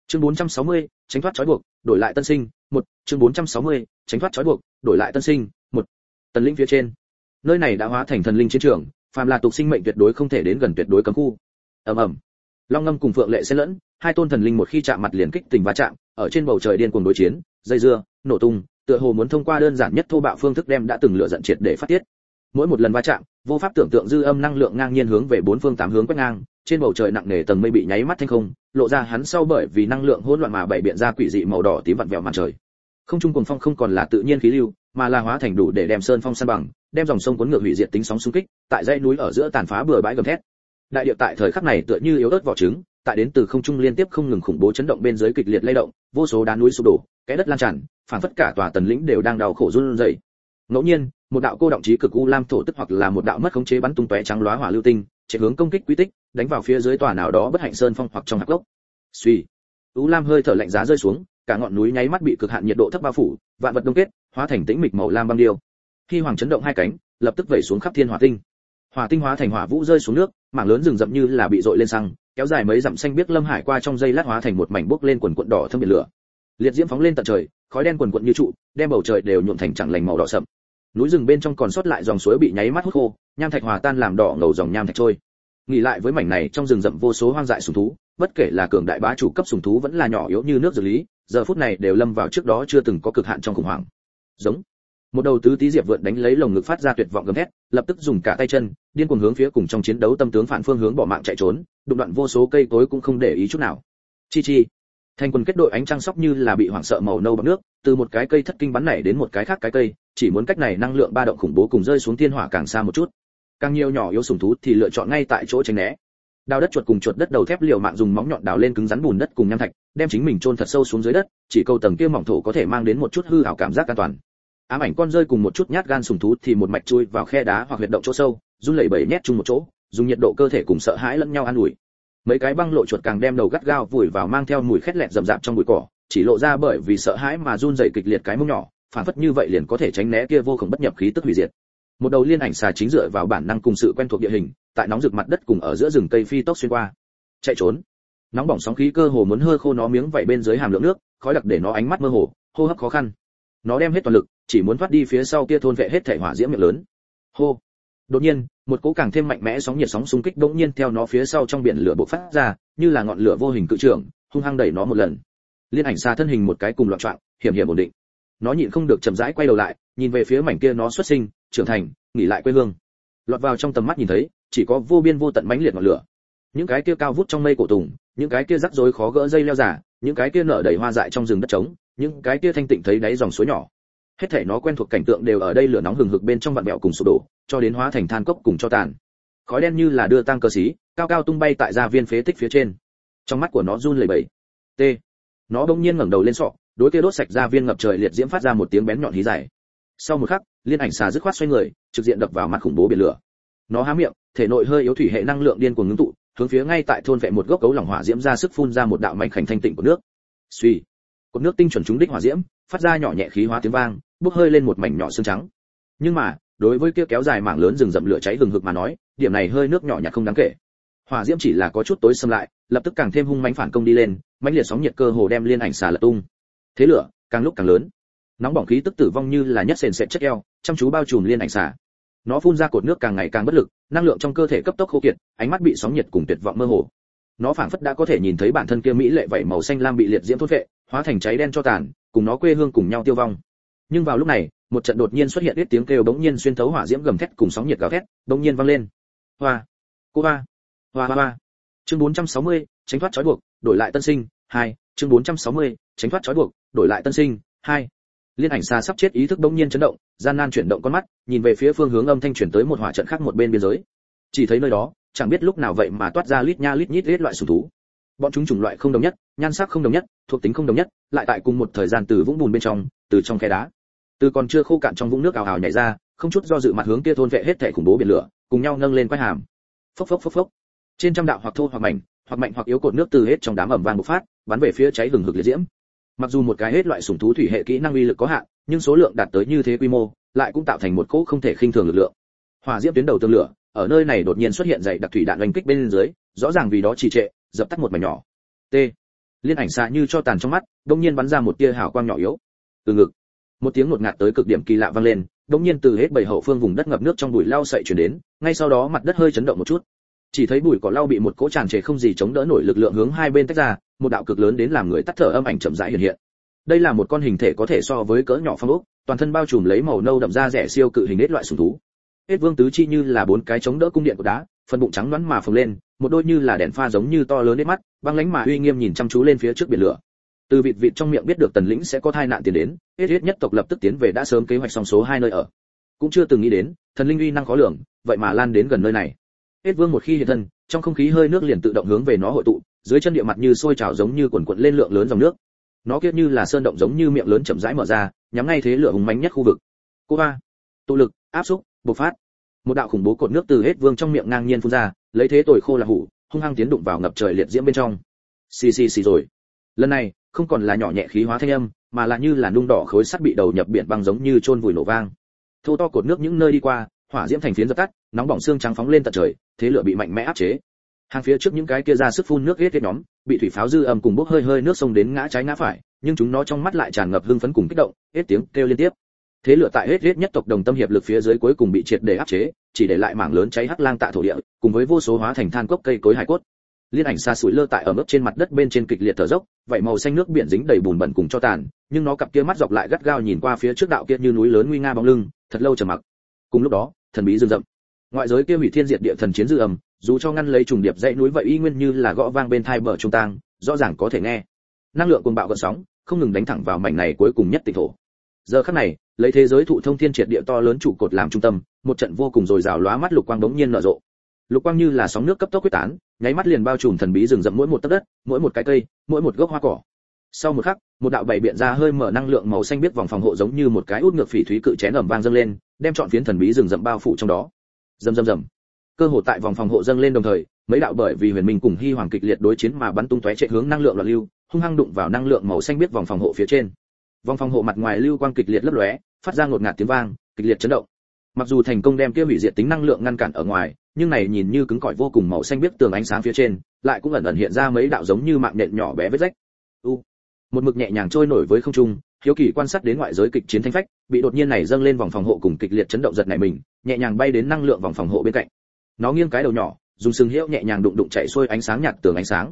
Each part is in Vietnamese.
Chương 460, tránh thoát trói buộc, đổi lại tân sinh, 1, chương 460, tránh thoát trói buộc, đổi lại tân sinh, 1. Tần lĩnh phía trên. Nơi này đã hóa thành thần linh chiến trường, phàm là tục sinh mệnh tuyệt đối không thể đến gần tuyệt đối cấm khu. Ầm ầm. Long ngâm cùng phượng lệ xen lẫn, hai tôn thần linh một khi chạm mặt liền kích tình va chạm, ở trên bầu trời điên cuồng đối chiến, dây dưa, nổ tung, tựa hồ muốn thông qua đơn giản nhất thô bạo phương thức đem đã từng lửa giận triệt để phát tiết. Mỗi một lần va chạm, vô pháp tưởng tượng dư âm năng lượng ngang nhiên hướng về bốn phương tám hướng quét ngang, trên bầu trời nặng nề tầng mây bị nháy mắt thanh không, lộ ra hắn sau bởi vì năng lượng hỗn loạn mà bảy biện ra quỷ dị màu đỏ tím vặn vẹo màn trời. Không trung cuồng phong không còn là tự nhiên khí lưu, mà là hóa thành đủ để đem sơn phong san bằng, đem dòng sông cuốn ngược hủy diệt tính sóng xung kích, tại dãy núi ở giữa tàn phá bừa bãi gầm thét. Đại địa tại thời khắc này tựa như yếu ớt vỏ trứng, tại đến từ không trung liên tiếp không ngừng khủng bố chấn động bên dưới kịch liệt lay động, vô số đá núi sụp đổ, cái đất lan tràn, phản phất cả tòa tần lĩnh đều đang đau khổ run rẩy. Ngẫu nhiên, một đạo cô động chí cực u lam thổ tức hoặc là một đạo mất khống chế bắn tung tóe trắng lóa hỏa lưu tinh, chạy hướng công kích quy tích, đánh vào phía dưới tòa nào đó bất hạnh sơn phong hoặc trong hạp gốc. Suy, u lam hơi thở lạnh giá rơi xuống, cả ngọn núi nháy mắt bị cực hạn nhiệt độ thấp bao phủ, vạn vật đông kết, hóa thành tĩnh mịch màu lam băng điêu. Khi hoàng chấn động hai cánh, lập tức vẩy xuống khắp thiên hỏa tinh. Hỏa tinh hóa thành hỏa vũ rơi xuống nước, mảng lớn rừng rậm như là bị dội lên xăng, kéo dài mấy dặm xanh biếc lâm hải qua trong giây lát hóa thành một mảnh bốc lên quần quần đỏ thâm biển lửa. Liệt diễm phóng lên tận trời, khói đen quần quần như trụ, đem bầu trời đều nhuộm thành chẳng lành màu đỏ sậm. Núi rừng bên trong còn sót lại dòng suối bị nháy mắt hút khô, nham thạch hòa tan làm đỏ ngầu dòng nham thạch trôi. Nghỉ lại với mảnh này trong rừng rậm vô số hoang dại sủng thú, bất kể là cường đại bá chủ cấp sủng thú vẫn là nhỏ yếu như nước dược lý, giờ phút này đều lâm vào trước đó chưa từng có cực hạn trong khủng hoảng. Giống. Một đầu tứ tí diệp vượn đánh lấy lồng ngực phát ra tuyệt vọng gầm thét, lập tức dùng cả tay chân, điên cuồng hướng phía cùng trong chiến đấu tâm tướng phản phương hướng bỏ mạng chạy trốn, đụng đoạn vô số cây cối cũng không để ý chút nào. Chi chi. Thành quần kết đội ánh trăng sóc như là bị hoảng sợ màu nâu bọt nước, từ một cái cây thất kinh bắn nảy đến một cái khác cái cây, chỉ muốn cách này năng lượng ba động khủng bố cùng rơi xuống thiên hỏa càng xa một chút. Càng nhiều nhỏ yếu sủng thú thì lựa chọn ngay tại chỗ tránh né. Đào đất chuột cùng chuột đất đầu thép liều mạng dùng móng nhọn đào lên cứng rắn bùn đất cùng nham thạch, đem chính mình chôn thật sâu xuống dưới đất, chỉ câu tầng kia mỏng thổ có thể mang đến một chút hư ảo cảm giác an toàn. Ám ảnh con rơi cùng một chút nhát gan sủng thú thì một mạch chui vào khe đá hoặc huyệt động chỗ sâu, run lẩy bẩy nhét chung một chỗ, dùng nhiệt độ cơ thể cùng sợ hãi lẫn nhau an ủi. Mấy cái băng lộ chuột càng đem đầu gắt gao vùi vào mang theo mùi khét lẹt rậm rạp trong bụi cỏ, chỉ lộ ra bởi vì sợ hãi mà run rẩy kịch liệt cái mông nhỏ, phản phất như vậy liền có thể tránh né kia vô cùng bất nhập khí tức hủy diệt. Một đầu liên ảnh xà chính dựa vào bản năng cùng sự quen thuộc địa hình, tại nóng rực mặt đất cùng ở giữa rừng cây phi tốc xuyên qua, chạy trốn. Nóng bỏng sóng khí cơ hồ muốn hơ khô nó miếng vảy bên dưới hàm lượng nước, khói đặc để nó ánh mắt mơ hồ, hô hấp khó khăn. Nó đem hết toàn lực, chỉ muốn thoát đi phía sau kia thôn vệ hết thể hỏa diễm miệng lớn. Hô. Đột nhiên, một cỗ càng thêm mạnh mẽ sóng nhiệt sóng xung kích đột nhiên theo nó phía sau trong biển lửa bộc phát ra, như là ngọn lửa vô hình cự trưởng, hung hăng đẩy nó một lần. Liên ảnh xà thân hình một cái cùng loạn choạng, hiểm hiểm ổn định. Nó nhịn không được chậm rãi quay đầu lại, nhìn về phía mảnh kia nó xuất sinh, trưởng thành, nghỉ lại quê hương. Lọt vào trong tầm mắt nhìn thấy, chỉ có vô biên vô tận mãnh liệt ngọn lửa. Những cái kia cao vút trong mây cổ tùng, những cái kia rắc rối khó gỡ dây leo giả, những cái kia nở đầy hoa dại trong rừng đất trống, những cái kia thanh tịnh thấy đáy dòng suối nhỏ. Hết thảy nó quen thuộc cảnh tượng đều ở đây lửa nóng hừng hực bên trong vạn vẹo cùng sụp đổ, cho đến hóa thành than cốc cùng cho tàn. Khói đen như là đưa tang cờ xí, cao cao tung bay tại gia viên phế tích phía trên. Trong mắt của nó run lẩy bẩy. T. Nó bỗng nhiên ngẩng đầu lên sọ, đối kia đốt sạch gia viên ngập trời liệt diễm phát ra một tiếng bén nhọn hí dài. Sau một khắc, liên ảnh xà dứt khoát xoay người, trực diện đập vào mặt khủng bố biển lửa. Nó há miệng, thể nội hơi yếu thủy hệ năng lượng điên cuồng ngưng tụ, hướng phía ngay tại thôn vệ một gốc cấu lỏng hỏa diễm ra sức phun ra một đạo mạnh khảnh thanh tịnh của nước. Suy, cột nước tinh chuẩn trúng đích hỏa diễm, phát ra nhỏ nhẹ khí hóa tiếng vang, bốc hơi lên một mảnh nhỏ xương trắng. Nhưng mà, đối với kia kéo dài mảng lớn rừng rậm lửa cháy hừng hực mà nói, điểm này hơi nước nhỏ nhặt không đáng kể. Hỏa diễm chỉ là có chút tối xâm lại, lập tức càng thêm hung mãnh phản công đi lên, mãnh liệt sóng nhiệt cơ hồ đem liên ảnh xà lật tung. Thế lửa càng lúc càng lớn, nóng bỏng khí tức tử vong như là nhất sền sệt chất eo, chăm chú bao trùm liên ảnh xà. Nó phun ra cột nước càng ngày càng bất lực, năng lượng trong cơ thể cấp tốc khô kiệt, ánh mắt bị sóng nhiệt cùng tuyệt vọng mơ hồ. Nó phảng phất đã có thể nhìn thấy bản thân kia mỹ lệ vảy màu xanh lam bị liệt diễm thôn phệ, hóa thành cháy đen cho tàn, cùng nó quê hương cùng nhau tiêu vong. Nhưng vào lúc này, một trận đột nhiên xuất hiện ít tiếng kêu bỗng nhiên xuyên thấu hỏa diễm gầm thét cùng sóng nhiệt gào thét, bỗng nhiên vang lên. Hoa, cô hoa, hoa hoa hoa. Chương 460, tránh thoát trói buộc, đổi lại tân sinh, 2, chương 460, tránh thoát trói buộc, đổi lại tân sinh, 2. Liên ảnh xà sắp chết ý thức bỗng nhiên chấn động, gian nan chuyển động con mắt, nhìn về phía phương hướng âm thanh chuyển tới một hỏa trận khác một bên biên giới. Chỉ thấy nơi đó, chẳng biết lúc nào vậy mà toát ra lít nha lít nhít lết loại sủng thú. Bọn chúng chủng loại không đồng nhất, nhan sắc không đồng nhất, thuộc tính không đồng nhất, lại tại cùng một thời gian từ vũng bùn bên trong, từ trong khe đá, từ còn chưa khô cạn trong vũng nước ào ào nhảy ra, không chút do dự mặt hướng kia thôn vệ hết thảy khủng bố biển lửa, cùng nhau nâng lên quái hàm. Phốc phốc phốc phốc. Trên trăm đạo hoặc thô hoặc mảnh, hoặc mạnh hoặc yếu cột nước từ hết trong đám ẩm vang bộc phát, bắn về phía cháy hừng hực liệt diễm. Mặc dù một cái hết loại sủng thú thủy hệ kỹ năng uy lực có hạn, nhưng số lượng đạt tới như thế quy mô, lại cũng tạo thành một cỗ không thể khinh thường lực lượng. Hỏa diễm tuyến đầu tương lửa, ở nơi này đột nhiên xuất hiện dày đặc thủy đạn oanh kích bên dưới, rõ ràng vì đó trì trệ, dập tắt một mảnh nhỏ. T. Liên ảnh xạ như cho tàn trong mắt, đột nhiên bắn ra một tia hào quang nhỏ yếu. Từ ngực, một tiếng ngột ngạt tới cực điểm kỳ lạ vang lên, đột nhiên từ hết bảy hậu phương vùng đất ngập nước trong bụi lau sậy truyền đến, ngay sau đó mặt đất hơi chấn động một chút. Chỉ thấy bụi cỏ lau bị một cỗ tràn trề không gì chống đỡ nổi lực lượng hướng hai bên tách ra, một đạo cực lớn đến làm người tắt thở âm ảnh chậm rãi hiện hiện. Đây là một con hình thể có thể so với cỡ nhỏ phong ốc, toàn thân bao trùm lấy màu nâu đậm da rẻ siêu cự hình ếch loại sủng thú. Ếch vương tứ chi như là bốn cái chống đỡ cung điện của đá, phần bụng trắng nõn mà phồng lên, một đôi như là đèn pha giống như to lớn đến mắt, băng lãnh mà uy nghiêm nhìn chăm chú lên phía trước biển lửa. Từ vịt vịt trong miệng biết được Tần Lĩnh sẽ có tai nạn tiến đến, ếch nhất tộc lập tức tiến về đã sớm kế hoạch xong số 2 nơi ở. Cũng chưa từng nghĩ đến, thần linh uy năng khó lường, vậy mà lan đến gần nơi này. Ếch vương một khi hiện thân, trong không khí hơi nước liền tự động hướng về nó hội tụ, dưới chân địa mặt như sôi trào giống như cuộn cuộn lên lượng lớn dòng nước. Nó kiết như là sơn động giống như miệng lớn chậm rãi mở ra, nhắm ngay thế lửa hùng mãnh nhất khu vực. Cô ba, tụ lực, áp xúc, bộc phát. Một đạo khủng bố cột nước từ hết vương trong miệng ngang nhiên phun ra, lấy thế tồi khô là hủ, hung hăng tiến đụng vào ngập trời liệt diễm bên trong. Xì xì xì rồi. Lần này, không còn là nhỏ nhẹ khí hóa thanh âm, mà là như là nung đỏ khối sắt bị đầu nhập biển băng giống như chôn vùi nổ vang. Thô to cột nước những nơi đi qua, hỏa diễm thành phiến dập tắt, nóng bỏng xương trắng phóng lên tận trời, thế lửa bị mạnh mẽ áp chế. Hàng phía trước những cái kia ra sức phun nước hết nhóm, bị thủy pháo dư âm cùng bốc hơi hơi nước xông đến ngã trái ngã phải, nhưng chúng nó trong mắt lại tràn ngập hưng phấn cùng kích động, hết tiếng kêu liên tiếp. Thế lửa tại hết nhất tộc đồng tâm hiệp lực phía dưới cuối cùng bị triệt để áp chế, chỉ để lại mảng lớn cháy hắc lang tạ thổ địa, cùng với vô số hóa thành than cốc cây cối hải cốt. Liên ảnh xa sủi lơ tại ở mức trên mặt đất bên trên kịch liệt thở dốc, vậy màu xanh nước biển dính đầy bùn bẩn cùng cho tàn, nhưng nó cặp kia mắt dọc lại gắt gao nhìn qua phía trước đạo kia như núi lớn nguy nga bóng lưng, thật lâu trầm mặc. Cùng lúc đó, thần bí rừng rậm, ngoại giới kia hủy thiên diệt địa thần chiến dư âm, dù cho ngăn lấy trùng điệp dãy núi vậy y nguyên như là gõ vang bên tai bờ trung tang, rõ ràng có thể nghe. Năng lượng cuồng bạo gợn sóng, không ngừng đánh thẳng vào mảnh này cuối cùng nhất tịch thổ. Giờ khắc này, lấy thế giới thụ thông thiên triệt địa to lớn trụ cột làm trung tâm, một trận vô cùng dồi dào lóa mắt lục quang bỗng nhiên nở rộ. Lục quang như là sóng nước cấp tốc quyết tán, nháy mắt liền bao trùm thần bí rừng rậm mỗi một tấc đất, mỗi một cái cây, mỗi một gốc hoa cỏ. Sau một khắc, một đạo bảy biện ra hơi mở năng lượng màu xanh biếc vòng phòng hộ giống như một cái út ngược phỉ thúy cự chén ầm vang dâng lên, đem trọn phiến thần bí rừng rậm bao phủ trong đó. Rầm rầm rầm. Cơ hồ tại vòng phòng hộ dâng lên đồng thời, mấy đạo bởi vì huyền minh cùng hy hoàng kịch liệt đối chiến mà bắn tung tóe chạy hướng năng lượng loạn lưu, hung hăng đụng vào năng lượng màu xanh biếc vòng phòng hộ phía trên. Vòng phòng hộ mặt ngoài lưu quang kịch liệt lấp lóe, phát ra ngột ngạt tiếng vang, kịch liệt chấn động. Mặc dù thành công đem kia hủy diệt tính năng lượng ngăn cản ở ngoài, nhưng này nhìn như cứng cỏi vô cùng màu xanh biếc tường ánh sáng phía trên, lại cũng ẩn ẩn hiện ra mấy đạo giống như mạng nhện nhỏ bé vết rách. Một mực nhẹ nhàng trôi nổi với không trung, hiếu kỳ quan sát đến ngoại giới kịch chiến thanh phách, bị đột nhiên này dâng lên vòng phòng hộ cùng kịch liệt chấn động giật nảy mình, nhẹ nhàng bay đến năng lượng vòng phòng hộ bên cạnh. Nó nghiêng cái đầu nhỏ, dùng sừng hiệu nhẹ nhàng đụng đụng chạy xuôi ánh sáng nhạt tường ánh sáng.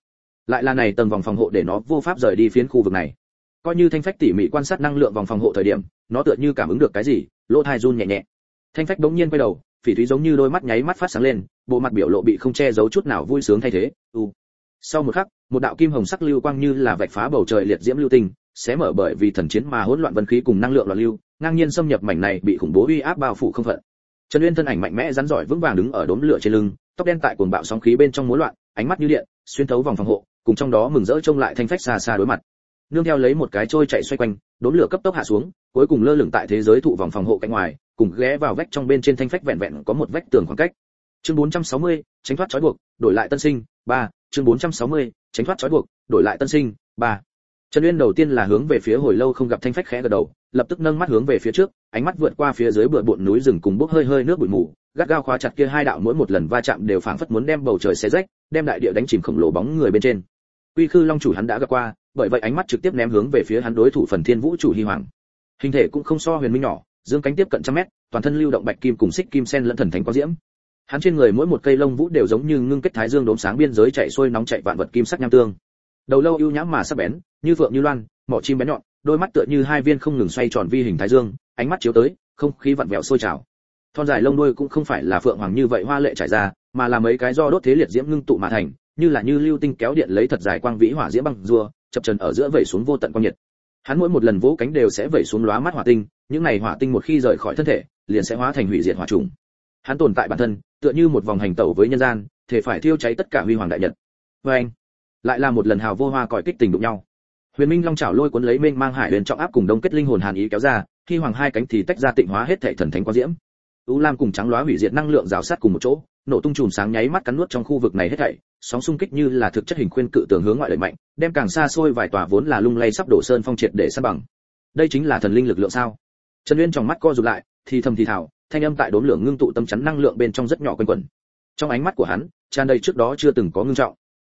Lại là này tầng vòng phòng hộ để nó vô pháp rời đi phiến khu vực này. Coi như thanh phách tỉ mỉ quan sát năng lượng vòng phòng hộ thời điểm, nó tựa như cảm ứng được cái gì, lỗ tai run nhẹ nhẹ. Thanh phách bỗng nhiên quay đầu, phỉ thúy giống như đôi mắt nháy mắt phát sáng lên, bộ mặt biểu lộ bị không che giấu chút nào vui sướng thay thế. Sau một khắc, một đạo kim hồng sắc lưu quang như là vạch phá bầu trời liệt diễm lưu tinh, xé mở bởi vì thần chiến mà hỗn loạn vân khí cùng năng lượng loạn lưu, ngang nhiên xâm nhập mảnh này bị khủng bố uy áp bao phủ không phận. Trần Uyên thân ảnh mạnh mẽ rắn giỏi vững vàng đứng ở đốm lửa trên lưng, tóc đen tại cuồng bạo sóng khí bên trong múa loạn, ánh mắt như điện, xuyên thấu vòng phòng hộ, cùng trong đó mừng rỡ trông lại thanh phách xa xa đối mặt. Nương theo lấy một cái trôi chạy xoay quanh, đốm lửa cấp tốc hạ xuống, cuối cùng lơ lửng tại thế giới thụ vòng phòng hộ cạnh ngoài, cùng ghé vào vách trong bên trên thanh phách vẹn vẹn có một vách tường khoảng cách. Chương 460, tránh thoát trói buộc, đổi lại tân sinh, 3, chương 460, tránh thoát trói buộc, đổi lại tân sinh, 3. Trần Uyên đầu tiên là hướng về phía hồi lâu không gặp thanh phách khẽ gật đầu, lập tức nâng mắt hướng về phía trước, ánh mắt vượt qua phía dưới bừa bộn núi rừng cùng bốc hơi hơi nước bụi mù, gắt gao khóa chặt kia hai đạo mỗi một lần va chạm đều phảng phất muốn đem bầu trời xé rách, đem đại địa đánh chìm khổng lồ bóng người bên trên. Quy Khư Long chủ hắn đã gặp qua, bởi vậy ánh mắt trực tiếp ném hướng về phía hắn đối thủ Phần Thiên Vũ chủ Hy Hoàng. Hình thể cũng không so huyền minh nhỏ, dương cánh tiếp cận trăm mét, toàn thân lưu động bạch kim cùng xích kim sen lẫn thần thánh quang diễm. Hắn trên người mỗi một cây lông vũ đều giống như ngưng kết thái dương đốm sáng biên giới chạy xuôi nóng chạy vạn vật kim sắc nham tương. Đầu lâu ưu nhãm mà sắc bén, như phượng như loan, mỏ chim bén nhọn, đôi mắt tựa như hai viên không ngừng xoay tròn vi hình thái dương, ánh mắt chiếu tới, không khí vặn vẹo sôi trào. Thon dài lông đuôi cũng không phải là phượng hoàng như vậy hoa lệ trải ra, mà là mấy cái do đốt thế liệt diễm ngưng tụ mà thành, như là như lưu tinh kéo điện lấy thật dài quang vĩ hỏa diễm băng rùa, chập chờn ở giữa vẩy xuống vô tận quang nhiệt. Hắn mỗi một lần vỗ cánh đều sẽ vẩy xuống lóa mắt hỏa tinh, những này hỏa tinh một khi rời khỏi thân thể, liền sẽ hóa thành hủy diệt hỏa trùng. Hắn tồn tại bản thân, tựa như một vòng hành tẩu với nhân gian, thể phải thiêu cháy tất cả huy hoàng đại nhật. Và anh, lại là một lần hào vô hoa còi kích tình đụng nhau. Huyền Minh Long chảo lôi cuốn lấy mênh mang hải huyền trọng áp cùng đông kết linh hồn hàn ý kéo ra, khi hoàng hai cánh thì tách ra tịnh hóa hết thảy thần thánh quang diễm. U lam cùng trắng lóa hủy diệt năng lượng rào sát cùng một chỗ, nổ tung chùm sáng nháy mắt cắn nuốt trong khu vực này hết thảy, sóng xung kích như là thực chất hình khuyên cự tường hướng ngoại đẩy mạnh, đem càng xa xôi vài tòa vốn là lung lay sắp đổ sơn phong triệt để san bằng. Đây chính là thần linh lực lượng sao? Trần Uyên trong mắt co rụt lại, thì thầm thì thào, thanh âm tại đốm lửa ngưng tụ tâm chắn năng lượng bên trong rất nhỏ quanh quẩn. Trong ánh mắt của hắn tràn đầy trước đó chưa từng có ngưng trọng.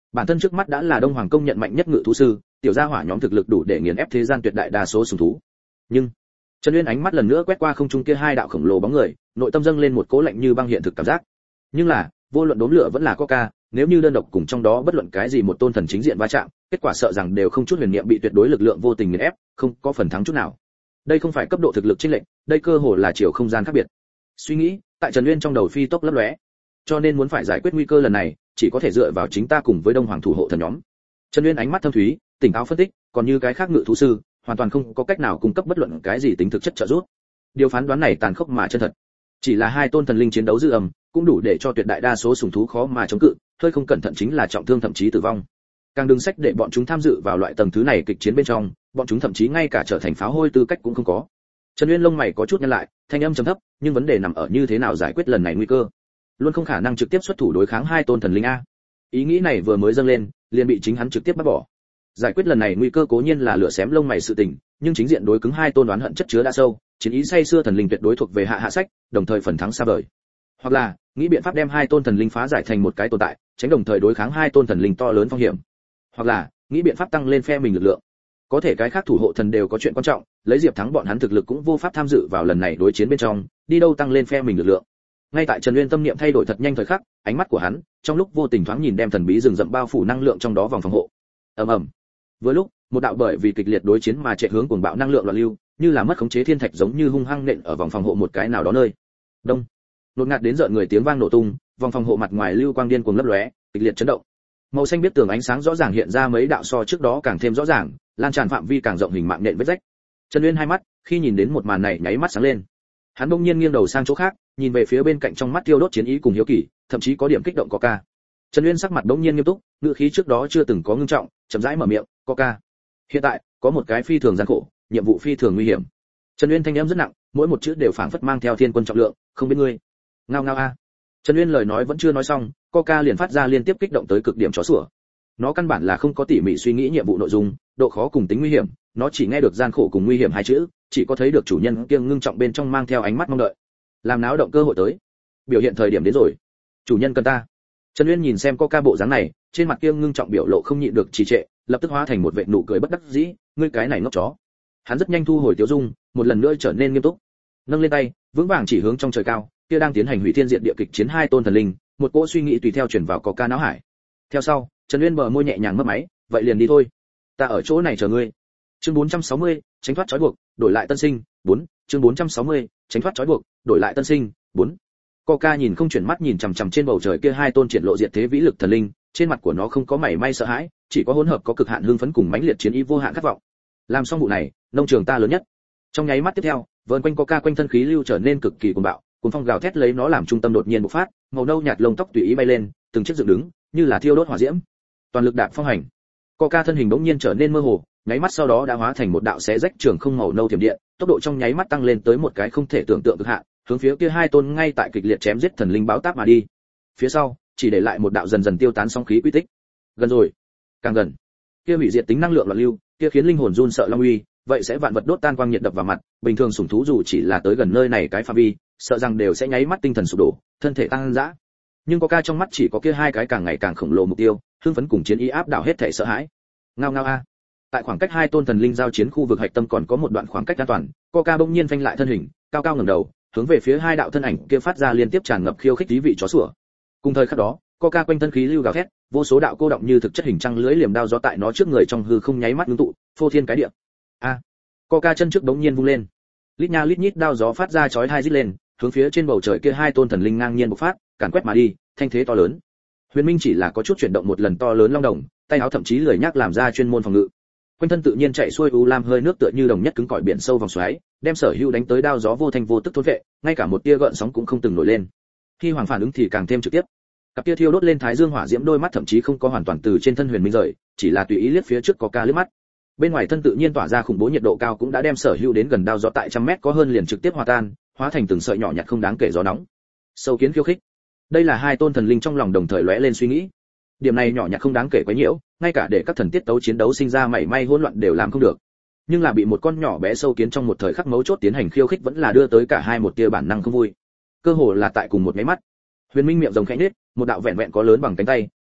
Bản thân trước mắt đã là Đông Hoàng công nhận mạnh nhất ngự thú sư, tiểu gia hỏa nhóm thực lực đủ để nghiền ép thế gian tuyệt đại đa số sủng thú. Nhưng Trần Uyên ánh mắt lần nữa quét qua không trung kia hai đạo khổng lồ bóng người, nội tâm dâng lên một cỗ lạnh như băng hiện thực cảm giác. Nhưng là, vô luận đốm lửa vẫn là Coca, nếu như đơn độc cùng trong đó bất luận cái gì một tôn thần chính diện va chạm, kết quả sợ rằng đều không chút huyền niệm bị tuyệt đối lực lượng vô tình nghiền ép, không có phần thắng chút nào. Đây không phải cấp độ thực lực chênh lệch, đây cơ hồ là chiều không gian khác biệt. Suy nghĩ tại Trần Uyên trong đầu phi tốc lấp lóe. Cho nên muốn phải giải quyết nguy cơ lần này, chỉ có thể dựa vào chính ta cùng với Đông Hoàng thủ hộ thần nhóm. Trần Uyên ánh mắt thâm thúy, tỉnh táo phân tích, còn như cái khác ngự thú sư, hoàn toàn không có cách nào cung cấp bất luận cái gì tính thực chất trợ giúp. Điều phán đoán này tàn khốc mà chân thật. Chỉ là hai tôn thần linh chiến đấu dư âm, cũng đủ để cho tuyệt đại đa số sủng thú khó mà chống cự, hơi không cẩn thận chính là trọng thương thậm chí tử vong. Càng đừng sách để bọn chúng tham dự vào loại tầng thứ này kịch chiến bên trong, bọn chúng thậm chí ngay cả trở thành pháo hôi tư cách cũng không có. Trần Uyên lông mày có chút nhăn lại, thanh âm trầm thấp, nhưng vấn đề nằm ở như thế nào giải quyết lần này nguy cơ. Luôn không khả năng trực tiếp xuất thủ đối kháng hai tôn thần linh a. Ý nghĩ này vừa mới dâng lên, liền bị chính hắn trực tiếp bắt bỏ. Giải quyết lần này nguy cơ cố nhiên là lửa xém lông mày sự tình, nhưng chính diện đối cứng hai tôn đoán hận chất chứa đã sâu, chiến ý say xưa thần linh tuyệt đối thuộc về hạ sách, đồng thời phần thắng xa vời. Hoặc là nghĩ biện pháp đem hai tôn thần linh phá giải thành một cái tồn tại, tránh đồng thời đối kháng hai tôn thần linh to lớn phong hiểm. Hoặc là nghĩ biện pháp tăng lên phe mình lực lượng. Có thể cái khác thủ hộ thần đều có chuyện quan trọng, lấy Diệp Thắng bọn hắn thực lực cũng vô pháp tham dự vào lần này đối chiến bên trong, đi đâu tăng lên phe mình lực lượng. Ngay tại Trần Uyên tâm niệm thay đổi thật nhanh thời khắc, ánh mắt của hắn trong lúc vô tình thoáng nhìn đem thần bí rừng rậm bao phủ năng lượng trong đó vòng phòng hộ. Ầm ầm. Vừa lúc, một đạo bởi vì kịch liệt đối chiến mà chạy hướng cuồng bạo năng lượng loạn lưu, như là mất khống chế thiên thạch giống như hung hăng nện ở vòng phòng hộ một cái nào đó nơi. Đông. Đột ngạt đến rợn người tiếng vang nổ tung, vòng phòng hộ mặt ngoài lưu quang điên cuồng lấp lóe, kịch liệt chấn động. Màu xanh biết tường ánh sáng rõ ràng hiện ra mấy đạo so trước đó càng thêm rõ ràng, lan tràn phạm vi càng rộng hình mạng nện vết rách. Trần Uyên hai mắt, khi nhìn đến một màn này nháy mắt sáng lên. Hắn bỗng nhiên nghiêng đầu sang chỗ khác, nhìn về phía bên cạnh trong mắt tiêu đốt chiến ý cùng hiếu kỳ, thậm chí có điểm kích động Coca. Trần Uyên sắc mặt bỗng nhiên nghiêm túc, ngữ khí trước đó chưa từng có ngưng trọng, chậm rãi mở miệng, "Coca, hiện tại có một cái phi thường gian khổ, nhiệm vụ phi thường nguy hiểm." Trần Uyên thanh âm rất nặng, mỗi một chữ đều phảng phất mang theo thiên quân trọng lượng, "Không biết ngươi." Ngao ngao a. Trần Uyên lời nói vẫn chưa nói xong, Coca liền phát ra liên tiếp kích động tới cực điểm chó sủa. Nó căn bản là không có tỉ mỉ suy nghĩ nhiệm vụ nội dung, độ khó cùng tính nguy hiểm, nó chỉ nghe được gian khổ cùng nguy hiểm hai chữ, chỉ có thấy được chủ nhân kiêng ngưng trọng bên trong mang theo ánh mắt mong đợi. Làm náo động cơ hội tới. Biểu hiện thời điểm đến rồi. Chủ nhân cần ta. Trần Uyên nhìn xem Coca bộ dáng này, trên mặt kiêng ngưng trọng biểu lộ không nhịn được trì trệ, lập tức hóa thành một vệt nụ cười bất đắc dĩ, ngươi cái này ngốc chó. Hắn rất nhanh thu hồi tiêu dung, một lần nữa trở nên nghiêm túc. Nâng lên tay, vững vàng chỉ hướng trong trời cao, kia đang tiến hành hủy thiên diệt địa kịch chiến hai tôn thần linh, một cỗ suy nghĩ tùy theo chuyển vào Coca não hải. Theo sau, Trần Uyên bờ môi nhẹ nhàng mấp máy, vậy liền đi thôi. Ta ở chỗ này chờ ngươi. Chương 460, tránh thoát trói buộc, đổi lại tân sinh, 4, chương 460, tránh thoát trói buộc, đổi lại tân sinh, 4. Coca nhìn không chuyển mắt nhìn chằm chằm trên bầu trời kia hai tôn triển lộ diệt thế vĩ lực thần linh, trên mặt của nó không có mảy may sợ hãi, chỉ có hỗn hợp có cực hạn hưng phấn cùng mãnh liệt chiến ý vô hạn khát vọng. Làm xong vụ này, nông trường ta lớn nhất. Trong nháy mắt tiếp theo, vờn quanh Coca quanh thân khí lưu trở nên cực kỳ cuồng bạo, cuồng phong gào thét lấy nó làm trung tâm đột nhiên bộc phát, màu nâu nhạt lông tóc tùy ý bay lên, từng chiếc dựng đứng, như là thiêu đốt hỏa diễm. Toàn lực đạp phong hành. Coca thân hình bỗng nhiên trở nên mơ hồ, nháy mắt sau đó đã hóa thành một đạo xé rách trường không màu nâu thiểm điện, tốc độ trong nháy mắt tăng lên tới một cái không thể tưởng tượng cực hạn, hướng phía kia hai tôn ngay tại kịch liệt chém giết thần linh báo táp mà đi. Phía sau, chỉ để lại một đạo dần dần tiêu tán sóng khí quy tích. Gần rồi, càng gần. Kia hủy diệt tính năng lượng loạn lưu, kia khiến linh hồn run sợ long uy, vậy sẽ vạn vật đốt tan quang nhiệt đập vào mặt, bình thường sủng thú dù chỉ là tới gần nơi này cái phạm vi, sợ rằng đều sẽ nháy mắt tinh thần sụp đổ, thân thể tăng dã. Nhưng Coca trong mắt chỉ có kia hai cái càng ngày càng khổng lồ mục tiêu, hưng phấn cùng chiến ý áp đảo hết thể sợ hãi. Ngao ngao a. Tại khoảng cách hai tôn thần linh giao chiến khu vực hạch tâm còn có một đoạn khoảng cách an toàn, Coca bỗng nhiên phanh lại thân hình, cao cao ngẩng đầu, hướng về phía hai đạo thân ảnh kia phát ra liên tiếp tràn ngập khiêu khích tí vị chó sủa. Cùng thời khắc đó, Coca quanh thân khí lưu gào thét, vô số đạo cô động như thực chất hình trăng lưới liềm đao gió tại nó trước người trong hư không nháy mắt ngưng tụ, phô thiên cái địa. A. Coca chân trước bỗng nhiên vung lên. Lít nha lít nhít đao gió phát ra chói tai rít lên, hướng phía trên bầu trời kia hai tôn thần linh ngang nhiên bộc phát, càn quét mà đi, thanh thế to lớn. Huyền Minh chỉ là có chút chuyển động một lần to lớn long đồng, tay áo thậm chí lười nhác làm ra chuyên môn phòng ngự. Quanh thân tự nhiên chạy xuôi u lam hơi nước tựa như đồng nhất cứng cỏi biển sâu vòng xoáy, đem sở hữu đánh tới đao gió vô thanh vô tức thôn vệ, ngay cả một tia gợn sóng cũng không từng nổi lên. Khi Hoàng phản ứng thì càng thêm trực tiếp. Cặp tia thiêu đốt lên thái dương hỏa diễm đôi mắt thậm chí không có hoàn toàn từ trên thân Huyền Minh rời, chỉ là tùy ý liếc phía trước Coca liếc mắt. Bên ngoài thân tự nhiên tỏa ra khủng bố nhiệt độ cao cũng đã đem sở hữu đến gần đao gió tại trăm mét có hơn liền trực tiếp hòa tan, hóa thành từng sợi nhỏ nhặt không đáng kể gió nóng. Sâu kiến khiêu khích. Đây là hai tôn thần linh trong lòng đồng thời lóe lên suy nghĩ. Điểm này nhỏ nhặt không đáng kể quá nhiễu, ngay cả để các thần tiết tấu chiến đấu sinh ra mảy may hỗn loạn đều làm không được. Nhưng là bị một con nhỏ bé sâu kiến trong một thời khắc mấu chốt tiến hành khiêu khích vẫn là đưa tới cả hai một tia bản năng không vui. Cơ hồ là tại cùng một cái mắt. Huyền Minh miệng rồng khẽ nhếch, một đạo vẹn vẹn có lớn bằng cánh tay,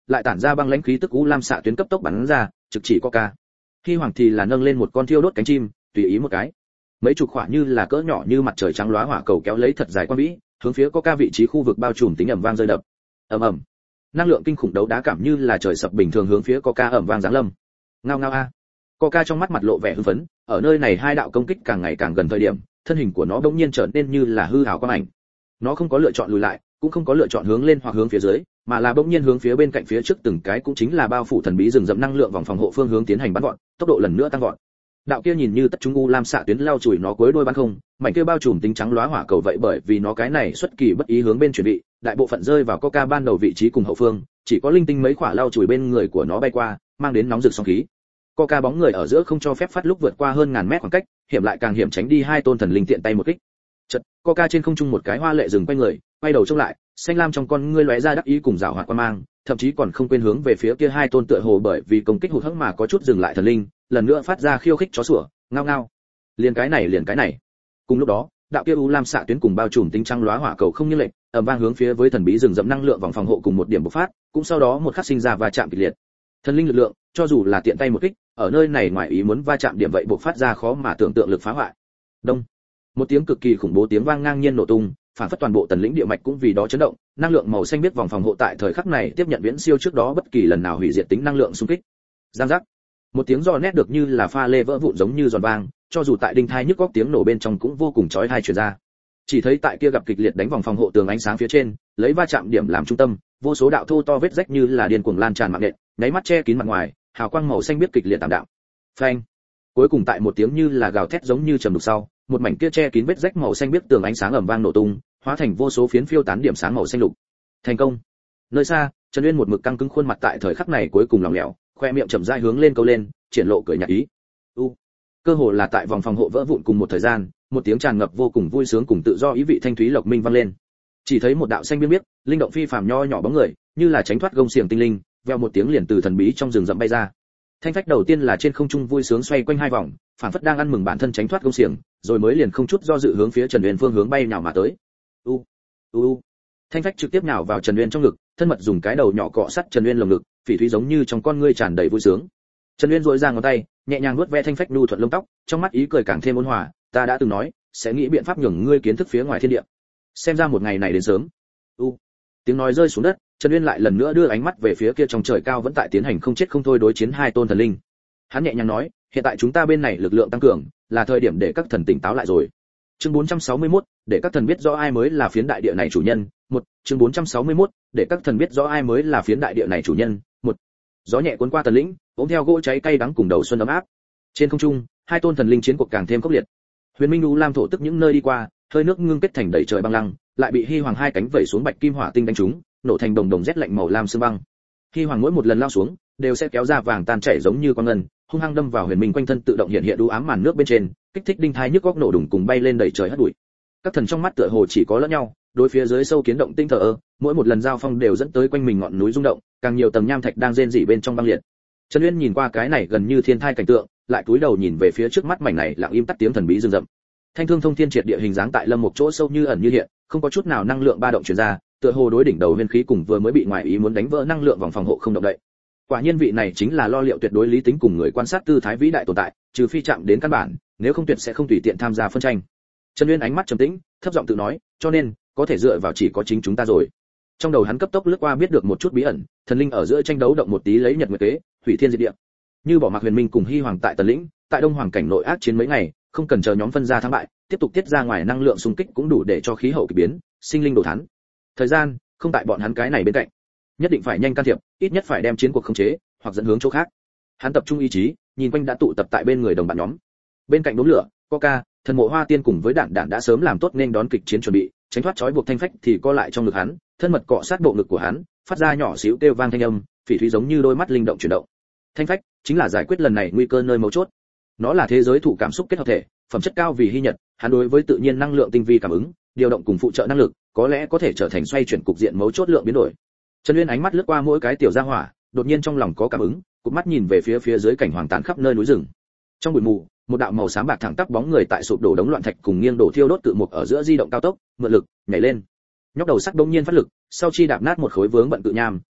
lại tản ra băng lãnh khí tức u lam xạ tuyến cấp tốc bắn ra, trực chỉ Coca. Hy Hoàng thì là nâng lên một con thiêu đốt cánh chim, tùy ý một cái. Mấy chục quả như là cỡ nhỏ như mặt trời trắng lóa hỏa cầu kéo lấy thật dài quang vĩ, hướng phía Coca vị trí khu vực bao trùm tính ầm vang rơi đập. Ầm ầm. Năng lượng kinh khủng đấu đá cảm như là trời sập bình thường hướng phía Coca ầm vang giáng lâm. Ngao ngao a. Coca trong mắt mặt lộ vẻ hưng phấn, ở nơi này hai đạo công kích càng ngày càng gần thời điểm, thân hình của nó bỗng nhiên trở nên như là hư ảo quang ảnh. Nó không có lựa chọn lùi lại, cũng không có lựa chọn hướng lên hoặc hướng phía dưới, mà là bỗng nhiên hướng phía bên cạnh phía trước từng cái cũng chính là bao phủ thần bí rừng rậm năng lượng vòng phòng hộ phương hướng tiến hành bắn gọn, tốc độ lần nữa tăng vọt. Đạo kia nhìn như tất chúng u lam xạ tuyến lao chùi nó cuối đuôi bắn không, mảnh kia bao trùm tính trắng lóa hỏa cầu vậy bởi vì nó cái này xuất kỳ bất ý hướng bên chuẩn bị, đại bộ phận rơi vào Coca ban đầu vị trí cùng hậu phương, chỉ có linh tinh mấy quả lao chùi bên người của nó bay qua, mang đến nóng rực sóng khí. Coca bóng người ở giữa không cho phép phát lúc vượt qua hơn ngàn mét khoảng cách, hiểm lại càng hiểm tránh đi hai tôn thần linh tiện tay một kích. Chợt, Coca trên không trung một cái hoa lệ dừng quay người, quay đầu trông lại, xanh lam trong con ngươi lóe ra đắc ý cùng giảo hoạt quan mang, thậm chí còn không quên hướng về phía kia hai tôn tựa hồ bởi vì công kích hụt hẫng mà có chút dừng lại thần linh, lần nữa phát ra khiêu khích chó sủa, ngao ngao. Liền cái này. Cùng lúc đó, đạo kia u lam xạ tuyến cùng bao trùm tinh trăng lóa hỏa cầu không như lệnh, ầm vang hướng phía với thần bí rừng rậm năng lượng vòng phòng hộ cùng một điểm bộc phát, cũng sau đó một khắc sinh ra va chạm kịch liệt. Thần linh lực lượng, cho dù là tiện tay một kích, ở nơi này ngoài ý muốn va chạm điểm vậy bộc phát ra khó mà tưởng tượng lực phá hoại. Đông. Một tiếng cực kỳ khủng bố tiếng vang ngang nhiên nổ tung, phản phất toàn bộ tần lĩnh địa mạch cũng vì đó chấn động, năng lượng màu xanh biết vòng phòng hộ tại thời khắc này tiếp nhận viễn siêu trước đó bất kỳ lần nào hủy diệt tính năng lượng xung kích. Giang giác. Một tiếng giòn nét được như là pha lê vỡ vụn giống như giòn vang, cho dù tại đinh thai nhức góc tiếng nổ bên trong cũng vô cùng chói tai truyền ra. Chỉ thấy tại kia gặp kịch liệt đánh vòng phòng hộ tường ánh sáng phía trên, lấy va chạm điểm làm trung tâm, vô số đạo thô to vết rách như là điên cuồng lan tràn mạng nện, nháy mắt che kín mặt ngoài, hào quang màu xanh biết kịch liệt tạm đạm. Phanh. Cuối cùng tại một tiếng như là gào thét giống như trầm đục sau, một mảnh kia che kín vết rách màu xanh biết tường ánh sáng ầm vang nổ tung, hóa thành vô số phiến phiêu tán điểm sáng màu xanh lục. Thành công. Nơi xa, Trần Uyên một mực căng cứng khuôn mặt tại thời khắc này cuối cùng lỏng lẻo, khoe miệng chậm rãi hướng lên câu lên, triển lộ cười nhạt ý. Cơ hồ là tại vòng phòng hộ vỡ vụn cùng một thời gian, một tiếng tràn ngập vô cùng vui sướng cùng tự do ý vị thanh thúy lộc minh vang lên. Chỉ thấy một đạo xanh biếc biếc, linh động phi phàm nho nhỏ bóng người, như là tránh thoát gông xiềng tinh linh, veo một tiếng liền từ thần bí trong rừng rậm bay ra. Thanh phách đầu tiên là trên không trung vui sướng xoay quanh hai vòng, phản phất đang ăn mừng bản thân tránh thoát gông xiềng, rồi mới liền không chút do dự hướng phía Trần Uyên phương hướng bay nhào mà tới. Thanh phách trực tiếp nhào vào Trần Uyên trong ngực, thân mật dùng cái đầu nhỏ cọ sát Trần Uyên lồng ngực, phỉ thúy giống như trong con ngươi tràn đầy vui sướng. Trần Uyên duỗi ra ngón tay, nhẹ nhàng nuốt ve thanh phách nhu thuận lông tóc, trong mắt ý cười càng thêm ôn hòa, ta đã từng nói, sẽ nghĩ biện pháp nhường ngươi kiến thức phía ngoài thiên địa. Xem ra một ngày này đến sớm. Tiếng nói rơi xuống đất, Trần Uyên lại lần nữa đưa ánh mắt về phía kia trong trời cao vẫn tại tiến hành không chết không thôi đối chiến hai tôn thần linh. Hắn nhẹ nhàng nói, hiện tại chúng ta bên này lực lượng tăng cường, là thời điểm để các thần tỉnh táo lại rồi. Chương 461, để các thần biết rõ ai mới là phiến đại địa này chủ nhân. Chương 461, để các thần biết rõ ai mới là phiến đại địa này chủ nhân. Gió nhẹ cuốn qua tần lĩnh, ôm theo gỗ cháy cay đắng cùng đầu xuân ấm áp. Trên không trung, hai tôn thần linh chiến cuộc càng thêm khốc liệt. Huyền Minh U Lam thổ tức những nơi đi qua, hơi nước ngưng kết thành đầy trời băng lăng, lại bị Hy Hoàng hai cánh vẩy xuống bạch kim hỏa tinh đánh trúng, nổ thành đồng đồng rét lạnh màu lam sương băng. Hy Hoàng mỗi một lần lao xuống, đều sẽ kéo ra vàng tan chảy giống như quang ngân, hung hăng đâm vào Huyền Minh quanh thân tự động hiện hiện đu ám màn nước bên trên, kích thích đinh thai nhức góc nổ đùng cùng bay lên đầy trời hất bụi. Các thần trong mắt tựa hồ chỉ có lẫn nhau, đối phía dưới sâu kiến động tinh thở ơ, mỗi một lần giao phong đều dẫn tới quanh mình ngọn núi rung động, càng nhiều tầng nham thạch đang rên rỉ bên trong băng liệt. Trần Uyên nhìn qua cái này gần như thiên thai cảnh tượng, lại cúi đầu nhìn về phía trước mắt mảnh này lặng im tắt tiếng thần bí rừng rậm. Thanh thương thông thiên triệt địa hình dáng tại lâm một chỗ sâu như ẩn như hiện, không có chút nào năng lượng ba động truyền ra, tựa hồ đối đỉnh đầu huyền khí cùng vừa mới bị ngoại ý muốn đánh vỡ năng lượng vòng phòng hộ không động đậy. Quả nhiên vị này chính là lo liệu tuyệt đối lý tính cùng người quan sát tư thái vĩ đại tồn tại, trừ phi chạm đến căn bản, nếu không tuyệt sẽ không tùy tiện tham gia phân tranh. Trần Uyên ánh mắt trầm tĩnh, thấp giọng tự nói, cho nên có thể dựa vào chỉ có chính chúng ta rồi. Trong đầu hắn cấp tốc lướt qua biết được một chút bí ẩn, thần linh ở giữa tranh đấu động một tí lấy nhật nguyệt kế, hủy thiên diệt địa. Như bỏ mặc Huyền Minh cùng Hy Hoàng tại tần lĩnh, tại Đông Hoàng cảnh nội ác chiến mấy ngày, không cần chờ nhóm phân ra thắng bại, tiếp tục tiết ra ngoài năng lượng xung kích cũng đủ để cho khí hậu kỳ biến, sinh linh đổ thán. Thời gian không tại bọn hắn cái này bên cạnh, nhất định phải nhanh can thiệp, ít nhất phải đem chiến cuộc khống chế, hoặc dẫn hướng chỗ khác. Hắn tập trung ý chí, nhìn quanh đã tụ tập tại bên người đồng bạn nhóm. Bên cạnh đốm lửa, Coca, thần mộ hoa tiên cùng với đạn đạn đã sớm làm tốt nên đón kịch chiến chuẩn bị, tránh thoát trói buộc thanh phách thì co lại trong ngực hắn, thân mật cọ sát bộ ngực của hắn, phát ra nhỏ xíu kêu vang thanh âm, phỉ thúy giống như đôi mắt linh động chuyển động. Thanh phách chính là giải quyết lần này nguy cơ nơi mấu chốt. Nó là thế giới thủ cảm xúc kết hợp thể, phẩm chất cao vì hy nhật, hắn đối với tự nhiên năng lượng tinh vi cảm ứng, điều động cùng phụ trợ năng lực, có lẽ có thể trở thành xoay chuyển cục diện mấu chốt lượng biến đổi. Trần Uyên ánh mắt lướt qua mỗi cái tiểu gia hỏa, đột nhiên trong lòng có cảm ứng, cụp mắt nhìn về phía dưới cảnh hoàng tàn khắp nơi núi rừng. Trong bụi mù, một đạo màu xám bạc thẳng tắp bóng người tại sụp đổ đống loạn thạch cùng nghiêng đổ thiêu đốt tự mục ở giữa di động cao tốc, mượn lực, nhảy lên. Nhóc đầu sắc đống nhiên phát lực, sau chi đạp nát một khối vướng bận tự nham,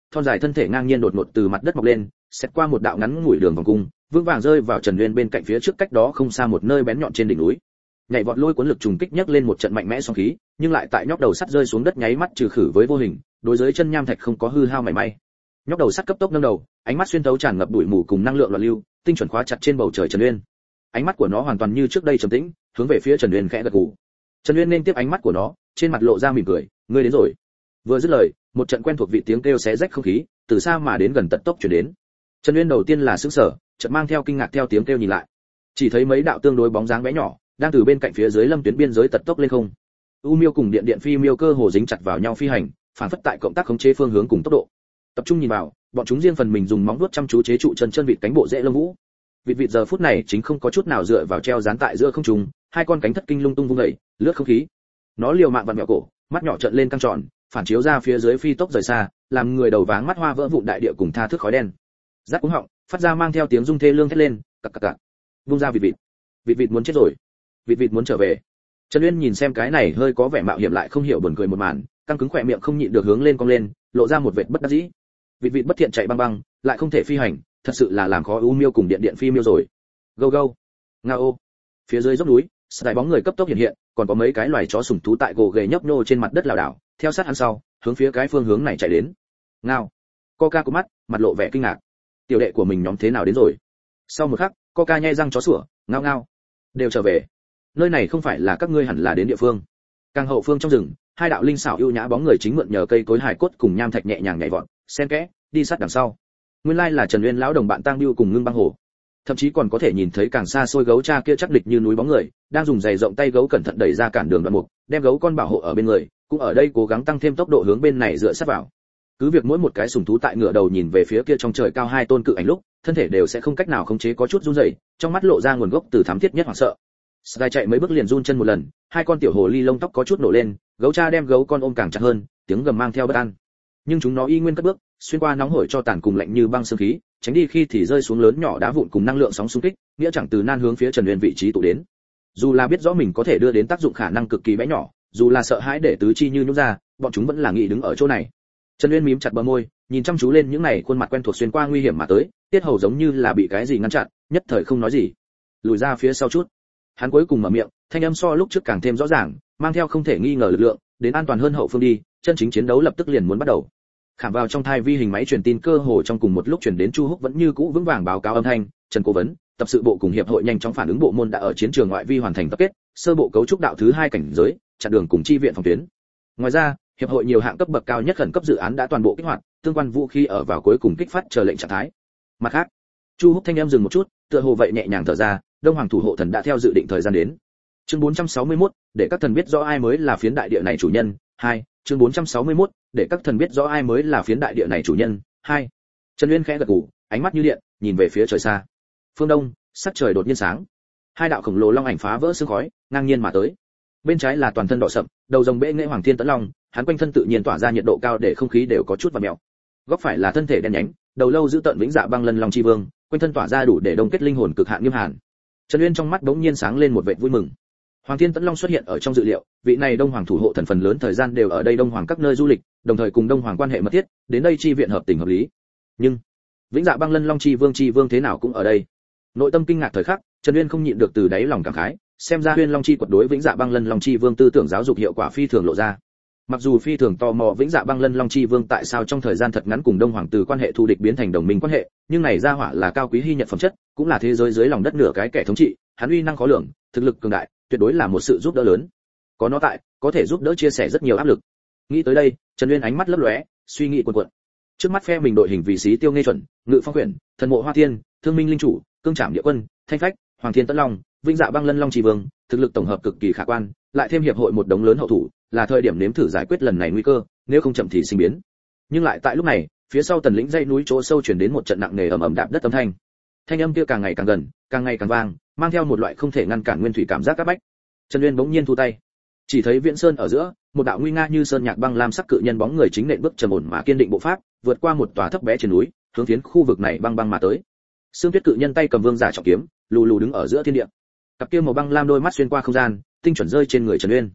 thon dài thân thể ngang nhiên đột ngột từ mặt đất mọc lên, xét qua một đạo ngắn ngủi đường vòng cung, vững vàng rơi vào Trần Uyên bên cạnh phía trước cách đó không xa một nơi bén nhọn trên đỉnh núi. Nhảy vọt lôi cuốn lực trùng kích nhấc lên một trận mạnh mẽ sóng khí, nhưng lại tại nhóc đầu sắt rơi xuống đất nháy mắt trừ khử với vô hình, đối với chân nham thạch không có hư hao mảy may. Nhóc đầu sắt cấp tốc nâng đầu, ánh mắt xuyên thấu tràn ngập bụi mù cùng năng lượng loạn lưu, tinh chuẩn khóa chặt trên bầu trời Trần Uyên. Ánh mắt của nó hoàn toàn như trước đây trầm tĩnh, hướng về phía Trần Uyên khẽ gật gù. Trần Uyên nên tiếp ánh mắt của nó, trên mặt lộ ra mỉm cười, ngươi đến rồi. Vừa dứt lời, một trận quen thuộc vị tiếng kêu xé rách không khí, từ xa mà đến gần tận tốc truyền đến. Trần Uyên đầu tiên là sửng sở, chợt mang theo kinh ngạc theo tiếng kêu nhìn lại. Chỉ thấy mấy đạo tương đối bóng dáng bé nhỏ, đang từ bên cạnh phía dưới lâm tuyến biên giới tật tốc lên không. U Miêu cùng Điện Điện Phi Miêu cơ hồ dính chặt vào nhau phi hành, phản phất tại cộng tác khống chế phương hướng cùng tốc độ. Tập trung nhìn vào, bọn chúng riêng phần mình dùng móng vuốt chăm chú chế trụ chân vịt cánh bộ rễ lông vũ. Vịt giờ phút này chính không có chút nào dựa vào treo dán tại giữa không trung, hai con cánh thất kinh lung tung vung dậy, lướt không khí. Nó liều mạng vặn vẹo cổ, mắt nhỏ trợn lên căng tròn, phản chiếu ra phía dưới phi tốc rời xa, làm người đầu váng mắt hoa vỡ vụn đại địa cùng tha thước khói đen. Rát cúng họng, phát ra mang theo tiếng rung thê lương thét lên, cặc cặc cặc. Vung ra vịt muốn chết rồi. Vịt muốn trở về. Trần Uyên nhìn xem cái này hơi có vẻ mạo hiểm lại không hiểu buồn cười một màn, căng cứng khỏe miệng không nhịn được hướng lên cong lên, lộ ra một vệt bất đắc dĩ. Vịt bất thiện chạy băng băng, lại không thể phi hành, thật sự là làm khó U Miêu cùng Điện Điện Phi Miêu rồi. Gâu gâu, ngao. Phía dưới dốc núi, đại bóng người cấp tốc hiện hiện, còn có mấy cái loài chó sủng thú tại gồ ghề nhấp nhô trên mặt đất lảo đảo, theo sát hắn sau, hướng phía cái phương hướng này chạy đến. Ngao. Coca của mắt, mặt lộ vẻ kinh ngạc. Tiểu đệ của mình nhóm thế nào đến rồi? Sau một khắc, Coca nhe răng chó sủa, ngao ngao. Đều trở về. Nơi này không phải là các ngươi hẳn là đến địa phương. Càng hậu phương trong rừng, hai đạo linh xảo ưu nhã bóng người chính mượn nhờ cây cối hài cốt cùng nham thạch nhẹ nhàng nhảy vọt, xen kẽ, đi sát đằng sau. Nguyên lai là Trần Uyên lão đồng bạn Tang Bưu cùng Ngưng Băng Hổ. Thậm chí còn có thể nhìn thấy càng xa xôi gấu cha kia chắc địch như núi bóng người, đang dùng giày rộng tay gấu cẩn thận đẩy ra cản đường đoạn mục, đem gấu con bảo hộ ở bên người, cũng ở đây cố gắng tăng thêm tốc độ hướng bên này dựa sát vào. Cứ việc mỗi một cái sủng thú tại ngựa đầu nhìn về phía kia trong trời cao hai tôn cự ảnh lúc, thân thể đều sẽ không cách nào khống chế có chút run rẩy, trong mắt lộ ra nguồn gốc từ thám thiết nhất hoảng sợ. Sky chạy mấy bước liền run chân một lần, hai con tiểu hồ ly lông tóc có chút nổ lên, gấu cha đem gấu con ôm càng chặt hơn, tiếng gầm mang theo bất an. Nhưng chúng nó y nguyên cất bước, xuyên qua nóng hổi cho tàn cùng lạnh như băng sương khí, tránh đi khi thì rơi xuống lớn nhỏ đá vụn cùng năng lượng sóng xung kích, nghĩa chẳng từ nan hướng phía Trần Uyên vị trí tụ đến. Dù là biết rõ mình có thể đưa đến tác dụng khả năng cực kỳ bé nhỏ, dù là sợ hãi để tứ chi như nhũn ra, bọn chúng vẫn là nghĩ đứng ở chỗ này. Trần Uyên mím chặt bờ môi, nhìn chăm chú lên những này khuôn mặt quen thuộc xuyên qua nguy hiểm mà tới, tiết hầu giống như là bị cái gì ngăn chặn, nhất thời không nói gì, lùi ra phía sau chút. Hắn cuối cùng mở miệng, thanh âm so lúc trước càng thêm rõ ràng, mang theo không thể nghi ngờ lực lượng, đến an toàn hơn hậu phương đi, chân chính chiến đấu lập tức liền muốn bắt đầu. Khảm vào trong thai vi hình máy truyền tin cơ hồ trong cùng một lúc truyền đến Chu Húc vẫn như cũ vững vàng báo cáo âm thanh, Trần Cố vấn, tập sự bộ cùng hiệp hội nhanh chóng phản ứng bộ môn đã ở chiến trường ngoại vi hoàn thành tập kết, sơ bộ cấu trúc đạo thứ 2 cảnh giới, chặn đường cùng chi viện phòng tuyến. Ngoài ra, hiệp hội nhiều hạng cấp bậc cao nhất khẩn cấp dự án đã toàn bộ kích hoạt, tương quan vũ khí ở vào cuối cùng kích phát chờ lệnh trạng thái. Mặt khác, Chu Húc thanh em dừng một chút, tựa hồ vậy nhẹ nhàng thở ra, Đông Hoàng thủ hộ thần đã theo dự định thời gian đến. Chương 461, để các thần biết rõ ai mới là phiến đại địa này chủ nhân. 2, chương 461, để các thần biết rõ ai mới là phiến đại địa này chủ nhân. 2. Trần Uyên khẽ gật gù, ánh mắt như điện, nhìn về phía trời xa. Phương đông, sắc trời đột nhiên sáng. Hai đạo khổng lồ long ảnh phá vỡ sương khói, ngang nhiên mà tới. Bên trái là toàn thân đỏ sậm, đầu rồng bệ nghệ Hoàng Thiên Tấn Long, hắn quanh thân tự nhiên tỏa ra nhiệt độ cao để không khí đều có chút vặn mèo. Góc phải là thân thể đen nhánh, đầu lâu giữ tợn vĩnh dạ băng lân long chi vương, quanh thân tỏa ra đủ để đông kết linh hồn cực hạn nghiêm hàn. Trần Uyên trong mắt bỗng nhiên sáng lên một vệt vui mừng. Hoàng Thiên Tấn Long xuất hiện ở trong dự liệu, vị này Đông Hoàng thủ hộ thần phần lớn thời gian đều ở đây Đông Hoàng các nơi du lịch, đồng thời cùng Đông Hoàng quan hệ mật thiết, đến đây chi viện hợp tình hợp lý. Nhưng vĩnh dạ băng lân long chi vương thế nào cũng ở đây. Nội tâm kinh ngạc thời khắc, Trần Uyên không nhịn được từ đáy lòng cảm khái, xem ra Uyên Long chi quật đối vĩnh dạ băng lân long chi vương tư tưởng giáo dục hiệu quả phi thường lộ ra. Mặc dù phi thường tò mò vĩnh dạ băng lân long chi vương tại sao trong thời gian thật ngắn cùng Đông Hoàng từ quan hệ thù địch biến thành đồng minh quan hệ, nhưng này ra hỏa là cao quý hy nhật phẩm chất, cũng là thế giới dưới lòng đất nửa cái kẻ thống trị, hắn uy năng khó lường, thực lực cường đại, tuyệt đối là một sự giúp đỡ lớn. Có nó tại, có thể giúp đỡ chia sẻ rất nhiều áp lực. Nghĩ tới đây, Trần Uyên ánh mắt lấp lóe, suy nghĩ cuồn cuộn. Trước mắt phe mình đội hình vị xí Tiêu Nghe chuẩn, Ngự Phong Quyển, Thần Mộ Hoa Thiên, Thương Minh Linh Chủ, Cương Trảm Địa Quân, Thanh Phách, Hoàng Thiên Tấn Long, Vĩnh Dạ băng lân long chi vương, thực lực tổng hợp cực kỳ khả quan, lại thêm hiệp hội một đống lớn hậu thủ, là thời điểm nếm thử giải quyết lần này nguy cơ, nếu không chậm thì sinh biến. Nhưng lại tại lúc này, phía sau tần lĩnh dãy núi chỗ sâu truyền đến một trận nặng nề ầm ầm đạp đất âm thanh. Thanh âm kia càng ngày càng gần, càng ngày càng vang, mang theo một loại không thể ngăn cản nguyên thủy cảm giác áp bách. Trần Uyên bỗng nhiên thu tay, chỉ thấy Viễn Sơn ở giữa, một đạo nguy nga như sơn nhạc băng lam sắc cự nhân bóng người chính nện bước trầm ổn mà kiên định bộ pháp, vượt qua một tòa thấp bé trên núi, hướng phiến khu vực này băng băng mà tới. Sương Tuyết cự nhân tay cầm vương giả trọng kiếm, lù lù đứng ở giữa thiên địa. Cặp kia màu băng lam đôi mắt xuyên qua không gian, tinh chuẩn rơi trên người Trần Uyên.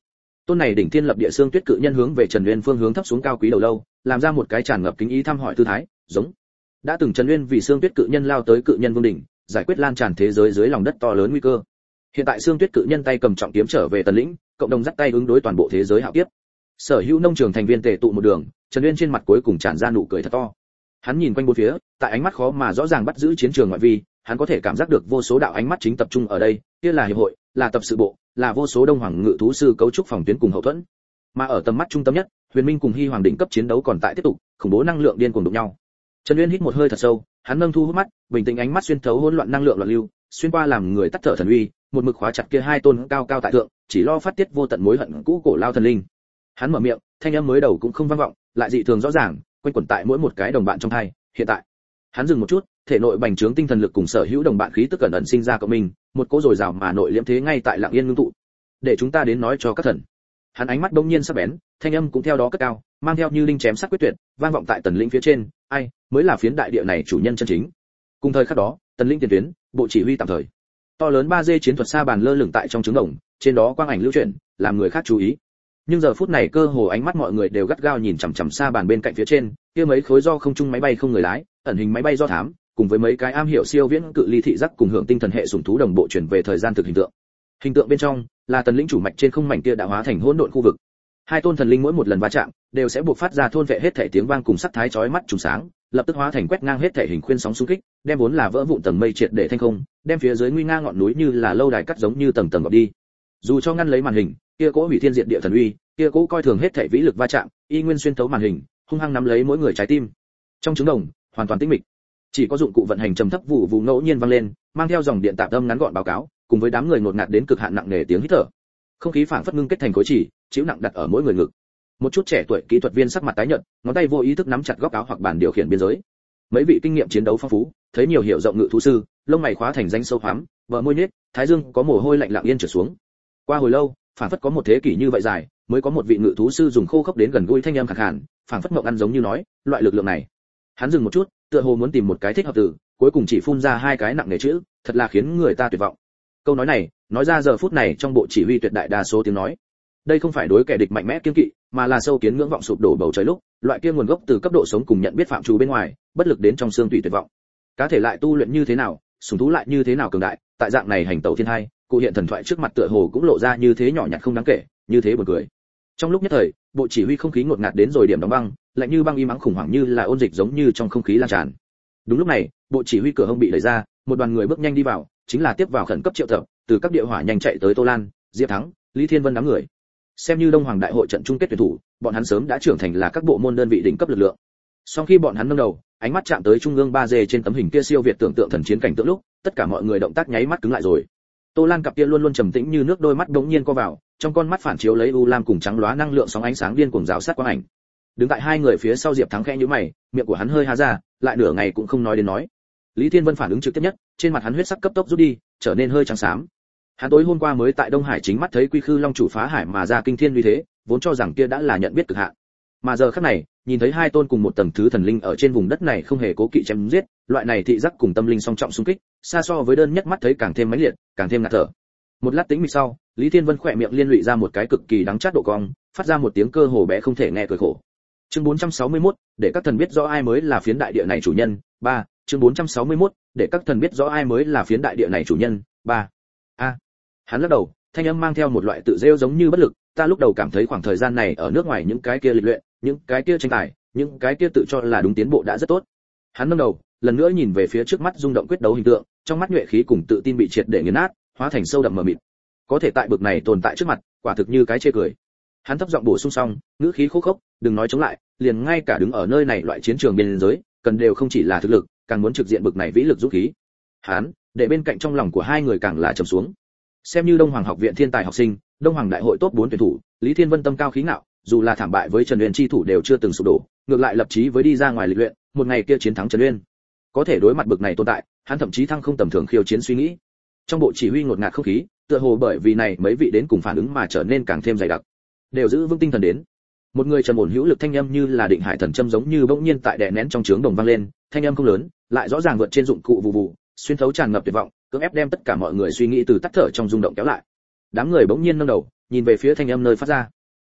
Tôn này đỉnh thiên lập địa xương tuyết cự nhân hướng về Trần Uyên phương hướng thấp xuống cao quý đầu lâu, làm ra một cái tràn ngập kính ý thăm hỏi tư thái, giống. Đã từng Trần Uyên vì xương tuyết cự nhân lao tới cự nhân vương đỉnh, giải quyết lan tràn thế giới dưới lòng đất to lớn nguy cơ. Hiện tại xương tuyết cự nhân tay cầm trọng kiếm trở về Tần lĩnh, cộng đồng dắt tay ứng đối toàn bộ thế giới hạo kiếp. Sở hữu nông trường thành viên tề tụ một đường, Trần Uyên trên mặt cuối cùng tràn ra nụ cười thật to. Hắn nhìn quanh bốn phía, tại ánh mắt khó mà rõ ràng bắt giữ chiến trường ngoại vi, hắn có thể cảm giác được vô số đạo ánh mắt chính tập trung ở đây, kia là hiệp hội, là tập sự bộ, là vô số đông hoàng ngự thú sư cấu trúc phòng tuyến cùng hậu thuẫn. Mà ở tầm mắt trung tâm nhất, Huyền Minh cùng Hy Hoàng đỉnh cấp chiến đấu còn tại tiếp tục, khủng bố năng lượng điên cuồng đụng nhau. Trần Uyên hít một hơi thật sâu, hắn nâng thu hút mắt, bình tĩnh ánh mắt xuyên thấu hỗn loạn năng lượng loạn lưu, xuyên qua làm người tắt thở thần uy, một mực khóa chặt kia hai tôn cao cao tại thượng, chỉ lo phát tiết vô tận mối hận cũ cổ lao thần linh. Hắn mở miệng, thanh âm mới đầu cũng không vang vọng, lại dị thường rõ ràng, quanh quẩn tại mỗi một cái đồng bạn trong hai. Hiện tại, hắn dừng một chút, thể nội bành trướng tinh thần lực cùng sở hữu đồng bạn khí tức ẩn ẩn sinh ra cộng mình, một cỗ dồi dào mà nội liễm thế ngay tại lặng yên ngưng tụ. Để chúng ta đến nói cho các thần. Hắn ánh mắt bỗng nhiên sắc bén, thanh âm cũng theo đó cất cao, mang theo như linh chém sắc quyết tuyệt, vang vọng tại Tần lĩnh phía trên, ai mới là phiến đại địa này chủ nhân chân chính. Cùng thời khắc đó, Tần lĩnh tiền tuyến, bộ chỉ huy tạm thời. To lớn 3D chiến thuật sa bàn lơ lửng tại trong trứng đồng, trên đó quang ảnh lưu chuyển, làm người khác chú ý. Nhưng giờ phút này cơ hồ ánh mắt mọi người đều gắt gao nhìn chằm chằm sa bàn bên cạnh phía trên, kia mấy khối do không trung máy bay không người lái, ẩn hình máy bay do thám, cùng với mấy cái am hiểu siêu viễn cự ly thị giác cùng hưởng tinh thần hệ sủng thú đồng bộ chuyển về thời gian thực hình tượng. Hình tượng bên trong là Tần lĩnh chủ mạch trên không mảnh kia đã hóa thành hỗn độn khu vực. Hai tôn thần linh mỗi một lần va chạm đều sẽ buộc phát ra thôn vệ hết thể tiếng vang cùng sắc thái chói mắt trùng sáng, lập tức hóa thành quét ngang hết thể hình khuyên sóng xung kích, đem vốn là vỡ vụn tầng mây triệt để thanh không, đem phía dưới nguy nga ngọn núi như là lâu đài cắt giống như tầng tầng gọt đi. Dù cho ngăn lấy màn hình, kia cỗ hủy thiên diệt địa thần uy, kia cỗ coi thường hết thể vĩ lực va chạm, y nguyên xuyên thấu màn hình, hung hăng nắm lấy mỗi người trái tim. Trong trứng đồng, hoàn toàn tĩnh mịch, chỉ có dụng cụ vận hành trầm thấp vụ vụ ngẫu nhiên vang lên, mang theo dòng điện tạp âm ngắn gọn báo cáo, cùng với đám người ngột ngạt đến cực hạn nặng nề tiếng hít thở. Không khí phảng phất ngưng kết thành khối chỉ, chịu nặng đặt ở mỗi người ngực. Một chút trẻ tuổi kỹ thuật viên sắc mặt tái nhợt, ngón tay vô ý thức nắm chặt góc áo hoặc bàn điều khiển biên giới. Mấy vị kinh nghiệm chiến đấu phong phú, thấy nhiều hiểu rộng ngự thú sư, lông mày khóa thành danh sâu hoắm, bờ môi nhếch, thái dương có mồ hôi lạnh lặng yên trở xuống. Qua hồi lâu, phảng phất có một thế kỷ như vậy dài, mới có một vị ngự thú sư dùng khô khốc đến gần gũi thanh âm khàn khàn, phảng phất mộng ăn giống như nói, loại lực lượng này. Hắn dừng một chút, tựa hồ muốn tìm một cái thích hợp từ, cuối cùng chỉ phun ra hai cái nặng nề chữ, thật là khiến người ta tuyệt vọng. Câu nói này, nói ra giờ phút này trong bộ chỉ huy tuyệt đại đa số tiếng nói. Đây không phải đối kẻ địch mạnh mẽ kiên kỵ, mà là sâu kiến ngưỡng vọng sụp đổ bầu trời lúc, loại kia nguồn gốc từ cấp độ sống cùng nhận biết phạm trù bên ngoài, bất lực đến trong xương tủy tuyệt vọng. Cá thể lại tu luyện như thế nào, sủng thú lại như thế nào cường đại, tại dạng này hành tẩu thiên hai, cụ hiện thần thoại trước mặt tựa hồ cũng lộ ra như thế nhỏ nhặt không đáng kể, như thế buồn cười. Trong lúc nhất thời, bộ chỉ huy không khí ngột ngạt đến rồi điểm đóng băng, lạnh như băng im ắng khủng hoảng như là ôn dịch giống như trong không khí lan tràn. Đúng lúc này, bộ chỉ huy cửa hông bị đẩy ra, một đoàn người bước nhanh đi vào, chính là tiếp vào khẩn cấp triệu tập, từ các địa hỏa nhanh chạy tới Tô Lan, Diệp Thắng, Lý Thiên Vân đám người. Xem như Đông Hoàng đại hội trận chung kết tuyển thủ, bọn hắn sớm đã trưởng thành là các bộ môn đơn vị đỉnh cấp lực lượng. Sau khi bọn hắn nâng đầu, ánh mắt chạm tới trung ương 3D trên tấm hình kia siêu việt tưởng tượng thần chiến cảnh tượng lúc, tất cả mọi người động tác nháy mắt cứng lại rồi. Tô Lan cặp kia luôn luôn trầm tĩnh như nước đôi mắt đống nhiên co vào, trong con mắt phản chiếu lấy u lam cùng trắng lóa năng lượng sóng ánh sáng điên cuồng rào sát quang ảnh. Đứng tại hai người phía sau Diệp Thắng khẽ nhíu mày, miệng của hắn hơi há ra, lại nửa ngày cũng không nói đến nói. Lý Thiên Vân phản ứng trực tiếp nhất, trên mặt hắn huyết sắc cấp tốc rút đi, trở nên hơi trắng xám. Hắn tối hôm qua mới tại Đông Hải chính mắt thấy Quy Khư Long chủ phá hải mà ra kinh thiên uy thế, vốn cho rằng kia đã là nhận biết cực hạn. Mà giờ khắc này, nhìn thấy hai tôn cùng một tầng thứ thần linh ở trên vùng đất này không hề cố kỵ chém giết, loại này thị giác cùng tâm linh song trọng xung kích, xa so với đơn nhất mắt thấy càng thêm mãnh liệt, càng thêm ngạt thở. Một lát tĩnh mịch sau, Lý Thiên Vân khỏe miệng liên lụy ra một cái cực kỳ đắng chát độ cong, phát ra một tiếng cơ hồ bé không thể nghe cười khổ. Chương 461, để các thần biết rõ ai mới là phiến đại địa này chủ nhân. 3. Chương 461, để các thần biết rõ ai mới là phiến đại địa này chủ nhân. 3. Hắn lắc đầu, thanh âm mang theo một loại tự rêu giống như bất lực, ta lúc đầu cảm thấy khoảng thời gian này ở nước ngoài những cái kia lịch luyện, những cái kia tranh tài, những cái kia tự cho là đúng tiến bộ đã rất tốt. Hắn nâng đầu, lần nữa nhìn về phía trước mắt rung động quyết đấu hình tượng, trong mắt nhuệ khí cùng tự tin bị triệt để nghiền nát, hóa thành sâu đậm mờ mịt. Có thể tại bực này tồn tại trước mặt, quả thực như cái chê cười. Hắn thấp giọng bổ sung xong, ngữ khí khô khốc, đừng nói chống lại, liền ngay cả đứng ở nơi này loại chiến trường biên giới, cần đều không chỉ là thực lực, càng muốn trực diện bực này vĩ lực dũng khí. Hắn, để bên cạnh trong lòng của hai người càng là trầm xuống. Xem như Đông Hoàng học viện thiên tài học sinh, Đông Hoàng đại hội top 4 tuyển thủ, Lý Thiên Vân tâm cao khí ngạo, dù là thảm bại với Trần Uyên chi thủ đều chưa từng sụp đổ, ngược lại lập chí với đi ra ngoài lịch luyện, một ngày kia chiến thắng Trần Uyên. Có thể đối mặt bực này tồn tại, hắn thậm chí thăng không tầm thường khiêu chiến suy nghĩ. Trong bộ chỉ huy ngột ngạt không khí, tựa hồ bởi vì này mấy vị đến cùng phản ứng mà trở nên càng thêm dày đặc. Đều giữ vững tinh thần đến. Một người trầm ổn hữu lực thanh âm như là định hải thần châm giống như bỗng nhiên tại đè nén trong trướng đồng vang lên, thanh âm không lớn, lại rõ ràng vượt trên dụng cụ vụ vụ, xuyên thấu tràn ngập tuyệt vọng, cưỡng ép đem tất cả mọi người suy nghĩ từ tắt thở trong rung động kéo lại. Đám người bỗng nhiên nâng đầu, nhìn về phía thanh âm nơi phát ra.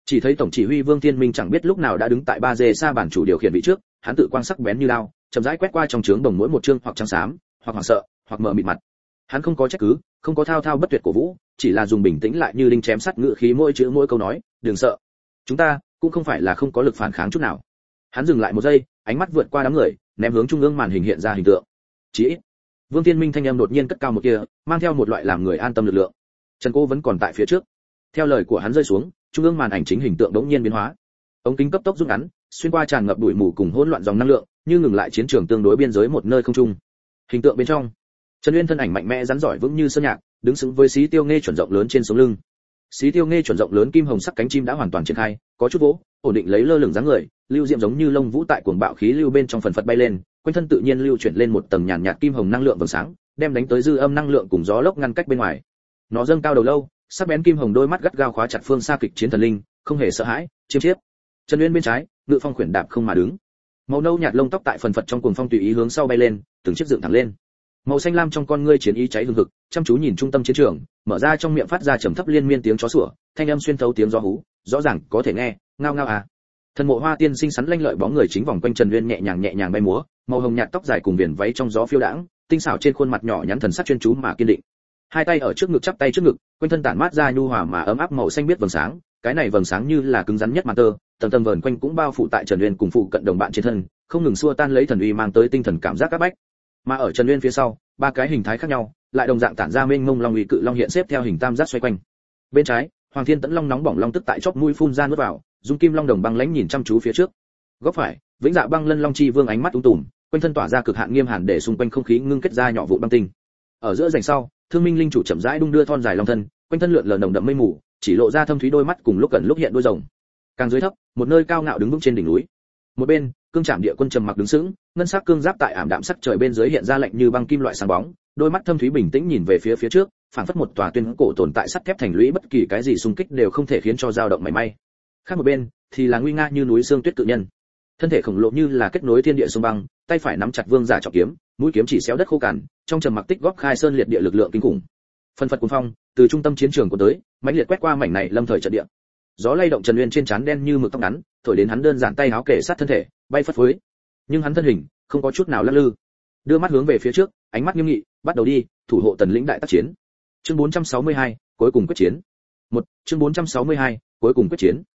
Chỉ thấy tổng chỉ huy Vương Thiên Minh chẳng biết lúc nào đã đứng tại 3G xa bản chủ điều khiển vị trước, hắn tự quang sắc bén như lao, chậm rãi quét qua trong trướng đồng mỗi một chương hoặc trắng xám, hoặc hoảng sợ, hoặc mờ mịt mặt. Hắn không có trách cứ, không có thao thao bất tuyệt cổ vũ, chỉ là dùng bình tĩnh lại như đinh chém sắt ngữ khí mỗi chữ mỗi câu nói, "Đừng sợ, chúng ta cũng không phải là không có lực phản kháng chút nào." Hắn dừng lại một giây, ánh mắt vượt qua đám người, ném hướng trung ương màn hình hiện ra hình tượng. Chỉ ít, Vương Thiên Minh thanh âm đột nhiên cất cao một kia, mang theo một loại làm người an tâm lực lượng. Trần Cô vẫn còn tại phía trước. Theo lời của hắn rơi xuống, trung ương màn ảnh chính hình tượng đống nhiên biến hóa. Ống kính cấp tốc rút ngắn, xuyên qua tràn ngập bụi mù cùng hỗn loạn dòng năng lượng, như ngừng lại chiến trường tương đối biên giới một nơi không trung. Hình tượng bên trong, Trần Uyên thân ảnh mạnh mẽ rắn giỏi vững như sơn nhạc, đứng sững với xí tiêu nghe chuẩn rộng lớn trên sống lưng. Xí tiêu nghe chuẩn rộng lớn kim hồng sắc cánh chim đã hoàn toàn triển khai, có chút vỗ, ổn định lấy lơ lửng dáng người, lưu diệm giống như lông vũ tại cuồng bạo khí lưu bên trong phần phật bay lên, quanh thân tự nhiên lưu chuyển lên một tầng nhàn nhạt kim hồng năng lượng vầng sáng, đem đánh tới dư âm năng lượng cùng gió lốc ngăn cách bên ngoài. Nó dâng cao đầu lâu, sắc bén kim hồng đôi mắt gắt gao khóa chặt phương xa kịch chiến thần linh, không hề sợ hãi, chiêm chiếp. Trần Uyên bên trái, ngự phong khuyển đạp không mà đứng. Màu nâu nhạt lông tóc tại phần phật trong cuồng phong tùy ý hướng sau bay lên, từng chiếc dựng thẳng lên. Màu xanh lam trong con ngươi chiến ý cháy hừng hực, chăm chú nhìn trung tâm chiến trường, mở ra trong miệng phát ra trầm thấp liên miên tiếng chó sủa, thanh âm xuyên thấu tiếng gió hú, rõ ràng có thể nghe, ngao ngao à. Thần Mộ Hoa Tiên xinh xắn lanh lợi bóng người chính vòng quanh Trần Uyên nhẹ nhàng bay múa, màu hồng nhạt tóc dài cùng viền váy trong gió phiêu đãng, tinh xảo trên khuôn mặt nhỏ nhắn thần sắc chuyên chú mà kiên định. Hai tay ở trước ngực chắp tay trước ngực, quanh thân tản mát ra nhu hòa mà ấm áp màu xanh biếc vầng sáng, cái này vầng sáng như là cứng rắn nhất màn tơ, tầng tầng vờn quanh cũng bao phủ tại Trần Uyên cùng phụ cận đồng bạn trên thân, không ngừng xua tan lấy thần uy mang tới tinh thần cảm giác áp bách. Mà ở Trần Uyên phía sau, ba cái hình thái khác nhau, lại đồng dạng tản ra mênh mông long uy cự long hiện xếp theo hình tam giác xoay quanh. Bên trái, Hoàng Thiên Tẫn Long nóng bỏng long tức tại chóp mũi phun ra nuốt vào, dung kim long đồng băng lãnh nhìn chăm chú phía trước. Góc phải, Vĩnh Dạ Băng Lân Long Chi Vương ánh mắt ung tùm, quanh thân tỏa ra cực hạn nghiêm hàn để xung quanh không khí ngưng kết ra nhỏ vụ băng tinh. Ở giữa rành sau, Thương Minh Linh chủ chậm rãi đung đưa thon dài long thân, quanh thân lượn lờ nồng đậm mây mù, chỉ lộ ra thâm thúy đôi mắt cùng lúc gần lúc hiện đuôi rồng. Càng dưới thấp, một nơi cao ngạo đứng vững trên đỉnh núi. Một bên, Cương Trảm Địa Quân trầm mặc đứng sững, ngân sắc cương giáp tại ảm đạm sắc trời bên dưới hiện ra lạnh như băng kim loại sáng bóng, đôi mắt thâm thúy bình tĩnh nhìn về phía trước, phảng phất một tòa tuyên cổ tồn tại sắt thép thành lũy, bất kỳ cái gì xung kích đều không thể khiến cho dao động mảy may. Khác một bên thì là nguy nga như núi xương tuyết cự nhân, thân thể khổng lồ như là kết nối thiên địa sông băng, tay phải nắm chặt vương giả trọng kiếm, mũi kiếm chỉ xéo đất khô cằn, trong trầm mặc tích góp khai sơn liệt địa lực lượng kinh khủng. Phân phật cuồng phong từ trung tâm chiến trường của tới, mãnh liệt quét qua mảnh này lâm thời trận địa. Gió lay động Trần Uyên trên trán đen như mực tóc ngắn, thổi đến hắn đơn giản tay áo kể sát thân thể, bay phất phới. Nhưng hắn thân hình không có chút nào lắc lư, đưa mắt hướng về phía trước, ánh mắt nghiêm nghị, bắt đầu đi, thủ hộ tần lĩnh đại tác chiến. Chương 462, cuối cùng quyết chiến. Chương 462, cuối cùng quyết chiến.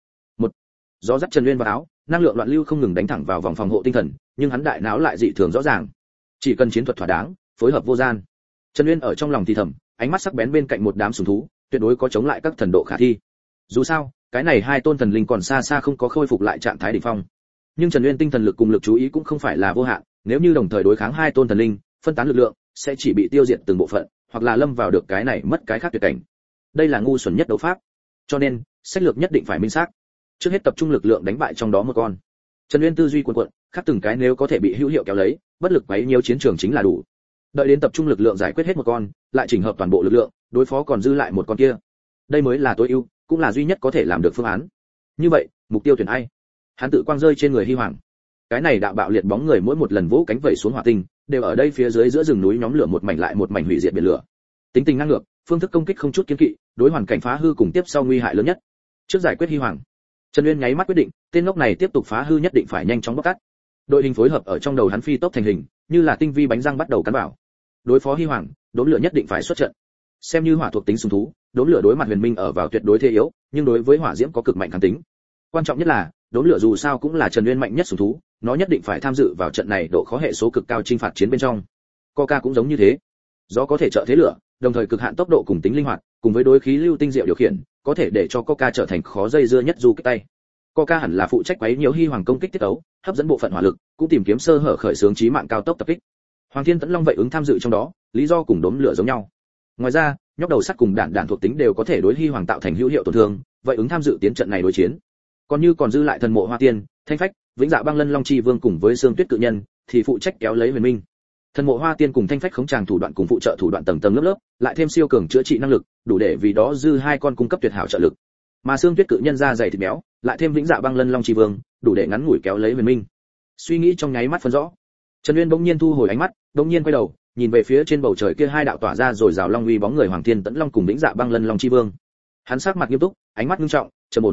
Gió dắt Trần Uyên vào áo, năng lượng loạn lưu không ngừng đánh thẳng vào vòng phòng hộ tinh thần, nhưng hắn đại não lại dị thường rõ ràng. Chỉ cần chiến thuật thỏa đáng, phối hợp vô gian. Trần Uyên ở trong lòng thì thầm, ánh mắt sắc bén bên cạnh một đám sủng thú, tuyệt đối có chống lại các thần độ khả thi. Dù sao, cái này hai tôn thần linh còn xa xa không có khôi phục lại trạng thái đỉnh phong. Nhưng Trần Uyên tinh thần lực cùng lực chú ý cũng không phải là vô hạn, nếu như đồng thời đối kháng hai tôn thần linh, phân tán lực lượng sẽ chỉ bị tiêu diệt từng bộ phận, hoặc là lâm vào được cái này mất cái khác tuyệt cảnh. Đây là ngu xuẩn nhất đấu pháp. Cho nên, sách lược nhất định phải minh xác. Trước hết tập trung lực lượng đánh bại trong đó một con. Trần Uyên tư duy cuồn cuộn, khác từng cái nếu có thể bị hữu hiệu kéo lấy, bất lực quấy nhiều chiến trường chính là đủ. Đợi đến tập trung lực lượng giải quyết hết một con, lại chỉnh hợp toàn bộ lực lượng, đối phó còn dư lại một con kia. Đây mới là tối ưu, cũng là duy nhất có thể làm được phương án. Như vậy, mục tiêu tuyển ai? Hắn tự quang rơi trên người Hy Hoàng. Cái này đạo bạo liệt bóng người mỗi một lần vỗ cánh vẩy xuống hỏa tinh, đều ở đây phía dưới giữa rừng núi nhóm lửa một mảnh lại một mảnh hủy diệt biển lửa. Tính tình ngang ngược, phương thức công kích không chút kiêng kỵ, đối hoàn cảnh phá hư cùng tiếp sau nguy hại lớn nhất. Trước giải quyết Hy Hoàng, Trần Uyên nháy mắt quyết định, tên ngốc này tiếp tục phá hư nhất định phải nhanh chóng bóc tát. Đội hình phối hợp ở trong đầu hắn phi tốc thành hình, như là tinh vi bánh răng bắt đầu cắn vào. Đối phó Hy Hoàng, đốm lửa nhất định phải xuất trận. Xem như hỏa thuộc tính sùng thú, đốm lửa đối mặt Huyền Minh ở vào tuyệt đối thế yếu, nhưng đối với hỏa diễm có cực mạnh kháng tính. Quan trọng nhất là, đốm lửa dù sao cũng là Trần Uyên mạnh nhất sùng thú, nó nhất định phải tham dự vào trận này độ khó hệ số cực cao chinh phạt chiến bên trong. Coca cũng giống như thế. Gió có thể trợ thế lửa, đồng thời cực hạn tốc độ cùng tính linh hoạt, cùng với đối khí lưu tinh diệu điều khiển, có thể để cho Coca trở thành khó dây dưa nhất du kích tay. Coca hẳn là phụ trách quấy nhiễu Hy Hoàng công kích tiết tấu, hấp dẫn bộ phận hỏa lực, cũng tìm kiếm sơ hở khởi xướng chí mạng cao tốc tập kích. Hoàng Thiên Tẫn Long vậy ứng tham dự trong đó, lý do cùng đốm lửa giống nhau. Ngoài ra, nhóc đầu sắt cùng đạn thuộc tính đều có thể đối Hy Hoàng tạo thành hữu hiệu tổn thương, vậy ứng tham dự tiến trận này đối chiến. Còn dư lại Thần Mộ Hoa Tiên, Thanh Phách, Vĩnh Dạ Băng Lân Long Chi Vương cùng với Sương Tuyết Cự Nhân, thì phụ trách kéo lấy Huyền Minh. Thần Mộ Hoa Tiên cùng Thanh Phách khống tràng thủ đoạn cùng phụ trợ thủ đoạn tầng tầng lớp lớp, lại thêm siêu cường chữa trị năng lực, đủ để vì đó dư hai con cung cấp tuyệt hảo trợ lực. Mà Sương Tuyết Cự Nhân da dày thịt béo, lại thêm Vĩnh Dạ Băng Lân Long Chi Vương, đủ để ngắn ngủi kéo lấy Huyền Minh. Suy nghĩ trong nháy mắt phân rõ, Trần Uyên bỗng nhiên thu hồi ánh mắt, bỗng nhiên quay đầu, nhìn về phía trên bầu trời kia hai đạo tỏa ra rồi rào long uy bóng người Hoàng Thiên Tẫn Long cùng Vĩnh Dạ Băng Lân Long Chi Vương. Hắn sắc mặt nghiêm túc, ánh mắt nghiêm trọng, trầm ổn mở miệng,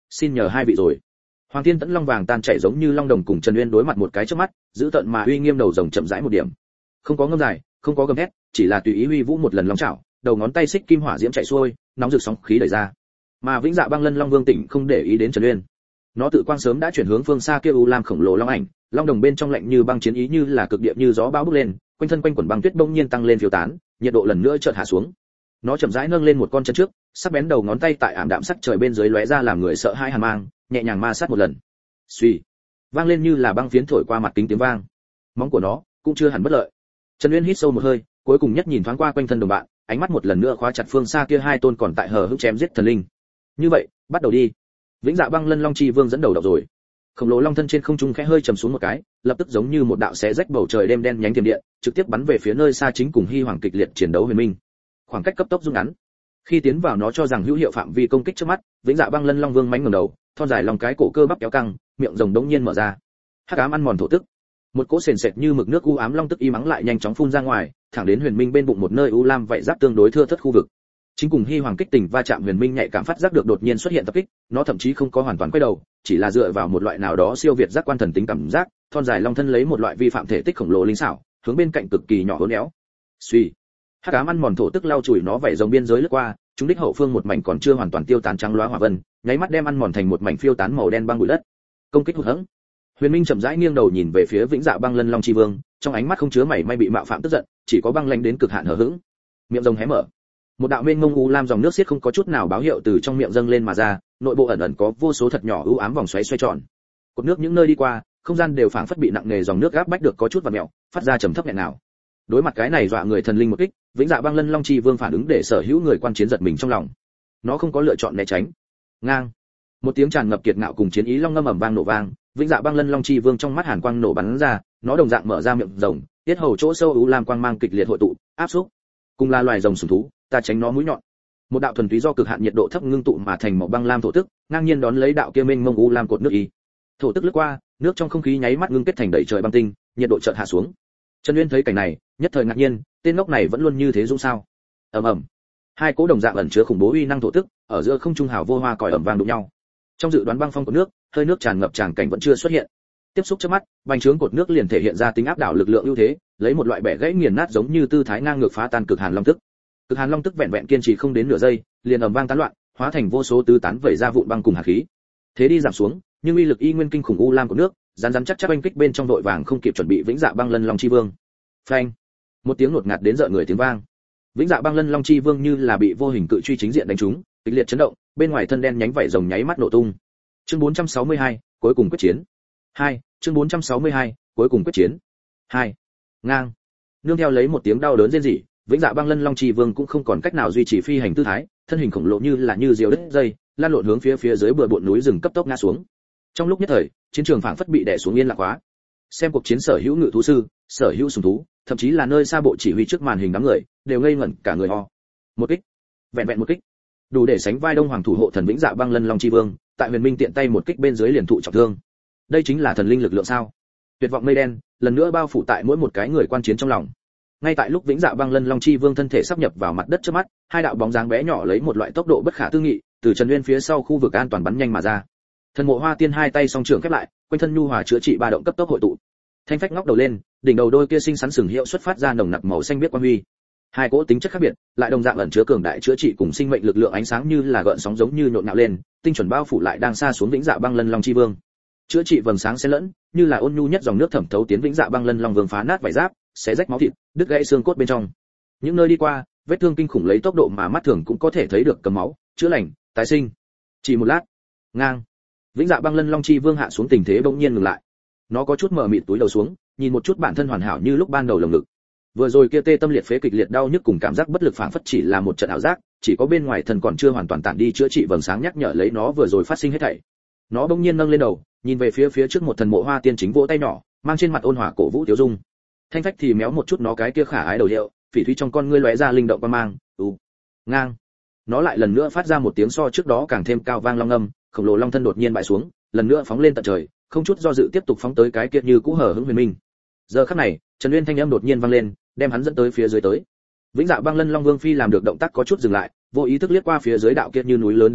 xin nhờ hai vị rồi. Hoàng Thiên Tẫn long vàng tan chảy giống như long đồng cùng Trần Uyên đối mặt một cái chớp mắt, giữ tận mà uy nghiêm đầu rồng chậm rãi một điểm. Không có ngâm dài, không có gầm hét, chỉ là tùy ý huy vũ một lần long chảo, đầu ngón tay xích kim hỏa diễm chạy xuôi, nóng rực sóng khí đẩy ra. Mà Vĩnh Dạ Băng Lân Long Vương tỉnh không để ý đến Trần Uyên. Nó tự quang sớm đã chuyển hướng phương xa kia u lam khổng lồ long ảnh, long đồng bên trong lạnh như băng chiến ý như là cực địa như gió bão bốc lên, quanh thân quanh quần băng tuyết bỗng nhiên tăng lên phiêu tán, nhiệt độ lần nữa chợt hạ xuống. Nó chậm rãi nâng lên một con chân trước, sắc bén đầu ngón tay tại ảm đạm sắc trời bên dưới lóe ra làm người sợ hãi hàn mang, nhẹ nhàng ma sát một lần. Suy, vang lên như là băng phiến thổi qua mặt kính tiếng vang. Móng của nó cũng chưa hẳn bất lợi. Trần Uyên hít sâu một hơi, cuối cùng nhất nhìn thoáng qua quanh thân đồng bạn, ánh mắt một lần nữa khóa chặt phương xa kia hai tôn còn tại hờ hững chém giết thần linh. Như vậy, bắt đầu đi. Vĩnh Dạ Băng Lân Long Chi Vương dẫn đầu đọc rồi. Khổng lồ long thân trên không trung khẽ hơi trầm xuống một cái, lập tức giống như một đạo xé rách bầu trời đêm đen nhánh tiềm điện, trực tiếp bắn về phía nơi xa chính cùng Hy Hoàng kịch liệt chiến đấu huyền minh. Khoảng cách cấp tốc rút ngắn. Khi tiến vào nó cho rằng hữu hiệu phạm vi công kích trước mắt, Vĩnh Dạ Băng Lân Long Vương mánh ngẩng đầu, thon dài lòng cái cổ cơ bắp kéo căng, miệng rồng đống nhiên mở ra. Hắc ám ăn mòn thổ tức. Một cỗ sền sệt như mực nước u ám long tức y mắng lại nhanh chóng phun ra ngoài, thẳng đến huyền minh bên bụng một nơi u lam vậy giáp tương đối thưa thớt khu vực. Chính cùng Hy Hoàng kích tình va chạm huyền minh nhạy cảm phát giác được đột nhiên xuất hiện tập kích, nó thậm chí không có hoàn toàn quay đầu, chỉ là dựa vào một loại nào đó siêu việt giác quan thần tính cảm giác, thon dài long thân lấy một loại vi phạm thể tích khổng lồ linh xảo, hướng bên cạnh cực kỳ nhỏ uốn éo. Suy, hắc ám ăn mòn thổ tức lau chùi nó vảy rồng biên giới lướt qua, chúng đích hậu phương một mảnh còn chưa hoàn toàn tiêu tán trắng loá hỏa vân, nháy mắt đem ăn mòn thành một mảnh phiêu tán màu đen băng bụi đất. Công kích hụt hẫng. Huyền Minh chậm rãi nghiêng đầu nhìn về phía Vĩnh Dạ Băng Lân Long Chi Vương, trong ánh mắt không chứa mảy may bị mạo phạm tức giận, chỉ có băng lãnh đến cực hạn hờ hững. Miệng rồng hé mở, một đạo mênh mông u lam dòng nước xiết không có chút nào báo hiệu từ trong miệng dâng lên mà ra, nội bộ ẩn ẩn có vô số thật nhỏ u ám vòng xoáy xoay tròn. Cột nước những nơi đi qua, không gian đều phảng phất bị nặng nề dòng nước áp bách được có chút vặn mèo, phát ra trầm thấp nghẹn nào. Đối mặt cái này dọa người thần linh một kích, Vĩnh Dạ Băng Lân Long Chi Vương phản ứng để sở hữu người quan chiến giật mình trong lòng. Nó không có lựa chọn né tránh. Ngang. Một tiếng tràn ngập kiệt ngạo cùng chiến ý long ngâm ầm vang nổ vang, Vĩnh Dạ Băng Lân Long Chi Vương trong mắt hàn quang nổ bắn ra, nó đồng dạng mở ra miệng rồng, tiết hầu chỗ sâu u lam quang mang kịch liệt hội tụ, áp xúc. Cùng là loài rồng sủng thú, ta tránh nó mũi nhọn. Một đạo thuần túy do cực hạn nhiệt độ thấp ngưng tụ mà thành màu băng lam thổ tức, ngang nhiên đón lấy đạo kia mênh mông u lam cột nước y. Thổ tức lướt qua, nước trong không khí nháy mắt ngưng kết thành đầy trời băng tinh, nhiệt độ chợt hạ xuống. Trần Uyên thấy cảnh này, nhất thời ngạc nhiên, tên ngốc này vẫn luôn như thế dũng sao? Ầm ầm. Hai cỗ đồng dạng ẩn chứa khủng bố uy năng thổ tức, ở giữa không trung hào vô hoa còi ầm vang đụng nhau. Trong dự đoán băng phong của nước, hơi nước tràn ngập tràng cảnh vẫn chưa xuất hiện. Tiếp xúc trước mắt, bành trướng cột nước liền thể hiện ra tính áp đảo lực lượng ưu thế, lấy một loại bẻ gãy nghiền nát giống như tư thái ngang ngược phá tan cực hàn long tức. Cực hàn long tức vẹn vẹn kiên trì không đến nửa giây, liền ầm vang tán loạn, hóa thành vô số tứ tán vẩy ra vụn băng cùng hạt khí. Thế đi giảm xuống, nhưng uy lực y nguyên kinh khủng u lam của nước, rắn rắn chắc chắc oanh kích bên trong đội vàng không kịp chuẩn bị Vĩnh Dạ Băng Lân Long Chi Vương. Phanh! Một tiếng ngột ngạt đến rợn người tiếng vang. Vĩnh Dạ Băng Lân Long Chi Vương như là bị vô hình cự truy chính diện đánh trúng, kịch liệt chấn động, bên ngoài thân đen nhánh vảy rồng nháy mắt nổ tung. Chương 462, cuối cùng quyết chiến. 2, chương 462, cuối cùng quyết chiến. 2. Ngang. Nương theo lấy một tiếng đau đớn rên rỉ, Vĩnh Dạ Băng Lân Long Chi Vương cũng không còn cách nào duy trì phi hành tư thái, thân hình khổng lồ như là như diều đứt dây, lan lộn hướng phía dưới bờ bộn núi rừng cấp tốc ngã xuống. Trong lúc nhất thời, chiến trường phảng phất bị đè xuống yên lặng quá. Xem cuộc chiến sở hữu ngự thú sư, sở hữu sùng thú, thậm chí là nơi xa bộ chỉ huy trước màn hình đám người, đều ngây ngẩn cả người ho. Một kích, vẹn vẹn một kích, đủ để sánh vai Đông Hoàng thủ hộ thần Vĩnh Dạ Băng Lân Long Chi Vương, tại Huyền Minh tiện tay một kích bên dưới liền thụ trọng thương. Đây chính là thần linh lực lượng sao? Tuyệt vọng mây đen, lần nữa bao phủ tại mỗi một cái người quan chiến trong lòng. Ngay tại lúc Vĩnh Dạ Băng Lân Long Chi Vương thân thể sắp nhập vào mặt đất trước mắt, hai đạo bóng dáng bé nhỏ lấy một loại tốc độ bất khả tư nghị, từ Trần Uyên phía sau khu vực an toàn bắn nhanh mà ra. Thần Mộ Hoa Tiên hai tay song trường khép lại, quanh thân nhu hòa chữa trị ba động cấp tốc hội tụ. Thanh phách ngóc đầu lên, đỉnh đầu đôi kia xinh xắn sừng hiệu xuất phát ra nồng nặc màu xanh biếc quang huy. Hai cỗ tính chất khác biệt, lại đồng dạng ẩn chứa cường đại chữa trị cùng sinh mệnh lực lượng ánh sáng như là gợn sóng giống như nhộn nhạo lên, tinh chuẩn bao phủ lại đang xa xuống Vĩnh Dạ Băng Lân Long Chi Vương. Chữa trị vầng sáng xen lẫn, như là ôn nhu nhất dòng nước thẩm thấu tiến Vĩnh Dạ Băng Lân Long Vương phá nát vảy giáp, xé rách máu thịt, đứt gãy xương cốt bên trong. Những nơi đi qua, vết thương kinh khủng lấy tốc độ mà mắt thường cũng có thể thấy được cầm máu, chữa lành, tái sinh. Chỉ một lát, ngang. Vĩnh Dạ Băng Lân Long Chi Vương hạ xuống tình thế bỗng nhiên ngừng lại. Nó có chút mờ mịt túi đầu xuống, nhìn một chút bản thân hoàn hảo như lúc ban đầu lồng ngực. Vừa rồi kia tê tâm liệt phế kịch liệt đau nhức cùng cảm giác bất lực phảng phất chỉ là một trận ảo giác, chỉ có bên ngoài thần còn chưa hoàn toàn tản đi chữa trị vầng sáng nhắc nhở lấy nó vừa rồi phát sinh hết thảy. Nó bỗng nhiên nâng lên đầu, nhìn về phía trước một thần Mộ Hoa Tiên chính vỗ tay nhỏ, mang trên mặt ôn hòa cổ vũ tiểu dung. Thanh phách thì méo một chút nó cái kia khả ái đầu hiệu, phỉ thúy trong con ngươi lóe ra linh động qua mang, ngang. Nó lại lần nữa phát ra một tiếng so trước đó càng thêm cao vang long âm, khổng lồ long thân đột nhiên bại xuống, lần nữa phóng lên tận trời, không chút do dự tiếp tục phóng tới cái kia như cũ hở hững Huyền Minh. Giờ khắc này, Trần Uyên thanh âm đột nhiên vang lên, đem hắn dẫn tới phía dưới tới. Vĩnh Dạ Băng Lân Long Vương phi làm được động tác có chút dừng lại, vô ý thức liếc qua phía dưới đạo kia như núi lớn đứng sững,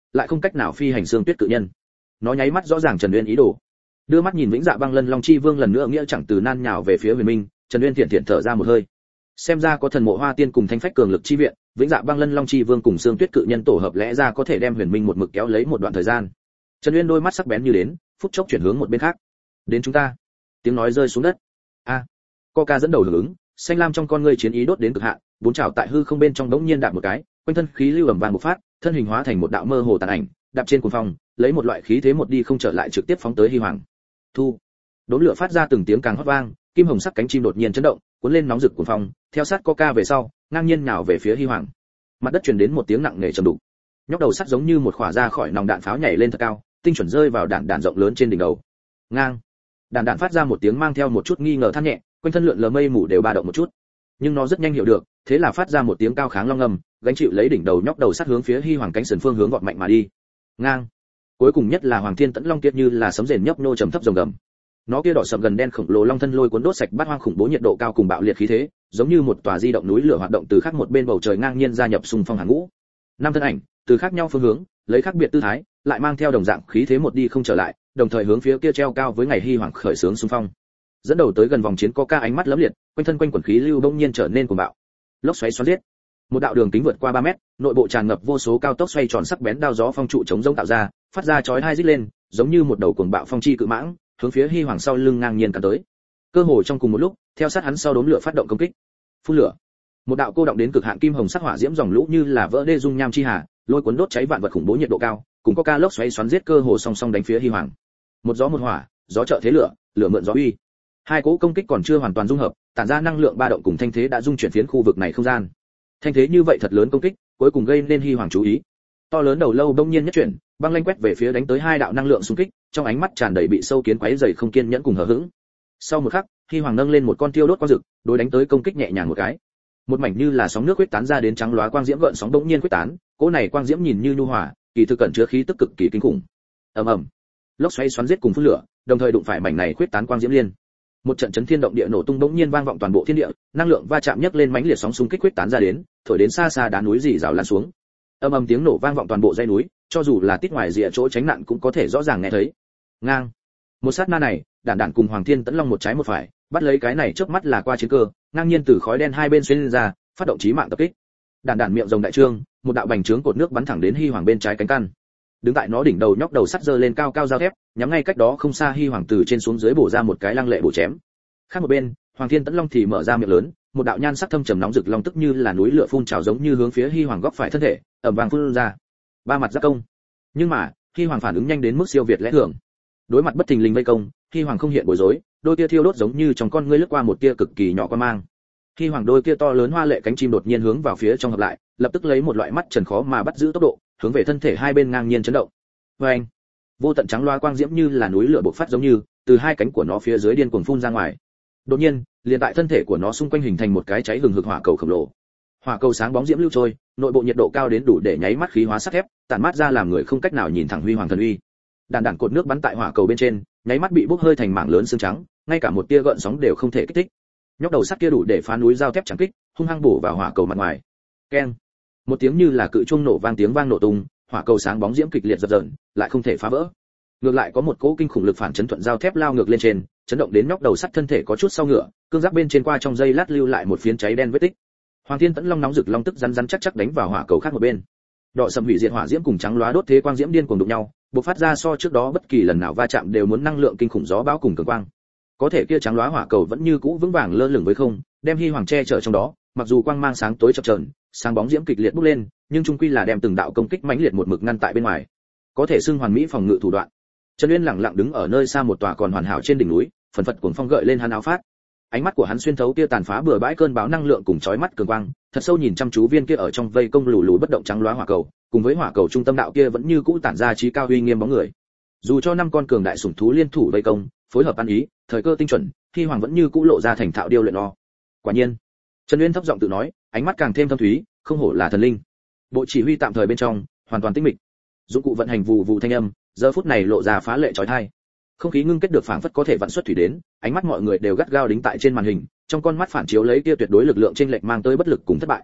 lại không cách nào phi hành xương tuyết cự nhân. Nó nháy mắt rõ ràng Trần Uyên ý đồ, đưa mắt nhìn Vĩnh Dạ Băng Lân Long Chi Vương lần nữa nghĩa chẳng từ nan nhào về phía Huyền Minh. Trần Uyên thiện thiện thở ra một hơi, xem ra có thần mộ hoa tiên cùng thanh phách cường lực chi viện, Vĩnh Dạ Băng Lân Long Chi Vương cùng xương tuyết cự nhân tổ hợp lẽ ra có thể đem Huyền Minh một mực kéo lấy một đoạn thời gian. Trần Uyên đôi mắt sắc bén như đến, phút chốc chuyển hướng một bên khác. Đến chúng ta. Tiếng nói rơi xuống đất. A. Coca dẫn đầu hưởng ứng, xanh lam trong con ngươi chiến ý đốt đến cực hạn, bốn chảo tại hư không bên trong đống nhiên đạp một cái, quanh thân khí lưu ầm vang bộc phát, thân hình hóa thành một đạo mơ hồ tàn ảnh, đạp trên cuồng phong, lấy một loại khí thế một đi không trở lại trực tiếp phóng tới Hy Hoàng. Thu. Đốm lửa phát ra từng tiếng càng hót vang, kim hồng sắc cánh chim đột nhiên chấn động, cuốn lên nóng rực cuồng phong, theo sát Coca về sau, ngang nhiên nhào về phía Hy Hoàng. Mặt đất truyền đến một tiếng nặng nề trầm đục. Nhóc đầu sắt giống như một khỏa ra khỏi nòng đạn pháo nhảy lên thật cao, tinh chuẩn rơi vào đạn rộng lớn trên đỉnh đầu. Ngang. Đạn phát ra một tiếng mang theo một chút nghi ngờ than nhẹ, quanh thân lượn lờ mây mù đều ba động một chút. Nhưng nó rất nhanh hiểu được, thế là phát ra một tiếng cao kháng long ngầm, gánh chịu lấy đỉnh đầu nhóc đầu sắt hướng phía Hy Hoàng cánh sườn phương hướng vọt mạnh mà đi. Ngang. Cuối cùng nhất là Hoàng Thiên Tẫn Long tiết như là sấm rền nhấp nô trầm thấp rồng gầm. Nó kia đỏ sậm gần đen khổng lồ long thân lôi cuốn đốt sạch bát hoang khủng bố nhiệt độ cao cùng bạo liệt khí thế, giống như một tòa di động núi lửa hoạt động từ khác một bên bầu trời ngang nhiên gia nhập xung phong hàng ngũ. Năm thân ảnh, từ khác nhau phương hướng, lấy khác biệt tư thái, lại mang theo đồng dạng khí thế một đi không trở lại, đồng thời hướng phía kia treo cao với ngày Hy Hoàng khởi sướng xung phong. Dẫn đầu tới gần vòng chiến Coca ánh mắt lấm liệt, quanh thân quanh quần khí lưu bỗng nhiên trở nên cuồng bạo. Lốc xoáy xoắn giết. Một đạo đường kính vượt qua 3 mét, nội bộ tràn ngập vô số cao tốc xoay tròn sắc bén đao gió phong trụ chống rông tạo ra, phát ra chói tai rít lên, giống như một đầu cuồng bạo phong chi cự mãng, hướng phía Hy Hoàng sau lưng ngang nhiên cắn tới. Cơ hồ trong cùng một lúc, theo sát hắn sau đốm lửa phát động công kích. Phun lửa. Một đạo cô động đến cực hạn kim hồng sắc hỏa diễm dòng lũ như là vỡ đê dung nham chi hà, lôi cuốn đốt cháy vạn vật khủng bố nhiệt độ cao, cùng Coca lốc xoáy xoắn giết cơ hồ song song đánh phía Hy Hoàng. Một gió một hỏa, gió trợ thế lửa, lửa mượn gió uy. Hai cỗ công kích còn chưa hoàn toàn dung hợp, tản ra năng lượng ba động cùng thanh thế đã dung chuyển phiến khu vực này không gian. Thanh thế như vậy thật lớn công kích, cuối cùng gây nên Hy Hoàng chú ý. To lớn đầu lâu đông nhiên nhất chuyển, băng lanh quét về phía đánh tới hai đạo năng lượng xung kích, trong ánh mắt tràn đầy bị sâu kiến quấy rầy không kiên nhẫn cùng hờ hững. Sau một khắc, Hy Hoàng nâng lên một con tiêu đốt quang dực, đối đánh tới công kích nhẹ nhàng một cái. Một mảnh như là sóng nước huyết tán ra đến trắng lóa quang diễm gợn sóng bỗng nhiên huyết tán, cỗ này quang diễm nhìn như nhu hòa, kỳ thực cẩn chứa khí tức cực kỳ kinh khủng. Ầm ầm. Lốc xoáy xoắn giết cùng phun lửa, đồng thời đụng phải mảnh này huyết tán quang diễm liên. Một trận chấn thiên động địa nổ tung bỗng nhiên vang vọng toàn bộ thiên địa, năng lượng va chạm nhấc lên mãnh liệt sóng xung kích huyết tán ra đến, thổi đến xa xa đá núi rỉ rào lan xuống. Ầm ầm tiếng nổ vang vọng toàn bộ dãy núi, cho dù là tít ngoài rìa chỗ tránh nạn cũng có thể rõ ràng nghe thấy. Ngang. Một sát na này, đản cùng Hoàng Thiên Tẫn Long một trái một phải, bắt lấy cái này trước mắt là qua chiến cơ, ngang nhiên từ khói đen hai bên xuyên ra, phát động chí mạng tập kích. Đản miệng rồng đại trương, một đạo bành trướng cột nước bắn thẳng đến Hy Hoàng bên trái cánh căn. Đứng tại nó đỉnh đầu nhóc đầu sắt giơ lên cao cao dao thép, nhắm ngay cách đó không xa Hy Hoàng từ trên xuống dưới bổ ra một cái lăng lệ bổ chém. Khác một bên, Hoàng Thiên Tẫn Long thì mở ra miệng lớn, một đạo nhan sắc thâm trầm nóng rực long tức như là núi lửa phun trào giống như hướng phía Hy Hoàng góc phải thân thể, ầm vang phun ra. Ba mặt giáp công. Nhưng mà, Hy Hoàng phản ứng nhanh đến mức siêu việt lẽ thường. Đối mặt bất thình lình vây công, Hy Hoàng không hiện bối rối, đôi tia thiêu đốt giống như trong con ngươi lướt qua một tia cực kỳ nhỏ quan mang. Hy Hoàng đôi kia to lớn hoa lệ cánh chim đột nhiên hướng vào phía trong hợp lại, lập tức lấy một loại mắt trần khó mà bắt giữ tốc độ, hướng về thân thể hai bên ngang nhiên chấn động. Oeng! Vô tận trắng loa quang diễm như là núi lửa bộc phát giống như, từ hai cánh của nó phía dưới điên cuồng phun ra ngoài. Đột nhiên, liền tại thân thể của nó xung quanh hình thành một cái cháy hừng hực hỏa cầu khổng lồ. Hỏa cầu sáng bóng diễm lưu trôi, nội bộ nhiệt độ cao đến đủ để nháy mắt khí hóa sắt thép, tản mát ra làm người không cách nào nhìn thẳng huy hoàng thần uy. Đàn cột nước bắn tại hỏa cầu bên trên, nháy mắt bị bốc hơi thành mảng lớn xương trắng, ngay cả một tia gợn sóng đều không thể kích thích. Nhóc đầu sắt kia đủ để phá núi dao thép chẳng kích, hung hăng bổ vào hỏa cầu mặt ngoài. Keng! Một tiếng như là cự chuông nổ vang tiếng vang nổ tung, hỏa cầu sáng bóng diễm kịch liệt dập dờn, lại không thể phá vỡ. Ngược lại có một cỗ kinh khủng lực phản chấn thuận dao thép lao ngược lên trên, chấn động đến nhóc đầu sắt thân thể có chút sau ngựa, cương giáp bên trên qua trong dây lát lưu lại một phiến cháy đen vết tích. Hoàng Thiên Tẫn Long nóng rực long tức rắn chắc chắc đánh vào hỏa cầu khác một bên. Đỏ sầm hủy diệt hỏa diễm cùng trắng lóa đốt thế quang diễm điên cuồng đụng nhau, bộc phát ra so trước đó bất kỳ lần nào va chạm đều muốn năng lượng kinh khủng gió bão cùng cường quang. Có thể kia trắng lóa hỏa cầu vẫn như cũ vững vàng lơ lửng với không, đem Hy Hoàng che chở trong đó, mặc dù quang mang sáng tối chập chờn, sáng bóng diễm kịch liệt bốc lên, nhưng chung quy là đem từng đạo công kích mãnh liệt một mực ngăn tại bên ngoài. Có thể xưng hoàn mỹ phòng ngự thủ đoạn. Trần Uyên lặng lặng đứng ở nơi xa một tòa còn hoàn hảo trên đỉnh núi, phần phật cuồng phong gợi lên hắn áo phát. Ánh mắt của hắn xuyên thấu kia tàn phá bừa bãi cơn bão năng lượng cùng chói mắt cường quang, thật sâu nhìn chăm chú viên kia ở trong vây công lù lù bất động trắng lóa hỏa cầu, cùng với hỏa cầu trung tâm đạo kia vẫn như cũ tản ra trí cao uy nghiêm bóng người. Dù cho năm con cường đại sủng thú liên thủ vây công, phối hợp ăn ý, thời cơ tinh chuẩn, Hy Hoàng vẫn như cũ lộ ra thành thạo điêu luyện o. Quả nhiên, Trần Uyên thấp giọng tự nói, ánh mắt càng thêm thâm thúy, không hổ là thần linh. Bộ chỉ huy tạm thời bên trong, hoàn toàn tĩnh mịch. Dụng cụ vận hành vù vù thanh âm, giờ phút này lộ ra phá lệ chói tai. Không khí ngưng kết được phảng phất có thể vạn xuất thủy đến, ánh mắt mọi người đều gắt gao đính tại trên màn hình, trong con mắt phản chiếu lấy kia tuyệt đối lực lượng chênh lệch mang tới bất lực cùng thất bại.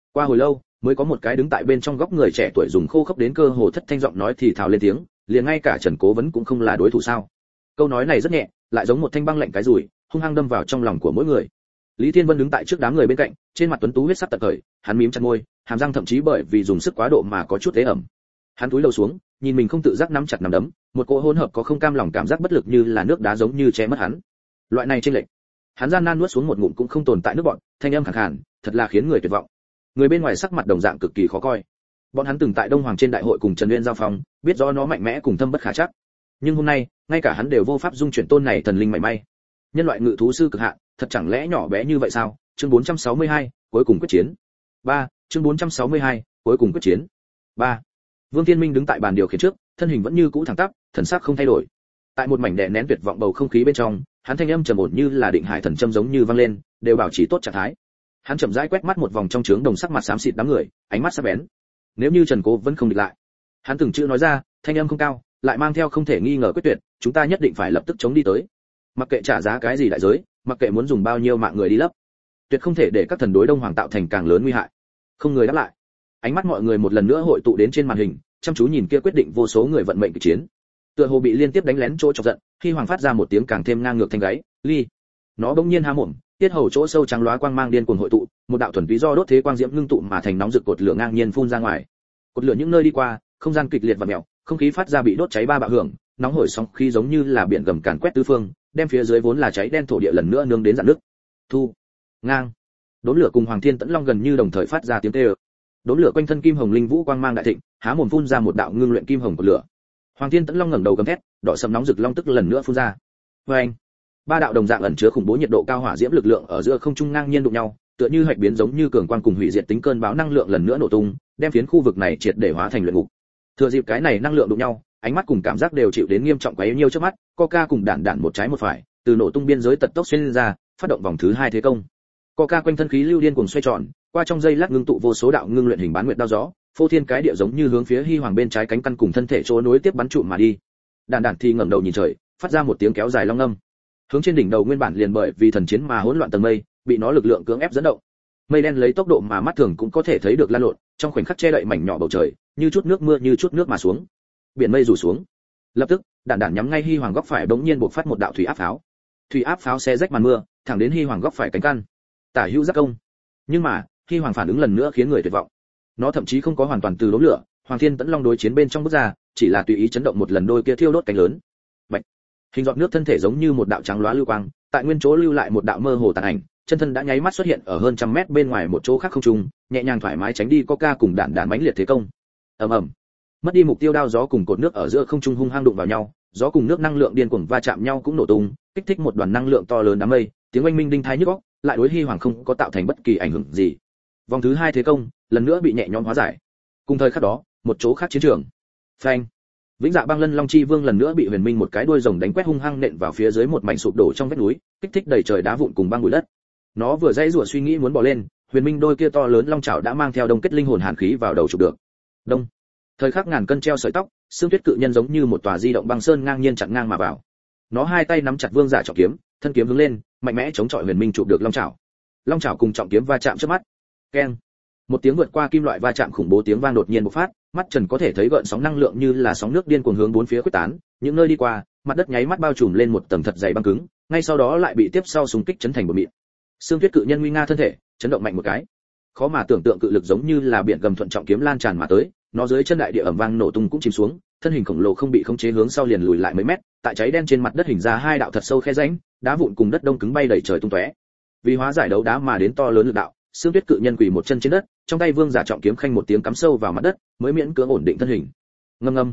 Qua hồi lâu, mới có một cái đứng tại bên trong góc người trẻ tuổi dùng khô khốc đến cơ hồ thất thanh giọng nói thì thào lên tiếng, liền ngay cả Trần Cố Vấn cũng không là đối thủ sao? Câu nói này rất nhẹ, lại giống một thanh băng lạnh cái rủi, hung hăng đâm vào trong lòng của mỗi người. Lý Thiên Vân đứng tại trước đám người bên cạnh, trên mặt tuấn tú huyết sắc tận khởi, hắn mím chặt môi, hàm răng thậm chí bởi vì dùng sức quá độ mà có chút ế ẩm. Hắn cúi đầu xuống, nhìn mình không tự giác nắm chặt nắm đấm, một cỗ hỗn hợp có không cam lòng cảm giác bất lực như là nước đá giống như che mất hắn. Loại này trên lệnh, hắn gian nan nuốt xuống một ngụm cũng không tồn tại nước bọt, thanh âm khàn khàn, thật là khiến người tuyệt vọng. Người bên ngoài sắc mặt đồng dạng cực kỳ khó coi. Bọn hắn từng tại Đông Hoàng trên đại hội cùng Trần Uyên giao phong, biết rõ nó mạnh mẽ cùng thâm bất khả trắc. Nhưng hôm nay, ngay cả hắn đều vô pháp dung chuyển tôn này thần linh mảy may. Nhân loại ngự thú sư cực hạn, thật chẳng lẽ nhỏ bé như vậy sao? Chương 462, cuối cùng quyết chiến. 3, chương 462, cuối cùng quyết chiến. 3. Vương Thiên Minh đứng tại bàn điều khiển trước, thân hình vẫn như cũ thẳng tắp, thần sắc không thay đổi. Tại một mảnh đè nén tuyệt vọng bầu không khí bên trong, hắn thanh âm trầm ổn như là định hải thần châm giống như vang lên, đều bảo trì tốt trạng thái. Hắn chậm rãi quét mắt một vòng trong trướng đồng sắc mặt xám xịt đám người, ánh mắt sắc bén. Nếu như Trần Cố vẫn không địch lại, hắn từng chữ nói ra, thanh âm không cao, lại mang theo không thể nghi ngờ quyết tuyệt, chúng ta nhất định phải lập tức chống đi tới. Mặc kệ trả giá cái gì đại giới, mặc kệ muốn dùng bao nhiêu mạng người đi lấp, tuyệt không thể để các thần đối Đông Hoàng tạo thành càng lớn nguy hại. Không người đáp lại. Ánh mắt mọi người một lần nữa hội tụ đến trên màn hình, chăm chú nhìn kia quyết định vô số người vận mệnh kịch chiến. Tựa hồ bị liên tiếp đánh lén chỗ chọc giận, khi Hoàng phát ra một tiếng càng thêm ngang ngược thanh gáy, "Ly!" Nó bỗng nhiên há mồm, tiết hầu chỗ sâu trắng lóa quang mang điên cuồng hội tụ, một đạo thuần túy do đốt thế quang diễm ngưng tụ mà thành nóng rực cột lửa ngang nhiên phun ra ngoài. Cột lửa những nơi đi qua, không gian kịch liệt và mèo, không khí phát ra bị đốt cháy ba bạo hưởng, nóng hổi sóng khí giống như là biển gầm càn quét tứ phương, đem phía dưới vốn là cháy đen thổ địa lần nữa nướng đến rạn nứt. Thu, ngang, đốn lửa cùng Hoàng Thiên Tẫn Long gần như đồng thời phát ra tiếng kêu. Đốn lửa quanh thân kim hồng linh vũ quang mang đại thịnh, há mồm phun ra một đạo ngưng luyện kim hồng của lửa. Hoàng Thiên Tẫn Long ngẩng đầu gầm thét, đỏ sẫm nóng rực long tức lần nữa phun ra. Oeng! Ba đạo đồng dạng ẩn chứa khủng bố nhiệt độ cao hỏa diễm lực lượng ở giữa không trung ngang nhiên đụng nhau, tựa như hạch biến giống như cường quang cùng hủy diệt tính cơn bão năng lượng lần nữa nổ tung, đem phiến khu vực này triệt để hóa thành luyện ngục. Thừa dịp cái này năng lượng đụng nhau, ánh mắt cùng cảm giác đều chịu đến nghiêm trọng quá nhiêu trước mắt, Coca cùng đản đản một trái một phải, từ nổ tung biên giới tật tốc xuyên ra, phát động vòng thứ 2 thế công. Coca quanh thân khí lưu điên cuồng xoay tròn, qua trong giây lát ngưng tụ vô số đạo ngưng luyện hình bán nguyệt đao gió, phô thiên cái địa giống như hướng phía Hy Hoàng bên trái cánh căn cùng thân thể chỗ nối tiếp bắn trụm mà đi. Đản đản thì ngẩng đầu nhìn trời, phát ra một tiếng kéo dài long âm. Hướng trên đỉnh đầu nguyên bản liền bởi vì thần chiến mà hỗn loạn tầng mây, bị nó lực lượng cưỡng ép dẫn động. Mây đen lấy tốc độ mà mắt thường cũng có thể thấy được lan lộn, trong khoảnh khắc che đậy mảnh nhỏ bầu trời, như chút nước mưa như chút nước mà xuống. Biển mây rủ xuống. Lập tức, đản đản nhắm ngay Hy Hoàng góc phải bỗng nhiên bộc phát một đạo thủy áp pháo. Thủy áp pháo xé rách màn mưa, thẳng đến Hy Hoàng góc phải cánh căn. Tả hữu giác công. Nhưng mà, Hy Hoàng phản ứng lần nữa khiến người tuyệt vọng. Nó thậm chí không có hoàn toàn từ đốm lửa, Hoàng Thiên Tẫn Long đối chiến bên trong bước ra, chỉ là tùy ý chấn động một lần đôi kia thiêu đốt cánh lớn. Bạch. Hình giọt nước thân thể giống như một đạo trắng lóa lưu quang, tại nguyên chỗ lưu lại một đạo mơ hồ tàn ảnh, chân thân đã nháy mắt xuất hiện ở hơn trăm mét bên ngoài một chỗ khác không trung, nhẹ nhàng thoải mái tránh đi Coca cùng đản đản mãnh liệt thế công. Ầm ầm. Mất đi mục tiêu đao gió cùng cột nước ở giữa không trung hung hăng đụng vào nhau, gió cùng nước năng lượng điên cuồng va chạm nhau cũng nổ tung, kích thích một đoàn năng lượng to lớn đám mây, tiếng oanh minh đinh thái nhức óc, lại đối Hy Hoàng không có tạo thành bất kỳ ảnh hưởng gì. Vòng thứ 2 thế công, lần nữa bị nhẹ nhõm hóa giải. Cùng thời khắc đó, một chỗ khác chiến trường. Phanh. Vĩnh Dạ Băng Lân Long Chi Vương lần nữa bị Huyền Minh một cái đuôi rồng đánh quét hung hăng nện vào phía dưới một mảnh sụp đổ trong vách núi, kích thích đầy trời đá vụn cùng băng bụi đất. Nó vừa dãy rủa suy nghĩ muốn bò lên, Huyền Minh đôi kia to lớn long chảo đã mang theo đông kết linh hồn hàn khí vào đầu chụp được. Đông. Thời khắc ngàn cân treo sợi tóc, xương tuyết cự nhân giống như một tòa di động băng sơn ngang nhiên chặn ngang mà vào. Nó hai tay nắm chặt Vương Giả trọng kiếm, thân kiếm hướng lên, mạnh mẽ chống chọi Huyền Minh chụp được long chảo. Long chảo cùng trọng kiếm va chạm trước mắt. Keng. Một tiếng vượt qua kim loại va chạm khủng bố tiếng vang đột nhiên bộc phát, mắt Trần có thể thấy gợn sóng năng lượng như là sóng nước điên cuồng hướng bốn phía khuếch tán, những nơi đi qua, mặt đất nháy mắt bao trùm lên một tầng thật dày băng cứng, ngay sau đó lại bị tiếp sau xung kích chấn thành bột mịn. Xương tuyết cự nhân nguy nga thân thể, chấn động mạnh một cái. Khó mà tưởng tượng cự lực giống như là biển gầm thuận trọng kiếm lan tràn mà tới, nó dưới chân đại địa ầm vang nổ tung cũng chìm xuống, thân hình khổng lồ không bị khống chế hướng sau liền lùi lại mấy mét, tại cháy đen trên mặt đất hình ra hai đạo thật sâu khe rãnh, đá vụn cùng đất đông cứng bay đầy trời tung tóe. Vì hóa giải đấu đá mà đến to lớn lực đạo, xương tuyết cự nhân quỳ một chân trên đất, trong tay Vương Giả trọng kiếm khanh một tiếng cắm sâu vào mặt đất, mới miễn cưỡng ổn định thân hình. Ngâm ngâm.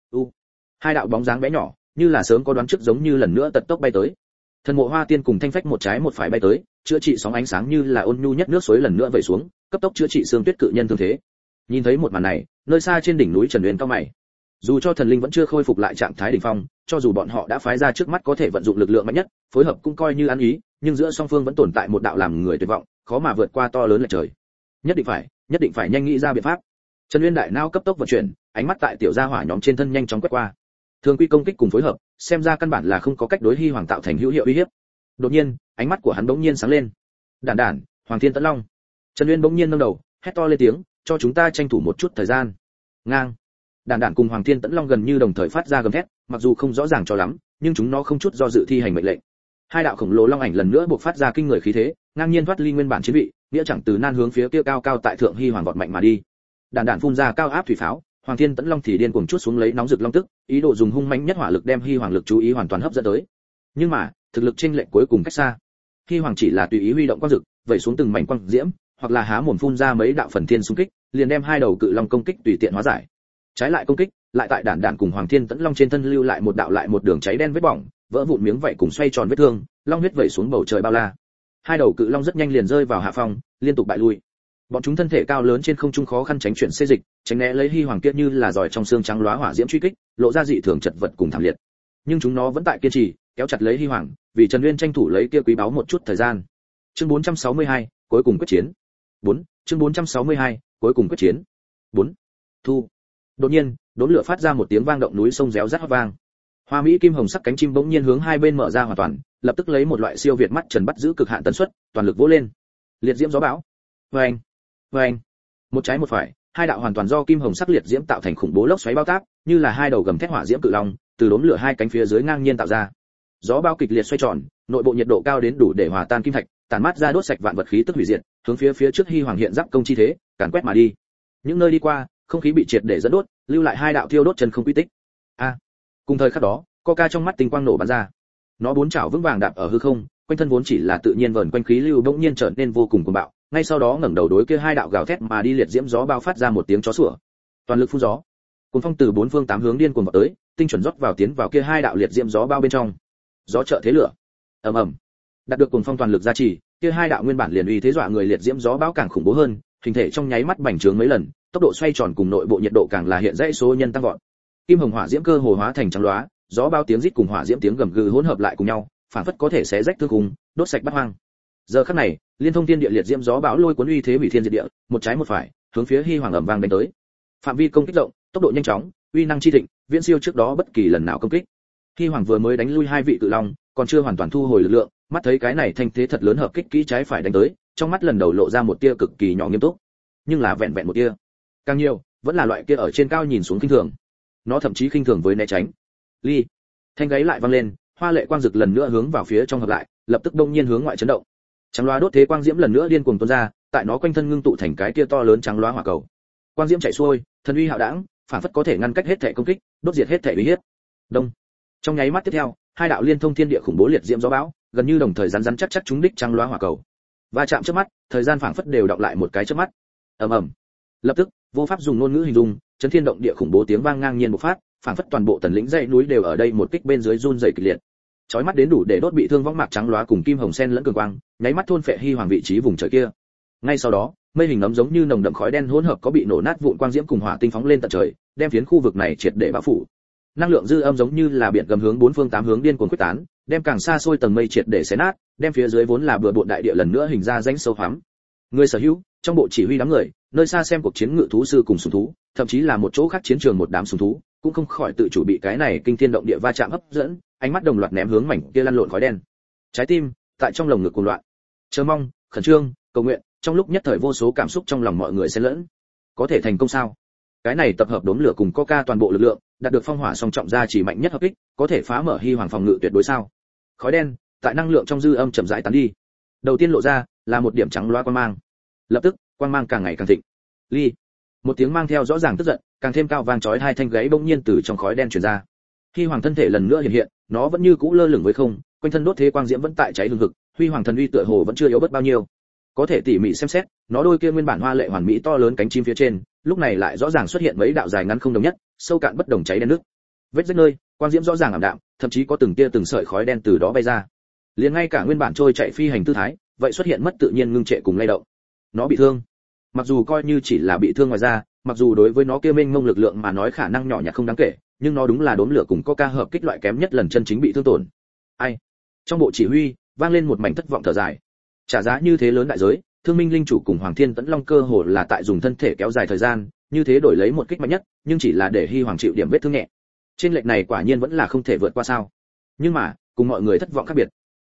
Hai đạo bóng dáng bé nhỏ, như là sớm có đoán trước giống như lần nữa tật tốc bay tới. Thần Mộ Hoa Tiên cùng Thanh Phách một trái một phải bay tới, chữa trị sóng ánh sáng như là ôn nhu nhất nước suối lần nữa vẩy xuống, cấp tốc chữa trị xương tuyết cự nhân thương thế. Nhìn thấy một màn này, nơi xa trên đỉnh núi Trần Uyên cao mày. Dù cho thần linh vẫn chưa khôi phục lại trạng thái đỉnh phong, cho dù bọn họ đã phái ra trước mắt có thể vận dụng lực lượng mạnh nhất, phối hợp cũng coi như ăn ý, nhưng giữa song phương vẫn tồn tại một đạo làm người tuyệt vọng, khó mà vượt qua to lớn lệch trời. Nhất định phải nhanh nghĩ ra biện pháp. Trần Uyên đại não cấp tốc vận chuyển, ánh mắt tại tiểu gia hỏa nhóm trên thân nhanh chóng quét qua. Thường quy công kích cùng phối hợp, xem ra căn bản là không có cách đối Hy Hoàng tạo thành hữu hiệu uy hiếp. Đột nhiên, ánh mắt của hắn bỗng nhiên sáng lên. Đản đản, Hoàng Thiên Tẫn Long. Trần Uyên bỗng nhiên nâng đầu, hét to lên tiếng, cho chúng ta tranh thủ một chút thời gian. Ngang. Đản Đản cùng Hoàng Thiên Tẫn Long gần như đồng thời phát ra gầm thét, mặc dù không rõ ràng cho lắm, nhưng chúng nó không chút do dự thi hành mệnh lệnh. Hai đạo khổng lồ long ảnh lần nữa buộc phát ra kinh người khí thế, ngang nhiên thoát ly nguyên bản chiến vị, nghĩa chẳng từ nan hướng phía kia cao cao tại thượng Hy Hoàng vọt mạnh mà đi. Đản Đản phun ra cao áp thủy pháo, Hoàng Thiên Tẫn Long thì điên cuồng chuốt xuống lấy nóng rực long tức, ý đồ dùng hung mãnh nhất hỏa lực đem Hy Hoàng lực chú ý hoàn toàn hấp dẫn tới. Nhưng mà, thực lực chênh lệch cuối cùng cách xa. Hy Hoàng chỉ là tùy ý huy động quang dực, vẩy xuống từng mảnh quang diễm, hoặc là há mồm phun ra mấy đạo phần thiên xung kích, liền đem hai đầu cự long công kích tùy tiện hóa giải. Trái lại công kích, lại tại Đản Đản cùng Hoàng Thiên Tẫn Long trên thân lưu lại một đạo lại một đường cháy đen vết bỏng, vỡ vụn miếng vảy cùng xoay tròn vết thương, long huyết vẩy xuống bầu trời bao la. Hai đầu cự long rất nhanh liền rơi vào hạ phong, liên tục bại lui. Bọn chúng thân thể cao lớn trên không trung khó khăn tránh chuyển xê dịch, tránh né lấy Hy Hoàng kia như là giỏi trong xương trắng lóa hỏa diễm truy kích, lộ ra dị thường chật vật cùng thảm liệt. Nhưng chúng nó vẫn tại kiên trì, kéo chặt lấy Hy Hoàng, vì Trần Nguyên tranh thủ lấy kia quý báu một chút thời gian. Chương 462, cuối cùng quyết chiến. 4, chương 462, cuối cùng quyết chiến. 4. Thu. Đột nhiên, đốm lửa phát ra một tiếng vang động núi sông réo rắt vang. Hoa mỹ kim hồng sắc cánh chim bỗng nhiên hướng hai bên mở ra hoàn toàn, lập tức lấy một loại siêu việt mắt trần bắt giữ cực hạn tần suất, toàn lực vỗ lên. Liệt diễm gió bão. Oeng, oeng. Một trái một phải, hai đạo hoàn toàn do kim hồng sắc liệt diễm tạo thành khủng bố lốc xoáy bao tác, như là hai đầu gầm thét hỏa diễm cự long, từ đốm lửa hai cánh phía dưới ngang nhiên tạo ra. Gió bão kịch liệt xoay tròn, nội bộ nhiệt độ cao đến đủ để hòa tan kim thạch, tàn mát ra đốt sạch vạn vật khí tức hủy diệt, hướng phía trước Hy Hoàng hiện giáp công chi thế, càn quét mà đi. Những nơi đi qua, không khí bị triệt để dẫn đốt, lưu lại hai đạo thiêu đốt chân không quy tích. Cùng thời khắc đó, Coca trong mắt tinh quang nổ bắn ra. Nó bốn chảo vững vàng đạp ở hư không, quanh thân vốn chỉ là tự nhiên vờn quanh khí lưu bỗng nhiên trở nên vô cùng cuồng bạo, ngay sau đó ngẩng đầu đối kia hai đạo gào thét mà đi liệt diễm gió bao phát ra một tiếng chó sủa. Toàn lực phun gió. Cuồng phong từ bốn phương tám hướng điên cuồng vọt tới, tinh chuẩn rót vào tiến vào kia hai đạo liệt diễm gió bao bên trong. Gió trợ thế lửa. Ầm ầm. Đạt được cuồng phong toàn lực gia trì, kia hai đạo nguyên bản liền uy thế dọa người liệt diễm gió bão càng khủng bố hơn, hình thể trong nháy mắt bành trướng mấy lần, tốc độ xoay tròn cùng nội bộ nhiệt độ càng là hiện dãy số nhân tăng vọt. Kim hồng hỏa diễm cơ hồ hóa thành trắng loá, gió bao tiếng rít cùng hỏa diễm tiếng gầm gừ hỗn hợp lại cùng nhau, phản phất có thể xé rách thương khung, đốt sạch bát hoang. Giờ khắc này, liên thông thiên địa liệt diễm gió bão lôi cuốn uy thế hủy thiên diệt địa, một trái một phải, hướng phía Hy Hoàng ầm vang đánh tới. Phạm vi công kích rộng, tốc độ nhanh chóng, uy năng chi thịnh, viễn siêu trước đó bất kỳ lần nào công kích. Hy Hoàng vừa mới đánh lui hai vị cự long, còn chưa hoàn toàn thu hồi lực lượng, mắt thấy cái này thanh thế thật lớn hợp kích kỹ trái phải đánh tới, trong mắt lần đầu lộ ra một tia cực kỳ nhỏ nghiêm túc, nhưng là vẹn vẹn một tia. Càng nhiều, vẫn là loại kia ở trên cao nhìn xuống khinh thường. Nó thậm chí khinh thường với né tránh. Ly. Thanh gáy lại vang lên, hoa lệ quang dực lần nữa hướng vào phía trong hợp lại, lập tức đông nhiên hướng ngoại chấn động. Trắng loá đốt thế quang diễm lần nữa điên cuồng tuôn ra, tại nó quanh thân ngưng tụ thành cái kia to lớn trắng loá hỏa cầu. Quang diễm chạy xuôi, thần uy hạo đãng, phản phất có thể ngăn cách hết thể công kích, đốt diệt hết thể uy hiếp. Đông. Trong nháy mắt tiếp theo, hai đạo liên thông thiên địa khủng bố liệt diễm gió bão, gần như đồng thời rắn chắc trúng đích trắng loá hỏa cầu. Va chạm trước mắt, thời gian phảng phất đều đọng lại một cái trước mắt. Ầm ầm. Lập tức, vô pháp dùng ngôn ngữ hình dung, chấn thiên động địa khủng bố tiếng vang ngang nhiên bộc phát, phảng phất toàn bộ tần lĩnh dãy núi đều ở đây một kích bên dưới run rẩy kịch liệt. Chói mắt đến đủ để đốt bị thương võng mạc trắng loá cùng kim hồng sen lẫn cường quang, nháy mắt thôn phệ Hy Hoàng vị trí vùng trời kia. Ngay sau đó, mây hình nấm giống như nồng đậm khói đen hỗn hợp có bị nổ nát vụn quang diễm cùng hỏa tinh phóng lên tận trời, đem phiến khu vực này triệt để bao phủ. Năng lượng dư âm giống như là biển gầm hướng bốn phương tám hướng điên cuồng quyết tán, đem càng xa xôi tầng mây triệt để xé nát, đem phía dưới vốn là bừa bộn đại địa lần nữa hình ra rãnh sâu hoắm. Người sở hữu, trong bộ chỉ huy đám người, nơi xa xem cuộc chiến ngự thú sư cùng sùng thú, thậm chí là một chỗ khác chiến trường một đám sùng thú, cũng không khỏi tự chủ bị cái này kinh thiên động địa va chạm hấp dẫn, ánh mắt đồng loạt ném hướng mảnh kia lăn lộn khói đen. Trái tim tại trong lồng ngực cuồng loạn, chờ mong, khẩn trương, cầu nguyện, trong lúc nhất thời vô số cảm xúc trong lòng mọi người xen lẫn. Có thể thành công sao? Cái này tập hợp đốm lửa cùng Coca toàn bộ lực lượng, đạt được phong hỏa song trọng gia chỉ mạnh nhất hợp kích, có thể phá mở Hy Hoàng phòng ngự tuyệt đối sao? Khói đen tại năng lượng trong dư âm chậm rãi tán đi. Đầu tiên lộ ra là một điểm trắng loá quang mang. Lập tức, quang mang càng ngày càng thịnh. Ly. Một tiếng mang theo rõ ràng tức giận, càng thêm cao vang chói hai thanh gáy bỗng nhiên từ trong khói đen truyền ra. Hy Hoàng thân thể lần nữa hiện hiện, nó vẫn như cũ lơ lửng với không, quanh thân đốt thế quang diễm vẫn tại cháy hừng hực, huy hoàng thần uy tựa hồ vẫn chưa yếu bớt bao nhiêu. Có thể tỉ mỉ xem xét, nó đôi kia nguyên bản hoa lệ hoàn mỹ to lớn cánh chim phía trên, lúc này lại rõ ràng xuất hiện mấy đạo dài ngắn không đồng nhất, sâu cạn bất đồng cháy đen nước. Vết rách nơi, quang diễm rõ ràng ảm đạm, thậm chí có từng tia từng sợi khói đen từ đó bay ra. Liền ngay cả nguyên bản trôi chạy phi hành tư thái, vậy xuất hiện mất tự nhiên ngưng trệ cùng lay động. Nó bị thương. Mặc dù coi như chỉ là bị thương ngoài da, mặc dù đối với nó kia mênh mông lực lượng mà nói khả năng nhỏ nhặt không đáng kể, nhưng nó đúng là đốm lửa cùng Coca hợp kích loại kém nhất lần chân chính bị thương tổn. Ai? Trong bộ chỉ huy vang lên một mảnh thất vọng thở dài. Trả giá như thế lớn đại giới, Thương Minh Linh chủ cùng Hoàng Thiên Tẫn Long cơ hồ là tại dùng thân thể kéo dài thời gian, như thế đổi lấy một kích mạnh nhất, nhưng chỉ là để Hy Hoàng chịu điểm vết thương nhẹ. Trên lệch này quả nhiên vẫn là không thể vượt qua sao? Nhưng mà, cùng mọi người thất vọng khác biệt.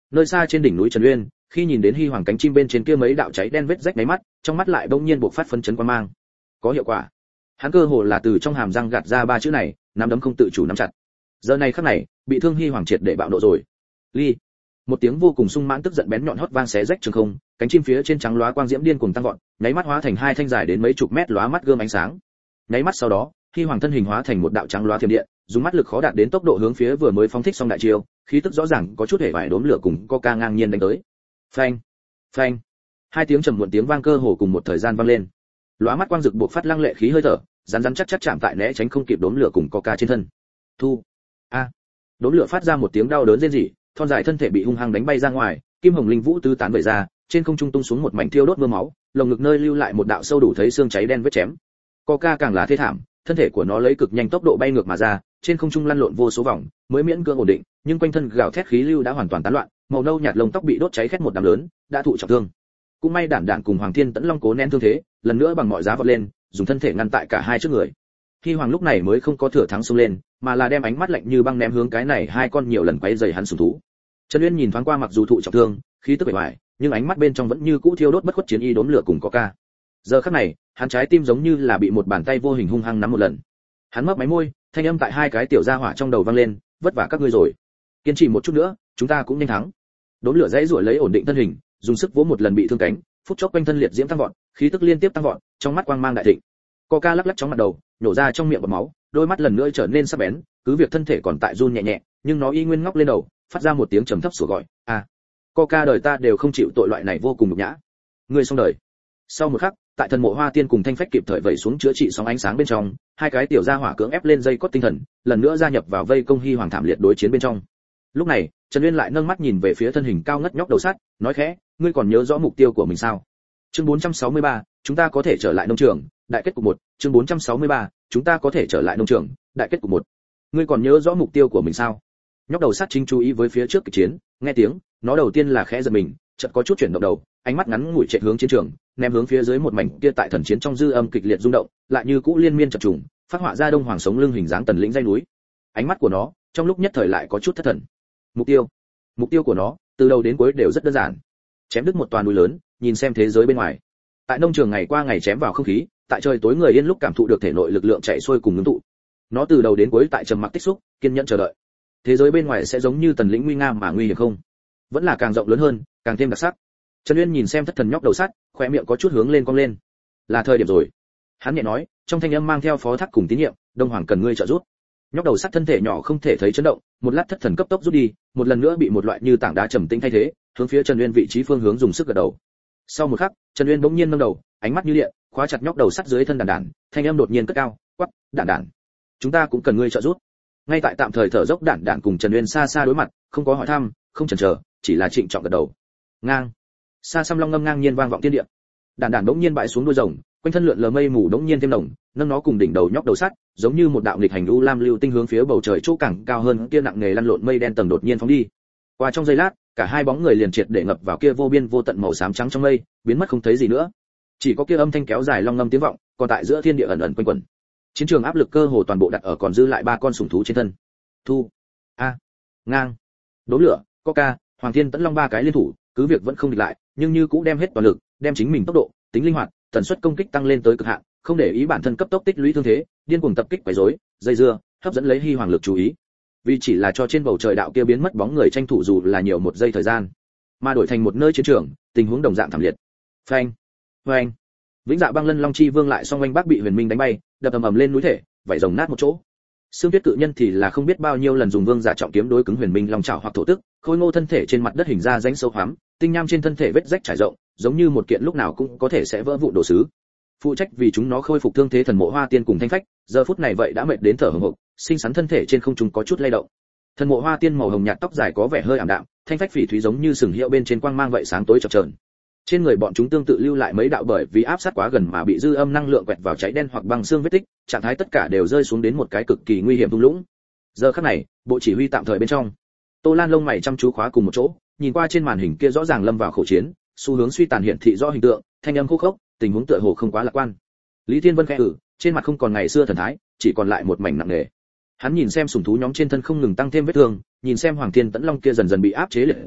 Nơi xa trên đỉnh núi Trần Uyên, khi nhìn đến Hy Hoàng cánh chim bên trên kia mấy đạo cháy đen vết rách mấy mắt, trong mắt lại bỗng nhiên bộc phát phấn chấn quang mang. Có hiệu quả. Hắn cơ hồ là từ trong hàm răng gạt ra ba chữ này, nắm đấm không tự chủ nắm chặt. Giờ này khắc này, bị thương Hy Hoàng triệt để bạo nộ rồi. Ly. Một tiếng vô cùng sung mãn tức giận bén nhọn hót vang xé rách trường không, cánh chim phía trên trắng lóa quang diễm điên cuồng tăng vọt, nháy mắt hóa thành hai thanh dài đến mấy chục mét lóa mắt gươm ánh sáng. Nháy mắt sau đó, Hy Hoàng thân hình hóa thành một đạo trắng lóa thiểm điện, dùng mắt lực khó đạt đến tốc độ hướng phía vừa mới phóng thích xong đại chiêu, khí tức rõ ràng có chút hề vải đốm lửa cùng Coca ngang nhiên đánh tới. Phanh, phanh. Hai tiếng trầm muộn tiếng vang cơ hồ cùng một thời gian vang lên. Lóa mắt quang rực buộc phát lăng lệ khí hơi thở, rắn rắn chắc chắc chạm tại né tránh không kịp đốm lửa cùng Coca trên thân. Thu. A. Đốm lửa phát ra một tiếng đau đớn rên rỉ, thon dài thân thể bị hung hăng đánh bay ra ngoài, kim hồng linh vũ tứ tán vẩy ra, trên không trung tung xuống một mảnh thiêu đốt mưa máu, lồng ngực nơi lưu lại một đạo sâu đủ thấy xương cháy đen vết chém. Coca càng là thê thảm, thân thể của nó lấy cực nhanh tốc độ bay ngược mà ra, trên không trung lăn lộn vô số vòng, mới miễn cưỡng ổn định, nhưng quanh thân gào thét khí lưu đã hoàn toàn tán loạn, màu nâu nhạt lông tóc bị đốt cháy khét một đám lớn, đã thụ trọng thương. Cũng may Đản Đản cùng Hoàng Thiên Tẫn Long cố nén thương thế, lần nữa bằng mọi giá vọt lên, dùng thân thể ngăn tại cả hai trước người. Hy Hoàng lúc này mới không có thừa thắng xông lên, mà là đem ánh mắt lạnh như băng ném hướng cái này hai con nhiều lần quấy rầy hắn sủng thú. Trần Uyên nhìn thoáng qua mặc dù thụ trọng thương, khí tức bề ngoài, nhưng ánh mắt bên trong vẫn như cũ thiêu đốt bất khuất chiến y đốm lửa cùng Coca. Giờ khắc này, hắn trái tim giống như là bị một bàn tay vô hình hung hăng nắm một lần. Hắn mấp máy môi, thanh âm tại hai cái tiểu gia hỏa trong đầu vang lên, vất vả các ngươi rồi. Kiên trì một chút nữa, chúng ta cũng nhanh thắng. Đốm lửa dãy rủa lấy ổn định thân hình, dùng sức vỗ một lần bị thương cánh, phút chốc quanh thân liệt diễm tăng vọt, khí tức liên tiếp tăng vọt, trong mắt quang mang đại thịnh. Coca lắc lắc chóng mặt đầu, nhổ ra trong miệng bọt máu, đôi mắt lần nữa trở nên sắc bén, cứ việc thân thể còn tại run nhẹ nhẹ, nhưng nó y nguyên ngóc lên đầu, phát ra một tiếng trầm thấp sủa gọi, "A, Coca đời ta đều không chịu tội loại này vô cùng nhục nhã. Ngươi xong đời." Sau một khắc, tại thần mộ hoa tiên cùng thanh phách kịp thời vẩy xuống chữa trị sóng ánh sáng bên trong, hai cái tiểu gia hỏa cưỡng ép lên dây cót tinh thần, lần nữa gia nhập vào vây công Hy Hoàng thảm liệt đối chiến bên trong. Lúc này, Trần Uyên lại nâng mắt nhìn về phía thân hình cao ngất nhóc đầu sắt, nói khẽ, "Ngươi còn nhớ rõ mục tiêu của mình sao?" Chương 463, chúng ta có thể trở lại nông trường, đại kết cục 1, chương 463, chúng ta có thể trở lại nông trường, đại kết cục 1. Ngươi còn nhớ rõ mục tiêu của mình sao? Nhóc đầu sắt chính chú ý với phía trước kịch chiến, nghe tiếng, nó đầu tiên là khẽ giật mình, chợt có chút chuyển động đầu, ánh mắt ngắn ngủi chạy hướng chiến trường, ném hướng phía dưới một mảnh kia tại thần chiến trong dư âm kịch liệt rung động, lại như cũ liên miên chập trùng, phát họa ra đông hoàng sống lưng hình dáng tần lĩnh dãy núi. Ánh mắt của nó, trong lúc nhất thời lại có chút thất thần. Mục tiêu của nó, từ đầu đến cuối đều rất đơn giản. Chém đứt một toàn núi lớn, nhìn xem thế giới bên ngoài. Tại nông trường ngày qua ngày chém vào không khí, tại trời tối người yên lúc cảm thụ được thể nội lực lượng chạy xuôi cùng ngưng tụ. Nó từ đầu đến cuối tại trầm mặc tích xúc, kiên nhẫn chờ đợi. Thế giới bên ngoài sẽ giống như tần lĩnh nguy nga mà nguy hiểm không? Vẫn là càng rộng lớn hơn, càng thêm đặc sắc. Trần Uyên nhìn xem thất thần nhóc đầu sắt, khóe miệng có chút hướng lên cong lên. Là thời điểm rồi. Hắn nhẹ nói, trong thanh âm mang theo phó thác cùng tín nhiệm, Đông Hoàng cần ngươi trợ giúp. Nhóc đầu sắt thân thể nhỏ không thể thấy chấn động, một lát thất thần cấp tốc rút đi, một lần nữa bị một loại như tảng đá trầm tĩnh thay thế, hướng phía Trần Uyên vị trí phương hướng dùng sức gật đầu. Sau một khắc, Trần Uyên bỗng nhiên nâng đầu, ánh mắt như điện, khóa chặt nhóc đầu sắt dưới thân Đản Đản, thanh âm đột nhiên cất cao, quắc, "Đản Đản, chúng ta cũng cần ngươi trợ giúp." Ngay tại tạm thời thở dốc Đản Đản cùng Trần Uyên xa xa đối mặt, không có hỏi thăm, không chần chờ, chỉ là trịnh trọng gật đầu. Ngang. Xa xăm long ngâm ngang nhiên vang vọng thiên địa. Đản Đản bỗng nhiên bại xuống đuôi rồng, quanh thân lượn lờ mây mù bỗng nhiên thêm nồng, nâng nó cùng đỉnh đầu nhóc đầu sắt, giống như một đạo nghịch hành u lam lưu tinh hướng phía bầu trời chỗ càng cao hơn kia nặng nề lăn lộn mây đen tầng đột nhiên phóng đi. Qua trong giây lát, cả hai bóng người liền triệt để ngập vào kia vô biên vô tận màu xám trắng trong mây, biến mất không thấy gì nữa. Chỉ có kia âm thanh kéo dài long ngâm tiếng vọng, còn tại giữa thiên địa ẩn ẩn quanh quẩn. Chiến trường áp lực cơ hồ toàn bộ đặt ở còn dư lại ba con sủng thú trên thân. Thu, A, Ngang, Đốm Lửa, Coca, Hoàng Thiên Tẫn Long ba cái liên thủ, cứ việc vẫn không địch lại, nhưng như cũng đem hết toàn lực, đem chính mình tốc độ, tính linh hoạt, tần suất công kích tăng lên tới cực hạn, không để ý bản thân cấp tốc tích lũy thương thế, điên cuồng tập kích quấy rối, dây dưa, hấp dẫn lấy Hy Hoàng lực chú ý. Vì chỉ là cho trên bầu trời đạo kia biến mất bóng người tranh thủ dù là nhiều một giây thời gian, mà đổi thành một nơi chiến trường, tình huống đồng dạng thảm liệt. Phanh, phanh. Vĩnh Dạ Băng Lân Long Chi Vương lại song oanh bác bị Huyền Minh đánh bay, đập ầm ầm lên núi thể, vảy rồng nát một chỗ. Xương Tuyết Cự Nhân thì là không biết bao nhiêu lần dùng vương giả trọng kiếm đối cứng Huyền Minh Long Trảo hoặc thổ tức, khôi ngô thân thể trên mặt đất hình ra rãnh sâu hoắm, tinh nham trên thân thể vết rách trải rộng, giống như một kiện lúc nào cũng có thể sẽ vỡ vụn đồ sứ. Phụ trách vì chúng nó khôi phục thương thế thần mộ hoa tiên cùng thanh phách, giờ phút này vậy đã mệt đến thở hổn hộc, xinh xắn thân thể trên không trung có chút lay động. Thần mộ hoa tiên màu hồng nhạt tóc dài có vẻ hơi ảm đạm, thanh phách phỉ thúy giống như sừng hiệu bên trên quang mang vậy sáng tối chập chờn. Trên người bọn chúng tương tự lưu lại mấy đạo bởi vì áp sát quá gần mà bị dư âm năng lượng quẹt vào cháy đen hoặc băng xương vết tích, trạng thái tất cả đều rơi xuống đến một cái cực kỳ nguy hiểm thung lũng. Giờ khắc này, bộ chỉ huy tạm thời bên trong, Tô Lan lông mày chăm chú khóa cùng một chỗ, nhìn qua trên màn hình kia rõ ràng lâm vào khẩu chiến, xu hướng suy tàn hiển thị rõ hình tượng, thanh âm khô khốc, tình huống tựa hồ không quá lạc quan. Lý Thiên Vân khẽ trên mặt không còn ngày xưa thần thái, chỉ còn lại một mảnh nặng nề. Hắn nhìn xem sủng thú nhóm trên thân không ngừng tăng thêm vết thương, nhìn xem Hoàng Thiên Tẫn Long kia dần dần bị áp chế liệt diễm,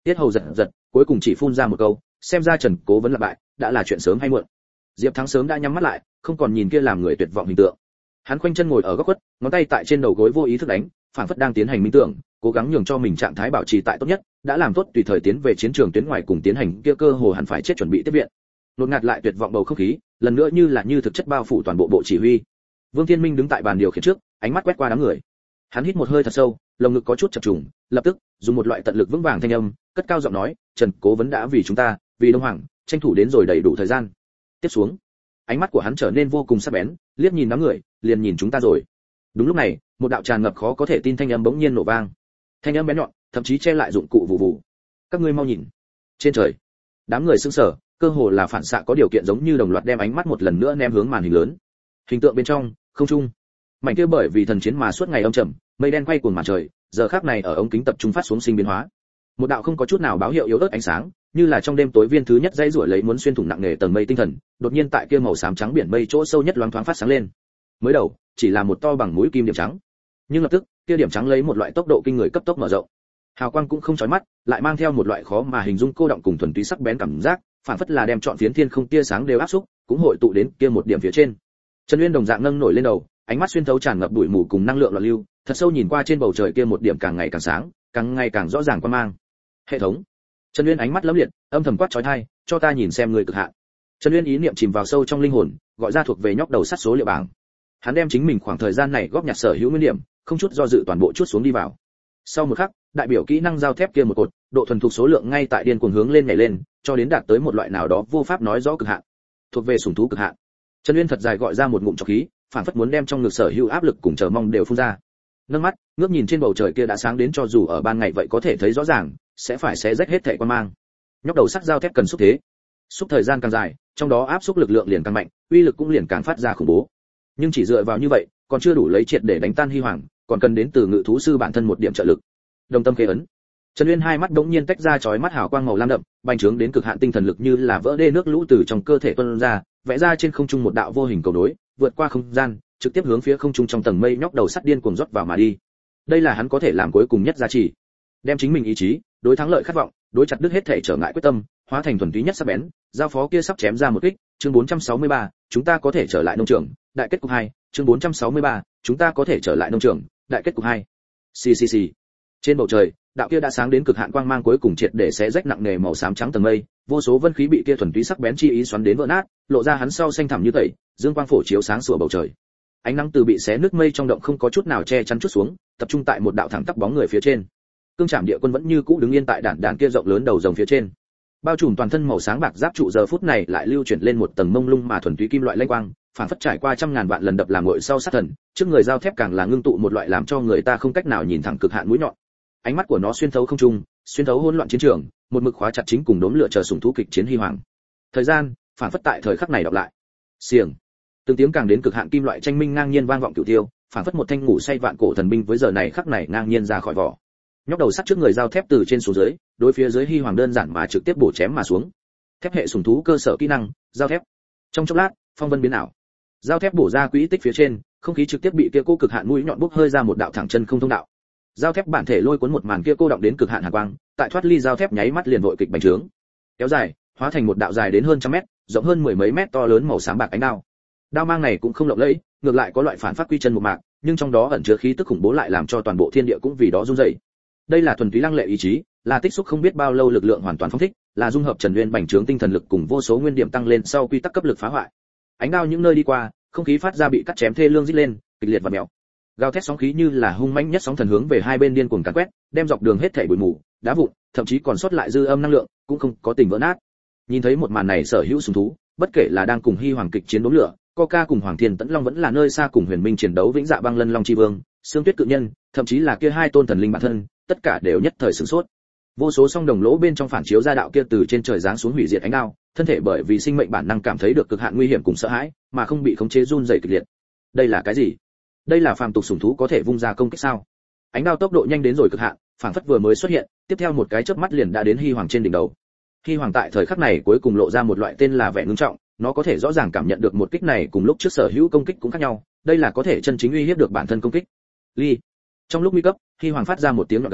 tiết hầu giật giật, cuối cùng chỉ phun ra một câu, xem ra Trần Cố Vấn là bại, đã là chuyện sớm hay muộn. Diệp Thắng sớm đã nhắm mắt lại, không còn nhìn kia làm người tuyệt vọng hình tượng. Hắn khoanh chân ngồi ở góc khuất, ngón tay tại trên đầu gối vô ý thức đánh, phản phất đang tiến hành minh tưởng, cố gắng nhường cho mình trạng thái bảo trì tại tốt nhất, đã làm tốt tùy thời tiến về chiến trường tuyến ngoài cùng tiến hành kia cơ hồ hẳn phải chết chuẩn bị tiếp viện. Đột ngạt lại tuyệt vọng bầu không khí, lần nữa như là như thực chất bao phủ toàn bộ bộ chỉ huy. Vương Thiên Minh đứng tại bàn điều khiển trước, ánh mắt quét qua đám người. Hắn hít một hơi thật sâu, lồng ngực có chút chập trùng, lập tức dùng một loại tận lực vững vàng thanh âm, cất cao giọng nói, Trần Cố Vấn đã vì chúng ta, vì Đông Hoàng, tranh thủ đến rồi đầy đủ thời gian. Tiếp xuống, ánh mắt của hắn trở nên vô cùng sắc bén, liếc nhìn đám người, liền nhìn chúng ta rồi. Đúng lúc này, một đạo tràn ngập khó có thể tin thanh âm bỗng nhiên nổ vang. Thanh âm bén nhọn, thậm chí che lại dụng cụ vụ vụ. Các ngươi mau nhìn. Trên trời, đám người sững sờ, cơ hồ là phản xạ có điều kiện giống như đồng loạt đem ánh mắt một lần nữa ném hướng màn hình lớn. Hình tượng bên trong, không trung, mảnh kia bởi vì thần chiến mà suốt ngày âm trầm, mây đen quay cuồng màn trời, giờ khắc này ở ống kính tập trung phát xuống sinh biến hóa. Một đạo không có chút nào báo hiệu yếu ớt ánh sáng, như là trong đêm tối viên thứ nhất dây rủa lấy muốn xuyên thủng nặng nề tầng mây tinh thần, đột nhiên tại kia màu xám trắng biển mây chỗ sâu nhất loáng thoáng phát sáng lên. Mới đầu, chỉ là một to bằng mũi kim điểm trắng, nhưng lập tức, kia điểm trắng lấy một loại tốc độ kinh người cấp tốc mở rộng. Hào quang cũng không chói mắt, lại mang theo một loại khó mà hình dung cô động cùng thuần túy sắc bén cảm giác, phản phất là đem trọn phiến thiên không tia sáng đều áp xúc, cũng hội tụ đến kia một điểm phía trên. Trần Uyên đồng dạng nâng nổi lên đầu, ánh mắt xuyên thấu tràn ngập bụi mù cùng năng lượng loạn lưu, thật sâu nhìn qua trên bầu trời kia một điểm càng ngày càng sáng, càng ngày càng rõ ràng quan mang. Hệ thống. Trần Uyên ánh mắt lấm liệt, âm thầm quát chói tai, cho ta nhìn xem người cực hạn. Trần Uyên ý niệm chìm vào sâu trong linh hồn, gọi ra thuộc về nhóc đầu sắt số liệu bảng. Hắn đem chính mình khoảng thời gian này góp nhặt sở hữu nguyên điểm, không chút do dự toàn bộ chuốt xuống đi vào. Sau một khắc, đại biểu kỹ năng giao thép kia một cột, độ thuần thục số lượng ngay tại điên cuồng hướng lên nhảy lên, cho đến đạt tới một loại nào đó vô pháp nói rõ cực hạn. Thuộc về sủng thú cực hạn. Trần Uyên thật dài gọi ra một ngụm trọc khí, phản phất muốn đem trong ngực sở hữu áp lực cùng chờ mong đều phun ra. Nâng mắt, ngước nhìn trên bầu trời kia đã sáng đến cho dù ở ban ngày vậy có thể thấy rõ ràng, sẽ phải xé rách hết thảy quan mang. Nhóc đầu sắc giao thép cần xúc thế. Xúc thời gian càng dài, trong đó áp xúc lực lượng liền càng mạnh, uy lực cũng liền càng phát ra khủng bố. Nhưng chỉ dựa vào như vậy, còn chưa đủ lấy triệt để đánh tan Hy Hoàng, còn cần đến từ ngự thú sư bản thân một điểm trợ lực. Đồng tâm khế ấn. Trần Uyên hai mắt đống nhiên tách ra chói mắt hào quang màu lam đậm, bành trướng đến cực hạn tinh thần lực như là vỡ đê nước lũ từ trong cơ thể tuôn ra, vẽ ra trên không trung một đạo vô hình cầu nối, vượt qua không gian, trực tiếp hướng phía không trung trong tầng mây nhóc đầu sắt điên cuồng rót vào mà đi. Đây là hắn có thể làm cuối cùng nhất giá trị. Đem chính mình ý chí, đối thắng lợi khát vọng, đối chặt đứt hết thể trở ngại quyết tâm, hóa thành thuần túy nhất sắc bén, giao phó kia sắp chém ra một kích. Chương 463, chúng ta có thể trở lại nông trường, đại kết cục 2. Chương 463, chúng ta có thể trở lại nông trường, đại kết cục 2. Xì xì xì. Trên bầu trời, đạo kia đã sáng đến cực hạn quang mang cuối cùng triệt để xé rách nặng nề màu xám trắng tầng mây, vô số vân khí bị kia thuần túy sắc bén chi ý xoắn đến vỡ nát, lộ ra hắn sau xanh thẳm như tẩy, dương quang phổ chiếu sáng sủa bầu trời. Ánh nắng từ bị xé nứt mây trong động không có chút nào che chắn chút xuống, tập trung tại một đạo thẳng tắp bóng người phía trên. Cương Trảm Địa Quân vẫn như cũ đứng yên tại đàn kia rộng lớn đầu rồng phía trên. Bao trùm toàn thân màu sáng bạc giáp trụ giờ phút này lại lưu chuyển lên một tầng mông lung mà thuần túy kim loại lanh quang, phản phất trải qua trăm ngàn vạn lần đập làm nguội sau sát thần, trước người giao thép càng là ngưng tụ một loại làm cho người ta không cách nào nhìn thẳng cực hạn mũi nhọn. Ánh mắt của nó xuyên thấu không trung, xuyên thấu hỗn loạn chiến trường, một mực khóa chặt chính cùng đốm lửa chờ sủng thú kịch chiến Hy Hoàng. Thời gian, phản phất tại thời khắc này đọc lại. Xiềng. Từng tiếng càng đến cực hạn kim loại tranh minh ngang nhiên vang vọng cửu tiêu, phản phất một thanh ngủ say vạn cổ thần binh với giờ này khắc này ngang nhiên ra khỏi vỏ. Nhóc đầu sắt trước người giao thép từ trên xuống dưới, đối phía dưới Hy Hoàng đơn giản mà trực tiếp bổ chém mà xuống. Thép hệ sủng thú cơ sở kỹ năng, giao thép. Trong chốc lát, phong vân biến ảo. Giao thép bổ ra quỹ tích phía trên, không khí trực tiếp bị kia cô cực hạn mũi nhọn bốc hơi ra một đạo thẳng chân không thông đạo. Giao thép bản thể lôi cuốn một màn kia cô động đến cực hạn hàn quang, tại thoát ly giao thép nháy mắt liền vội kịch bành trướng, kéo dài, hóa thành một đạo dài đến hơn trăm mét, rộng hơn mười mấy mét to lớn màu xám bạc ánh đao. Đao mang này cũng không lộng lẫy, ngược lại có loại phản phát quy chân một mạc, nhưng trong đó ẩn chứa khí tức khủng bố lại làm cho toàn bộ thiên địa cũng vì đó run rẩy. Đây là thuần túy lăng lệ ý chí, là tích xúc không biết bao lâu lực lượng hoàn toàn phóng thích, là dung hợp Trần Uyên bành trướng tinh thần lực cùng vô số nguyên điểm tăng lên sau quy tắc cấp lực phá hoại. Ánh đao những nơi đi qua, không khí phát ra bị cắt chém thê lương rít lên, kịch liệt và mèo. Gào thét sóng khí như là hung mãnh nhất sóng thần hướng về hai bên điên cuồng càn quét, đem dọc đường hết thảy bụi mù, đá vụn, thậm chí còn sót lại dư âm năng lượng, cũng không có tình vỡ nát. Nhìn thấy một màn này sở hữu sùng thú, bất kể là đang cùng Hy Hoàng kịch chiến đốm lửa, Coca cùng Hoàng Thiên Tẫn Long vẫn là nơi xa cùng Huyền Minh chiến đấu vĩnh dạ băng lân long chi vương, Sương Tuyết cự nhân, thậm chí là kia hai tôn thần linh bản thân, tất cả đều nhất thời sửng sốt. Vô số song đồng lỗ bên trong phản chiếu ra đạo kia từ trên trời giáng xuống hủy diệt ánh đao, thân thể bởi vì sinh mệnh bản năng cảm thấy được cực hạn nguy hiểm cùng sợ hãi, mà không bị khống chế run rẩy kịch liệt. Đây là cái gì? Đây là phàm tục sủng thú có thể vung ra công kích sao? Ánh đao tốc độ nhanh đến rồi cực hạn, phảng phất vừa mới xuất hiện, tiếp theo một cái chớp mắt liền đã đến Hy Hoàng trên đỉnh đầu. Hy Hoàng tại thời khắc này cuối cùng lộ ra một loại tên là vẻ ngưng trọng, nó có thể rõ ràng cảm nhận được một kích này cùng lúc trước sở hữu công kích cũng khác nhau, đây là có thể chân chính uy hiếp được bản thân công kích. Ly. Trong lúc nguy cấp, Hy Hoàng phát ra một tiếng nhọn gáy,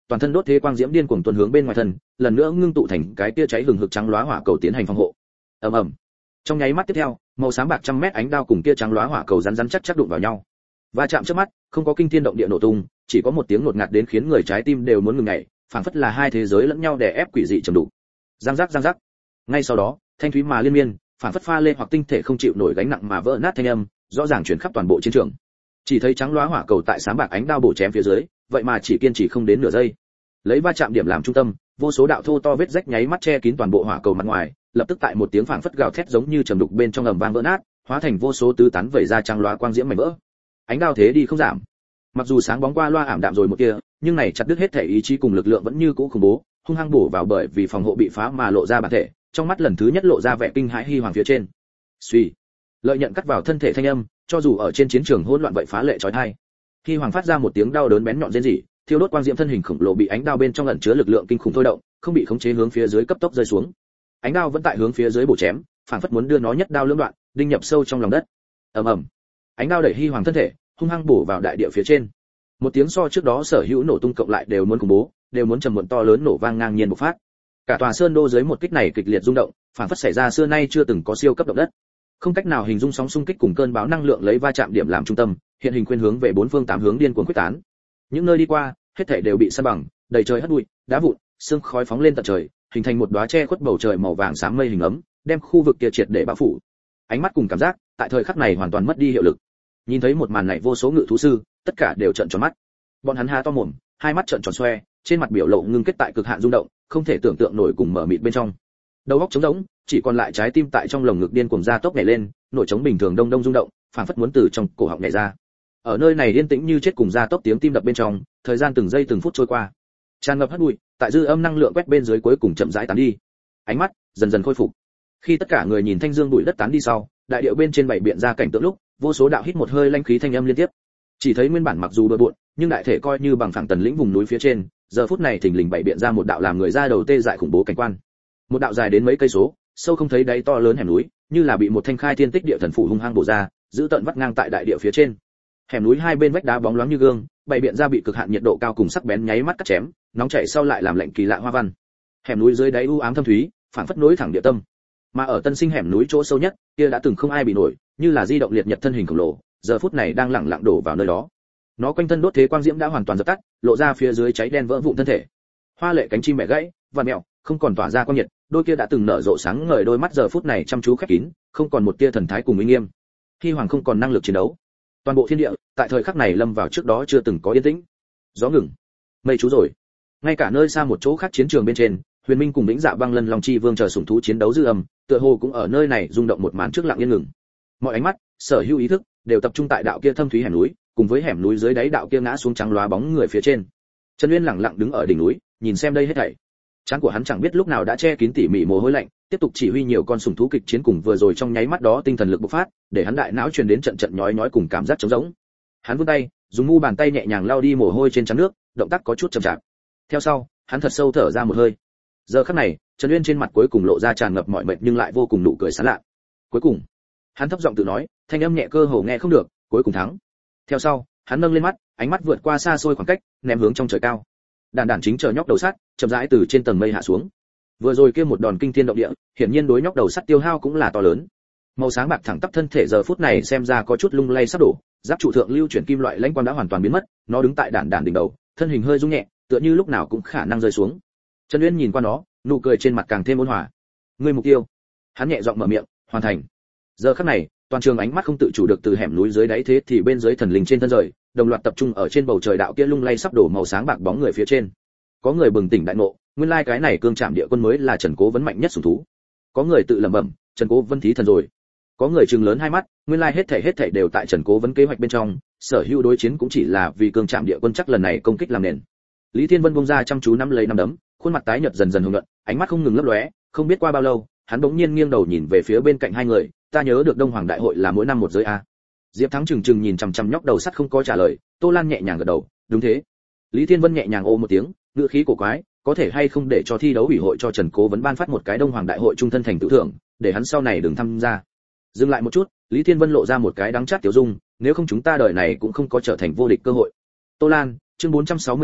toàn thân đốt thế quang diễm điên cuồng tuần hướng bên ngoài thân, lần nữa ngưng tụ thành cái tia cháy hừng hực trắng lóa hỏa cầu tiến hành phòng hộ. ầm ầm. Trong nháy mắt tiếp theo, màu xám bạc trăm mét ánh đao cùng kia trắng lóa hỏa cầu rắn rắn chắc chắc đụng vào nhau. Va chạm trước mắt, không có kinh thiên động địa nổ tung, chỉ có một tiếng ngột ngạt đến khiến người trái tim đều muốn ngừng nhảy, phảng phất là hai thế giới lẫn nhau đè ép quỷ dị trầm đủ. Răng rắc răng rắc. Ngay sau đó, thanh thúy mà liên miên, phảng phất pha lê hoặc tinh thể không chịu nổi gánh nặng mà vỡ nát thanh âm, rõ ràng truyền khắp toàn bộ chiến trường. Chỉ thấy trắng lóa hỏa cầu tại xám bạc ánh đao bổ chém phía dưới, vậy mà chỉ kiên trì không đến nửa giây. Lấy va chạm điểm làm trung tâm, vô số đạo thô to vết rách nháy mắt che kín toàn bộ hỏa cầu mặt ngoài, lập tức tại một tiếng phảng phất gào thét giống như trầm đục bên trong ầm vang vỡ nát, hóa thành vô số tứ tán vẩy ra trắng lóa quang diễm mảnh vỡ. Ánh đao thế đi không giảm. Mặc dù sáng bóng qua loa ảm đạm rồi một kia, nhưng này chặt đứt hết thể ý chí cùng lực lượng vẫn như cũ khủng bố, hung hăng bổ vào bởi vì phòng hộ bị phá mà lộ ra bản thể, trong mắt lần thứ nhất lộ ra vẻ kinh hãi Hy Hoàng phía trên. Suy, lợi nhận cắt vào thân thể thanh âm, cho dù ở trên chiến trường hỗn loạn vậy phá lệ chói tai. Hy Hoàng phát ra một tiếng đau đớn bén nhọn rên rỉ, thiêu đốt quang diễm thân hình khổng lồ bị ánh đao bên trong ẩn chứa lực lượng kinh khủng thôi động, không bị khống chế hướng phía dưới cấp tốc rơi xuống. Ánh đao vẫn tại hướng phía dưới bổ chém, phảng phất muốn đưa nó nhất đao lưỡng đoạn, đinh nhập sâu trong lòng đất. Ầm ầm. Ánh đao đẩy Hy Hoàng thân thể, hung hăng bổ vào đại địa phía trên. Một tiếng so trước đó sở hữu nổ tung cộng lại đều muốn khủng bố, đều muốn trầm muộn to lớn nổ vang ngang nhiên bộc phát. Cả tòa sơn đô dưới một kích này kịch liệt rung động, phảng phất xảy ra xưa nay chưa từng có siêu cấp động đất. Không cách nào hình dung sóng xung kích cùng cơn bão năng lượng lấy va chạm điểm làm trung tâm, hiện hình khuyên hướng về bốn phương tám hướng điên cuồng quyết tán. Những nơi đi qua, hết thảy đều bị san bằng, đầy trời hất bụi, đá vụn, sương khói phóng lên tận trời, hình thành một đóa che khuất bầu trời màu vàng xám mây hình ấm, đem khu vực kia triệt để bao phủ. Ánh mắt cùng cảm giác, tại thời khắc này hoàn toàn mất đi hiệu lực. Nhìn thấy một màn này vô số ngự thú sư, tất cả đều trợn tròn mắt. Bọn hắn há to mồm, hai mắt trợn tròn xoe, trên mặt biểu lộ ngưng kết tại cực hạn rung động, không thể tưởng tượng nổi cùng mở mịt bên trong. Đầu óc trống rỗng, chỉ còn lại trái tim tại trong lồng ngực điên cuồng ra tốc nhảy lên, nổi trống bình thường đông đông rung động, phảng phất muốn từ trong cổ họng nhảy ra. Ở nơi này yên tĩnh như chết cùng ra tốc tiếng tim đập bên trong, thời gian từng giây từng phút trôi qua. Tràn ngập hất bụi, tại dư âm năng lượng quét bên dưới cuối cùng chậm rãi tán đi. Ánh mắt dần dần khôi phục. Khi tất cả người nhìn thanh dương bụi đất tán đi sau, đại điệu bên trên bảy biện ra cảnh tượng lúc, vô số đạo hít một hơi lãnh khí thanh âm liên tiếp. Chỉ thấy nguyên bản mặc dù bừa bộn, nhưng đại thể coi như bằng phẳng tần lĩnh vùng núi phía trên, giờ phút này thình lình bảy biện ra một đạo làm người ra đầu tê dại khủng bố cảnh quan. Một đạo dài đến mấy cây số, sâu không thấy đáy to lớn hẻm núi, như là bị một thanh khai thiên tích địa thần phủ hung hăng bổ ra, giữ tận vắt ngang tại đại địa phía trên. Hẻm núi hai bên vách đá bóng loáng như gương, bảy biện ra bị cực hạn nhiệt độ cao cùng sắc bén nháy mắt cắt chém, nóng chảy sau lại làm lạnh kỳ lạ hoa văn. Hẻm núi dưới đáy u ám thâm thúy, phảng phất nối thẳng địa tâm. Mà ở tân sinh hẻm núi chỗ sâu nhất, kia đã từng không ai bị nổi, như là di động liệt nhật thân hình khổng lồ, giờ phút này đang lẳng lặng đổ vào nơi đó. Nó quanh thân đốt thế quang diễm đã hoàn toàn dập tắt, lộ ra phía dưới cháy đen vỡ vụn thân thể. Hoa lệ cánh chim bẻ gãy, vằn mèo, không còn tỏa ra quang nhiệt, đôi kia đã từng nở rộ sáng ngời đôi mắt giờ phút này chăm chú khép kín, không còn một tia thần thái cùng uy nghiêm. Hy Hoàng không còn năng lực chiến đấu. Toàn bộ thiên địa, tại thời khắc này lâm vào trước đó chưa từng có yên tĩnh. Gió ngừng, mây trú rồi. Ngay cả nơi xa một chỗ khác chiến trường bên trên, Huyền Minh cùng Vĩnh Dạ Băng Lân Long Chi Vương chờ sủng thú chiến đấu dư âm, tựa hồ cũng ở nơi này rung động một màn trước lặng yên ngừng. Mọi ánh mắt, sở hữu ý thức đều tập trung tại đạo kia thâm thúy hẻm núi, cùng với hẻm núi dưới đáy đạo kia ngã xuống trắng lóa bóng người phía trên. Trần Uyên lặng lặng đứng ở đỉnh núi, nhìn xem đây hết thảy. Trán của hắn chẳng biết lúc nào đã che kín tỉ mỉ mồ hôi lạnh, tiếp tục chỉ huy nhiều con sủng thú kịch chiến cùng vừa rồi trong nháy mắt đó tinh thần lực bộc phát, để hắn đại não truyền đến trận trận nhói nhói cùng cảm giác trống rỗng. Hắn vươn tay, dùng mu bàn tay nhẹ nhàng lau đi mồ hôi trên trán nước, động tác có chút chậm chạp. Theo sau, hắn thật sâu thở ra một hơi. Giờ khắc này, Trần Uyên trên mặt cuối cùng lộ ra tràn ngập mọi mệt nhưng lại vô cùng nụ cười sảng lạ. Cuối cùng, hắn thấp giọng tự nói, thanh âm nhẹ cơ hồ nghe không được, cuối cùng thắng. Theo sau, hắn nâng lên mắt, ánh mắt vượt qua xa xôi khoảng cách, ném hướng trong trời cao. Đàn đàn chính chờ nhóc đầu sắt, chậm rãi từ trên tầng mây hạ xuống. Vừa rồi kia một đòn kinh thiên động địa, hiển nhiên đối nhóc đầu sắt tiêu hao cũng là to lớn. Màu sáng bạc thẳng tắp thân thể giờ phút này xem ra có chút lung lay sắp đổ, giáp trụ thượng lưu chuyển kim loại lãnh quang đã hoàn toàn biến mất, nó đứng tại đàn đàn đỉnh đầu, thân hình hơi rung nhẹ, tựa như lúc nào cũng khả năng rơi xuống. Trần Uyên nhìn qua nó, nụ cười trên mặt càng thêm ôn hòa. Ngươi mục tiêu? Hắn nhẹ giọng mở miệng, hoàn thành. Giờ khắc này, toàn trường ánh mắt không tự chủ được từ hẻm núi dưới đáy thế thì bên dưới thần linh trên thân rời, đồng loạt tập trung ở trên bầu trời đạo kia lung lay sắp đổ màu sáng bạc bóng người phía trên. Có người bừng tỉnh đại ngộ, nguyên lai cái này cương trạm địa quân mới là Trần Cố Vấn mạnh nhất sủng thú. Có người tự lẩm bẩm, Trần Cố Vấn thí thần rồi. Có người trừng lớn hai mắt, nguyên lai hết thảy đều tại Trần Cố Vấn kế hoạch bên trong, sở hữu đối chiến cũng chỉ là vì cương trạm địa quân chắc lần này công kích làm nền. Lý Thiên Vân bung ra chăm chú nắm lấy nắm đấm, khuôn mặt tái nhợt dần dần hồng nhuận, ánh mắt không ngừng lấp lóe, không biết qua bao lâu, hắn bỗng nhiên nghiêng đầu nhìn về phía bên cạnh hai người, ta nhớ được Đông Hoàng đại hội là mỗi năm một giới a. Diệp Thắng trừng trừng nhìn chằm chằm nhóc đầu sắt không có trả lời, Tô Lan nhẹ nhàng gật đầu, đúng thế. Lý Thiên Vân nhẹ nhàng ô một tiếng, ngữ khí cổ quái, có thể hay không để cho thi đấu ủy hội cho Trần Cố Vấn ban phát một cái Đông Hoàng đại hội trung thân thành tự thưởng, để hắn sau này đừng tham gia. Dừng lại một chút, Lý Thiên Vân lộ ra một cái đắng chát tiểu dung, nếu không chúng ta đời này cũng không có trở thành vô địch cơ hội. Tô Lan, chương 463,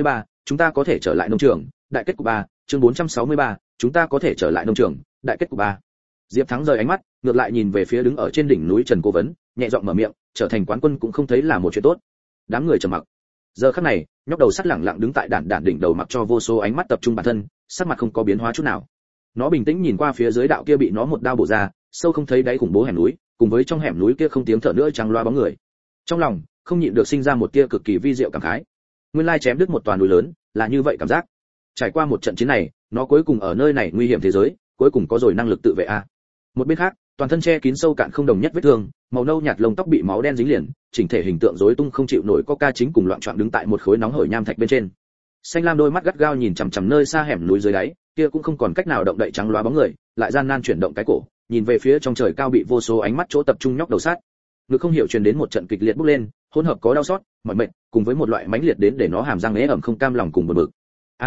chúng ta có thể trở lại nông trường, đại kết cục 3, chương 463, chúng ta có thể trở lại nông trường, đại kết cục 3. Diệp Thắng rời ánh mắt, ngược lại nhìn về phía đứng ở trên đỉnh núi Trần Cố Vấn, nhẹ giọng mở miệng, trở thành quán quân cũng không thấy là một chuyện tốt. Đám người trầm mặc. Giờ khắc này, nhóc đầu sắt lẳng lặng đứng tại đản đỉnh đầu mặc cho vô số ánh mắt tập trung bản thân, sắc mặt không có biến hóa chút nào. Nó bình tĩnh nhìn qua phía dưới đạo kia bị nó một đao bổ ra, sâu không thấy đáy khủng bố hẻm núi, cùng với trong hẻm núi kia không tiếng thở nữa trắng loa bóng người. Trong lòng không nhịn được sinh ra một tia cực kỳ vi diệu cảm khái. Nguyên lai chém đứt một tòa núi lớn, là như vậy cảm giác. Trải qua một trận chiến này, nó cuối cùng ở nơi này nguy hiểm thế giới, cuối cùng có rồi năng lực tự vệ a. Một bên khác, toàn thân che kín sâu cạn không đồng nhất vết thương, màu nâu nhạt lông tóc bị máu đen dính liền, chỉnh thể hình tượng rối tung không chịu nổi Coca chính cùng loạn choạng đứng tại một khối nóng hổi nham thạch bên trên. Xanh lam đôi mắt gắt gao nhìn chằm chằm nơi xa hẻm núi dưới đáy, kia cũng không còn cách nào động đậy trắng loá bóng người, lại gian nan chuyển động cái cổ, nhìn về phía trong trời cao bị vô số ánh mắt chỗ tập trung nhóc đầu sát. Ngực không hiểu truyền đến một trận kịch liệt bốc lên, hỗn hợp có đau xót, mỏi mệt, cùng với một loại mãnh liệt đến để nó hàm răng ế ẩm không cam lòng cùng buồn bực.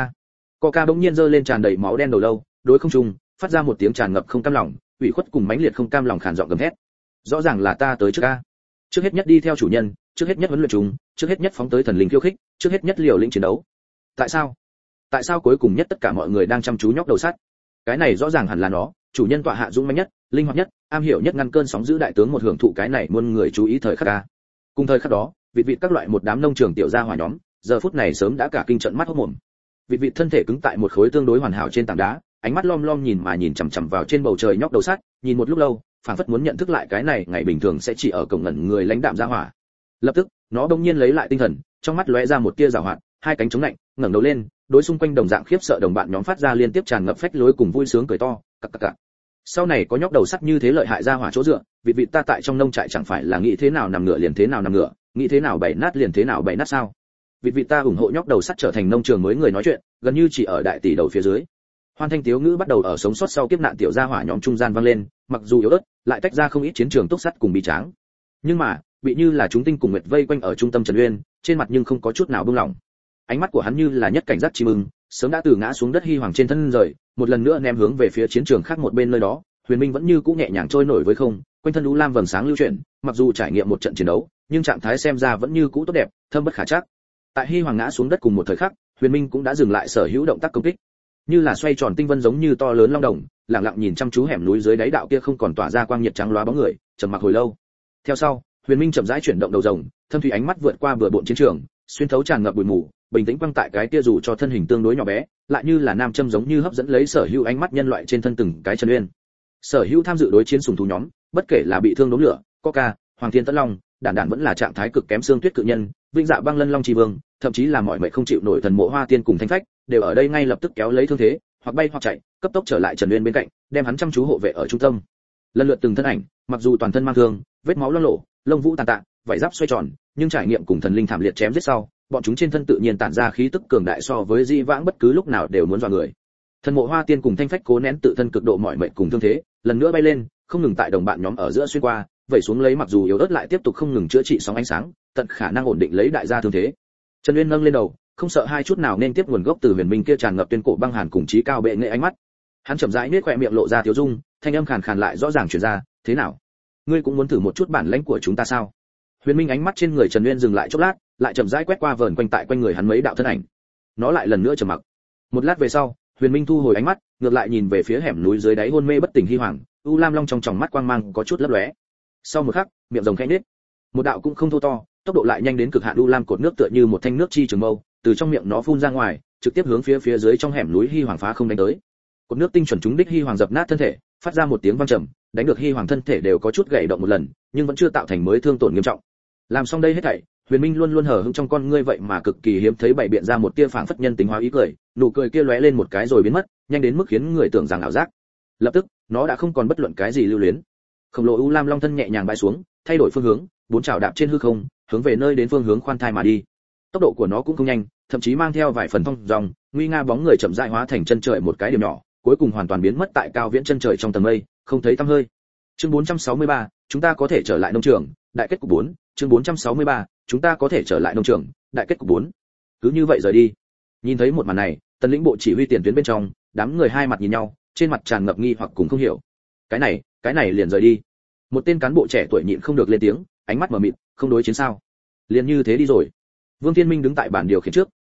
Coca bỗng nhiên giơ lên tràn đầy máu đen đầu lâu, đối không trung, phát ra một tiếng tràn ngập không cam lòng, ủy khuất cùng mãnh liệt không cam lòng khàn giọng gầm thét. Rõ ràng là ta tới trước a. Trước hết nhất đi theo chủ nhân, trước hết nhất huấn luyện chúng, trước hết nhất phóng tới thần linh khiêu khích, trước hết nhất liều lĩnh chiến đấu. Tại sao? Tại sao cuối cùng nhất tất cả mọi người đang chăm chú nhóc đầu sắt? Cái này rõ ràng hẳn là nó, chủ nhân tọa hạ dũng mãnh nhất, linh hoạt nhất, am hiểu nhất ngăn cơn sóng dữ đại tướng một hưởng thụ cái này muôn người chú ý thời khắc a. Cùng thời khắc đó, vịt các loại một đám nông trường tiểu gia hỏa nhóm, giờ phút này sớm đã cả kinh trận mắt hốt mồm. Vịt thân thể cứng tại một khối tương đối hoàn hảo trên tảng đá, ánh mắt lom lom nhìn chằm chằm vào trên bầu trời nhóc đầu sắt, nhìn một lúc lâu, phảng phất muốn nhận thức lại cái này ngày bình thường sẽ chỉ ở cổng ngẩn người lãnh đạm gia hỏa. Lập tức, nó đột nhiên lấy lại tinh thần, trong mắt lóe ra một tia giảo hoạt, hai cánh chống lạnh, ngẩng đầu lên, đối xung quanh đồng dạng khiếp sợ đồng bạn nhóm phát ra liên tiếp tràn ngập phách lối cùng vui sướng cười to, cặc cặc cặc. Sau này có nhóc đầu sắt như thế lợi hại gia hỏa chỗ dựa, vịt ta tại trong nông trại chẳng phải là nghĩ thế nào nằm ngửa liền thế nào nằm ngửa, nghĩ thế nào bày nát liền thế nào bày nát sao? Vịt ta ủng hộ nhóc đầu sắt trở thành nông trường mới người nói chuyện, gần như chỉ ở đại tỷ đầu phía dưới. Hoan thanh tiếu ngữ bắt đầu ở sống sót sau kiếp nạn tiểu gia hỏa nhóm trung gian vang lên, mặc dù yếu ớt, lại tách ra không ít chiến trường túc sắt cùng bi tráng. Nhưng mà, bị như là chúng tinh cùng nguyệt vây quanh ở trung tâm Trần Uyên, trên mặt nhưng không có chút nào buông lỏng. Ánh mắt của hắn như là nhất cảnh giác chim ưng, sớm đã từ ngã xuống đất hy hoàng trên thân rời, một lần nữa ném hướng về phía chiến trường khác một bên nơi đó. Huyền Minh vẫn như cũ nhẹ nhàng trôi nổi với không, quanh thân u lam vầng sáng lưu chuyển, mặc dù trải nghiệm một trận chiến đấu, nhưng trạng thái xem ra vẫn như cũ tốt đẹp, thâm bất khả trắc. Tại hy hoàng ngã xuống đất cùng một thời khắc, Huyền Minh cũng đã dừng lại sở hữu động tác công kích, như là xoay tròn tinh vân giống như to lớn long đồng, lặng lặng nhìn chăm chú hẻm núi dưới đáy đạo kia không còn tỏa ra quang nhiệt trắng loá bóng người, trầm mặc hồi lâu. Theo sau, Huyền Minh chậm rãi chuyển động đầu rồng, thâm thủy ánh mắt vượt qua bừa bộn chiến trường, xuyên thấu tràn ngập bụi mù, bình tĩnh quang tại cái kia dù cho thân hình tương đối nhỏ bé, lại như là nam châm giống như hấp dẫn lấy sở hữu ánh mắt nhân loại trên thân từng cái Trần Uyên. Sở hữu tham dự đối chiến sùng thú nhóm, bất kể là bị thương đốm lửa, Coca, Hoàng Thiên Tấn Long, đản vẫn là trạng thái cực kém xương tuyết cự nhân, vinh dạ băng lân long chi vương, thậm chí là mọi mệnh không chịu nổi thần mộ hoa tiên cùng thanh phách, đều ở đây ngay lập tức kéo lấy thương thế, hoặc bay hoặc chạy, cấp tốc trở lại Trần Uyên bên cạnh, đem hắn chăm chú hộ vệ ở trung tâm. Lần lượt từng thân ảnh, mặc dù toàn thân mang thương, vết máu loang lổ, lông vũ tàn tạ, vảy giáp xoay tròn, nhưng trải nghiệm cùng thần linh thảm liệt chém giết sau, bọn chúng trên thân tự nhiên tản ra khí tức cường đại so với di vãng bất cứ lúc nào đều muốn dọa người. Thần mộ hoa tiên cùng thanh phách cố nén tự thân cực độ mỏi mệt cùng thương thế, lần nữa bay lên, không ngừng tại đồng bạn nhóm ở giữa xuyên qua, vẩy xuống lấy mặc dù yếu ớt lại tiếp tục không ngừng chữa trị sóng ánh sáng, tận khả năng ổn định lấy đại gia thương thế. Trần Uyên nâng lên đầu, không sợ hai chút nào nên tiếp nguồn gốc từ Huyền Minh kia tràn ngập tuyên cổ băng hàn cùng trí cao bệ nghệ ánh mắt. Hắn chậm rãi nhếch khóe miệng lộ ra thiếu dung, thanh âm khàn khàn lại rõ ràng truyền ra, "Thế nào? Ngươi cũng muốn thử một chút bản lĩnh của chúng ta sao?" Huyền Minh ánh mắt trên người Trần Uyên dừng lại chốc lát, lại chậm rãi quét qua vờn quanh tại quanh người hắn mấy đạo thân ảnh. Nó lại lần nữa trầm mặc. Một lát về sau, Huyền Minh thu hồi ánh mắt, ngược lại nhìn về phía hẻm núi dưới đáy hôn mê bất tỉnh Hy Hoàng, u lam long trong tròng mắt quang mang có chút lấp lóe. Sau một khắc, miệng rồng khẽ nhếch, một đạo cũng không thô to, tốc độ lại nhanh đến cực hạn u lam cột nước tựa như một thanh nước chi trường mâu, từ trong miệng nó phun ra ngoài, trực tiếp hướng phía dưới trong hẻm núi Hy Hoàng phá không đánh tới. Cột nước tinh chuẩn trúng đích Hy Hoàng dập nát thân thể, phát ra một tiếng vang trầm, đánh được Hy Hoàng thân thể đều có chút gãy động một lần, nhưng vẫn chưa tạo thành mới thương tổn nghiêm trọng. Làm xong đây hết thảy, Huyền Minh luôn luôn hờ hững trong con ngươi vậy mà cực kỳ hiếm thấy bày biện ra một tia phảng phất nhân tính hóa ý cười, nụ cười kia lóe lên một cái rồi biến mất, nhanh đến mức khiến người tưởng rằng ảo giác. Lập tức, nó đã không còn bất luận cái gì lưu luyến. Khổng lồ u lam long thân nhẹ nhàng bay xuống, thay đổi phương hướng, bốn chảo đạp trên hư không, hướng về nơi đến phương hướng khoan thai mà đi. Tốc độ của nó cũng không nhanh, thậm chí mang theo vài phần thong dong, nguy nga bóng người chậm rãi hóa thành chân trời một cái điểm nhỏ, cuối cùng hoàn toàn biến mất tại cao viễn chân trời trong tầng mây, không thấy tăm hơi. Chương 463, chúng ta có thể trở lại nông trường, đại kết cục 4, chương 463, chúng ta có thể trở lại nông trường, đại kết cục 4. Cứ như vậy rời đi. Nhìn thấy một màn này, Tần lĩnh bộ chỉ huy tiền tuyến bên trong, đám người hai mặt nhìn nhau, trên mặt tràn ngập nghi hoặc cùng không hiểu. Cái này liền rời đi. Một tên cán bộ trẻ tuổi nhịn không được lên tiếng, ánh mắt mờ mịt, không đối chiến sao? Liền như thế đi rồi. Vương Thiên Minh đứng tại bản điều khiển trước,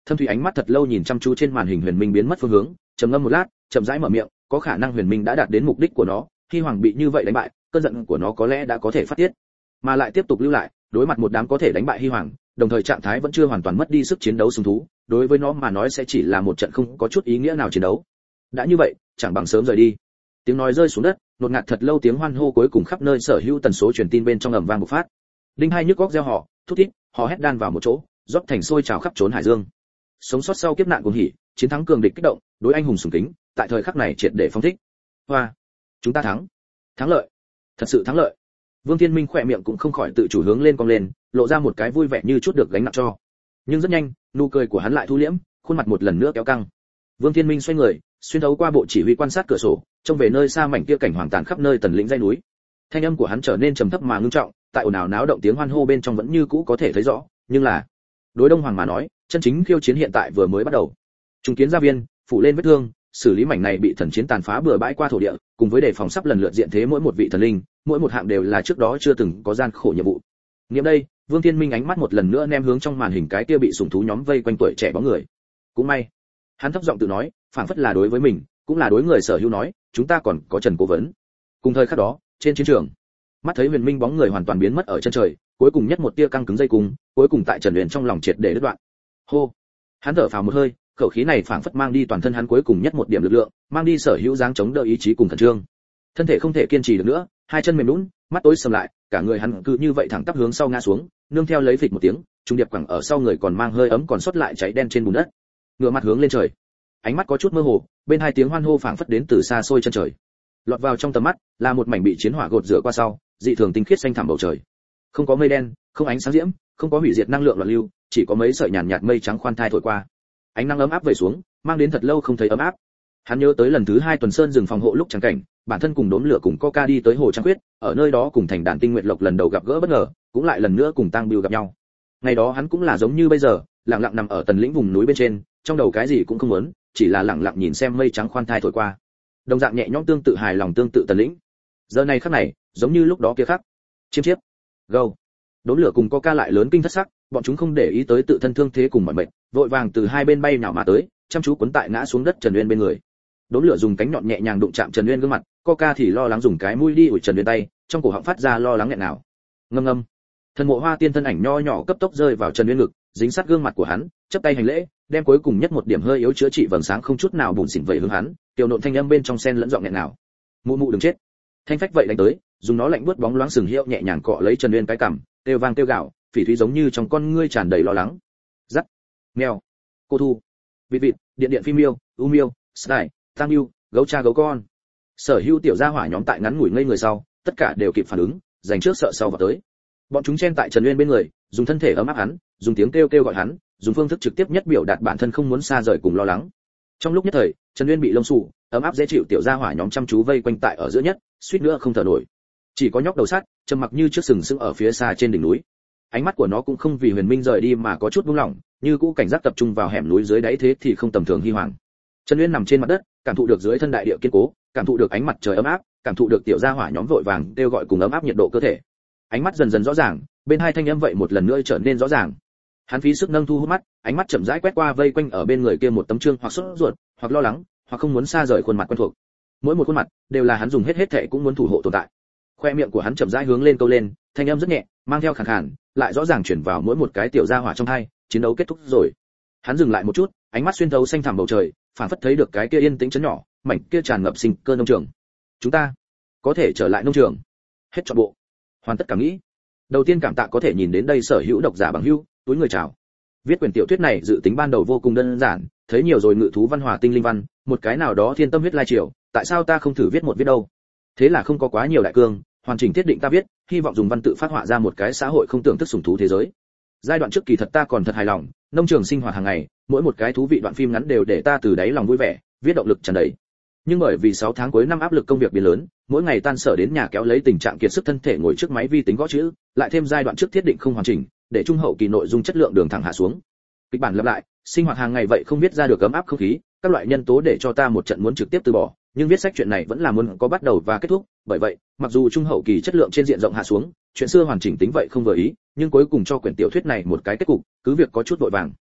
thâm thủy ánh mắt thật lâu nhìn chăm chú trên màn hình Huyền Minh biến mất phương hướng, trầm ngâm một lát, chậm rãi mở miệng, có khả năng Huyền Minh đã đạt đến mục đích của nó, khi Hoàng bị như vậy đánh bại, cơn giận của nó có lẽ đã có thể phát tiết, mà lại tiếp tục lưu lại, đối mặt một đám có thể đánh bại Hy Hoàng, đồng thời trạng thái vẫn chưa hoàn toàn mất đi sức chiến đấu sùng thú, đối với nó mà nói sẽ chỉ là một trận không có chút ý nghĩa nào chiến đấu. Đã như vậy, chẳng bằng sớm rời đi. Tiếng nói rơi xuống đất, nột ngạt thật lâu tiếng hoan hô cuối cùng khắp nơi sở hữu tần số truyền tin bên trong ầm vang bộc phát. Đinh hai nhức óc reo hò, thút thít, hò hét đan vào một chỗ, rót thành sôi trào khắp trốn hải dương. Sống sót sau kiếp nạn cuồng hỉ, chiến thắng cường địch kích động, đối anh hùng sùng kính, tại thời khắc này triệt để phong thích. Hoa, chúng ta thắng, thắng lợi, thật sự thắng lợi. Vương Thiên Minh khỏe miệng cũng không khỏi tự chủ hướng lên cong lên, lộ ra một cái vui vẻ như chút được gánh nặng cho. Nhưng rất nhanh, nụ cười của hắn lại thu liễm, khuôn mặt một lần nữa kéo căng. Vương Thiên Minh xoay người, xuyên thấu qua bộ chỉ huy quan sát cửa sổ, trông về nơi xa mảnh kia cảnh hoàng tàn khắp nơi tần lĩnh dãy núi. Thanh âm của hắn trở nên trầm thấp mà ngưng trọng, tại ồn ào náo động tiếng hoan hô bên trong vẫn như cũ có thể thấy rõ, nhưng là đối Đông Hoàng mà nói, chân chính khiêu chiến hiện tại vừa mới bắt đầu. Trùng kiến gia viên, phủ lên vết thương, xử lý mảnh này bị thần chiến tàn phá bừa bãi qua thổ địa, cùng với đề phòng sắp lần lượt diện thế mỗi một vị thần linh, mỗi một hạng đều là trước đó chưa từng có gian khổ nhiệm vụ. Nghiệm đây, Vương Thiên Minh ánh mắt một lần nữa ném hướng trong màn hình cái kia bị sủng thú nhóm vây quanh tuổi trẻ bóng người. Cũng may, hắn thấp giọng tự nói, phảng phất là đối với mình, cũng là đối người sở hữu nói, chúng ta còn có Trần Cố Vấn. Cùng thời khắc đó, trên chiến trường, mắt thấy Huyền Minh bóng người hoàn toàn biến mất ở chân trời, cuối cùng nhất một tia căng cứng dây cung, cuối cùng tại Trần Huyền trong lòng triệt để đứt đoạn. Hô, hắn thở phào một hơi, khẩu khí này phảng phất mang đi toàn thân hắn cuối cùng nhất một điểm lực lượng, mang đi sở hữu dáng chống đỡ ý chí cùng khẩn trương. Thân thể không thể kiên trì được nữa, hai chân mềm nhũn, mắt tối sầm lại, cả người hắn cứ như vậy thẳng tắp hướng sau ngã xuống, nương theo lấy phịch một tiếng, trung điệp quẳng ở sau người còn mang hơi ấm còn sót lại cháy đen trên bùn đất. Ngửa mặt hướng lên trời, ánh mắt có chút mơ hồ, bên hai tiếng hoan hô phảng phất đến từ xa xôi chân trời. Lọt vào trong tầm mắt là một mảnh bị chiến hỏa gột rửa qua sau, dị thường tinh khiết xanh thẳm bầu trời. Không có mây đen, không ánh sáng diễm, không có hủy diệt năng lượng loạn lưu, chỉ có mấy sợi nhàn nhạt mây trắng khoan thai thổi qua. Ánh nắng ấm áp về xuống, mang đến thật lâu không thấy ấm áp. Hắn nhớ tới lần thứ 2 tuần sơn rừng phòng hộ lúc chẳng cảnh, bản thân cùng đốm lửa cùng Coca đi tới hồ Trăng Khuyết, ở nơi đó cùng thành đàn tinh nguyệt lộc lần đầu gặp gỡ bất ngờ, cũng lại lần nữa cùng Tang Bưu gặp nhau. Ngày đó hắn cũng là giống như bây giờ, lặng lặng nằm ở tần lĩnh vùng núi bên trên, trong đầu cái gì cũng không muốn, chỉ là lặng lặng nhìn xem mây trắng khoan thai thổi qua. Đồng dạng nhẹ nhõm tương tự hài lòng tương tự tần lĩnh. Giờ này khắc này, giống như lúc đó kia khắc. Chiêm chiếp. Gâu. Đốm lửa cùng Coca lại lớn kinh thất sắc, bọn chúng không để ý tới tự thân thương thế cùng mọi mệnh, vội vàng từ hai bên bay nhào mà tới, chăm chú cuốn tại ngã xuống đất Trần Uyên bên người. Đốm lửa dùng cánh nhọn nhẹ nhàng đụng chạm Trần Uyên gương mặt, Coca thì lo lắng dùng cái mũi đi ủi Trần Uyên tay, trong cổ họng phát ra lo lắng nghẹn nào. Ngâm ngâm. Thần Mộ Hoa Tiên thân ảnh nho nhỏ cấp tốc rơi vào Trần Uyên ngực, dính sát gương mặt của hắn, chắp tay hành lễ, đem cuối cùng nhất một điểm hơi yếu chữa trị vầng sáng không chút nào bùn xỉn vậy hướng hắn, tiểu nộn thanh âm bên trong sen lẫn giọng nghẹn nào. Mụ mụ đừng chết. Thanh phách vậy đánh tới, dùng nó lạnh buốt bóng loáng sừng hiệu nhẹ nhàng cọ lấy Trần Uyên cái cằm, kêu vang kêu gạo, phỉ thúy giống như trong con ngươi tràn đầy lo lắng. Dắt. Mèo. Cô thu. Vịt vịt, điện điện phi miêu, u miêu, sky, tăng miêu, gấu cha gấu con. Sở hữu tiểu gia hỏa nhóm tại ngắn ngủi ngây người sau, tất cả đều kịp phản ứng, giành trước sợ sau vào tới. Bọn chúng chen tại Trần Uyên bên người, dùng thân thể ấm áp hắn, dùng tiếng kêu kêu gọi hắn, dùng phương thức trực tiếp nhất biểu đạt bản thân không muốn xa rời cùng lo lắng. Trong lúc nhất thời, Trần Uyên bị lông xù, ấm áp dễ chịu tiểu gia hỏa nhóm chăm chú vây quanh tại ở giữa nhất, suýt nữa không thở nổi. Chỉ có nhóc đầu sắt, trầm mặc như trước sừng sững ở phía xa trên đỉnh núi. Ánh mắt của nó cũng không vì Huyền Minh rời đi mà có chút buông lỏng, như cũ cảnh giác tập trung vào hẻm núi dưới đáy thế thì không tầm thường Hy Hoàng. Trần Uyên nằm trên mặt đất, cảm thụ được dưới thân đại địa kiên cố, cảm thụ được ánh mặt trời ấm áp, cảm thụ được tiểu gia hỏa nhóm vội vàng kêu gọi cùng ấm áp nhiệt độ cơ thể. Ánh mắt dần dần rõ ràng, bên hai thanh âm vậy một lần nữa trở nên rõ ràng. Hắn phí sức nâng thu hút mắt, ánh mắt chậm rãi quét qua vây quanh ở bên người kia một tấm trương hoặc sốt ruột, hoặc lo lắng, hoặc không muốn xa rời khuôn mặt quen thuộc. Mỗi một khuôn mặt đều là hắn dùng hết thệ cũng muốn thủ hộ tồn tại. Khoe miệng của hắn chậm rãi hướng lên câu lên, thanh âm rất nhẹ, mang theo khàn khàn, lại rõ ràng chuyển vào mỗi một cái tiểu gia hỏa trong hai. Chiến đấu kết thúc rồi. Hắn dừng lại một chút, ánh mắt xuyên thấu xanh thẳm bầu trời, phản phất thấy được cái kia yên tĩnh trấn nhỏ, mảnh kia tràn ngập sinh cơ nông trường. Chúng ta có thể trở lại nông trường. Hết trọn bộ. Hoàn tất cảm nghĩ. Đầu tiên cảm tạ có thể nhìn đến đây sở hữu độc giả bằng hữu, túi người chào. Viết quyển tiểu thuyết này dự tính ban đầu vô cùng đơn giản, thấy nhiều rồi ngự thú văn hòa tinh linh văn, một cái nào đó thiên tâm huyết lai triều, tại sao ta không thử viết một viết đâu? Thế là không có quá nhiều đại cương, hoàn chỉnh thiết định ta viết, hy vọng dùng văn tự phát họa ra một cái xã hội không tưởng thức sủng thú thế giới. Giai đoạn trước kỳ thật ta còn thật hài lòng, nông trường sinh hoạt hàng ngày, mỗi một cái thú vị đoạn phim ngắn đều để ta từ đáy lòng vui vẻ, viết động lực tràn đầy. Nhưng bởi vì 6 tháng cuối năm áp lực công việc biến lớn, mỗi ngày tan sở đến nhà kéo lấy tình trạng kiệt sức thân thể ngồi trước máy vi tính gõ chữ, lại thêm giai đoạn trước thiết định không hoàn chỉnh, để trung hậu kỳ nội dung chất lượng đường thẳng hạ xuống. Kịch bản lặp lại, sinh hoạt hàng ngày vậy không viết ra được ấm áp không khí, các loại nhân tố để cho ta một trận muốn trực tiếp từ bỏ, nhưng viết sách chuyện này vẫn là muốn có bắt đầu và kết thúc, bởi vậy, mặc dù trung hậu kỳ chất lượng trên diện rộng hạ xuống, chuyện xưa hoàn chỉnh tính vậy không vừa ý, nhưng cuối cùng cho quyển tiểu thuyết này một cái kết cục, cứ việc có chút vội vàng.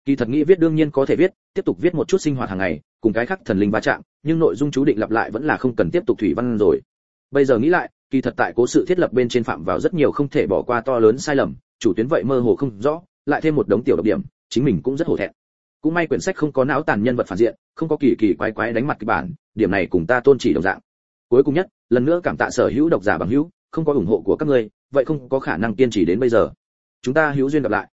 Kỳ thật nghĩ viết đương nhiên có thể viết, tiếp tục viết một chút sinh hoạt hàng ngày, cùng cái khác thần linh va chạm, nhưng nội dung chú định lặp lại vẫn là không cần tiếp tục thủy văn rồi. Bây giờ nghĩ lại, kỳ thật tại cố sự thiết lập bên trên phạm vào rất nhiều không thể bỏ qua to lớn sai lầm, chủ tuyến vậy mơ hồ không rõ, lại thêm một đống tiểu độc điểm, chính mình cũng rất hổ thẹn. Cũng may quyển sách không có não tàn nhân vật phản diện, không có kỳ kỳ quái quái đánh mặt kịch bản, điểm này cùng ta tôn chỉ đồng dạng. Cuối cùng nhất, lần nữa cảm tạ sở hữu độc giả bằng hữu, không có ủng hộ của các ngươi, vậy không có khả năng kiên trì đến bây giờ. Chúng ta hữu duyên gặp lại.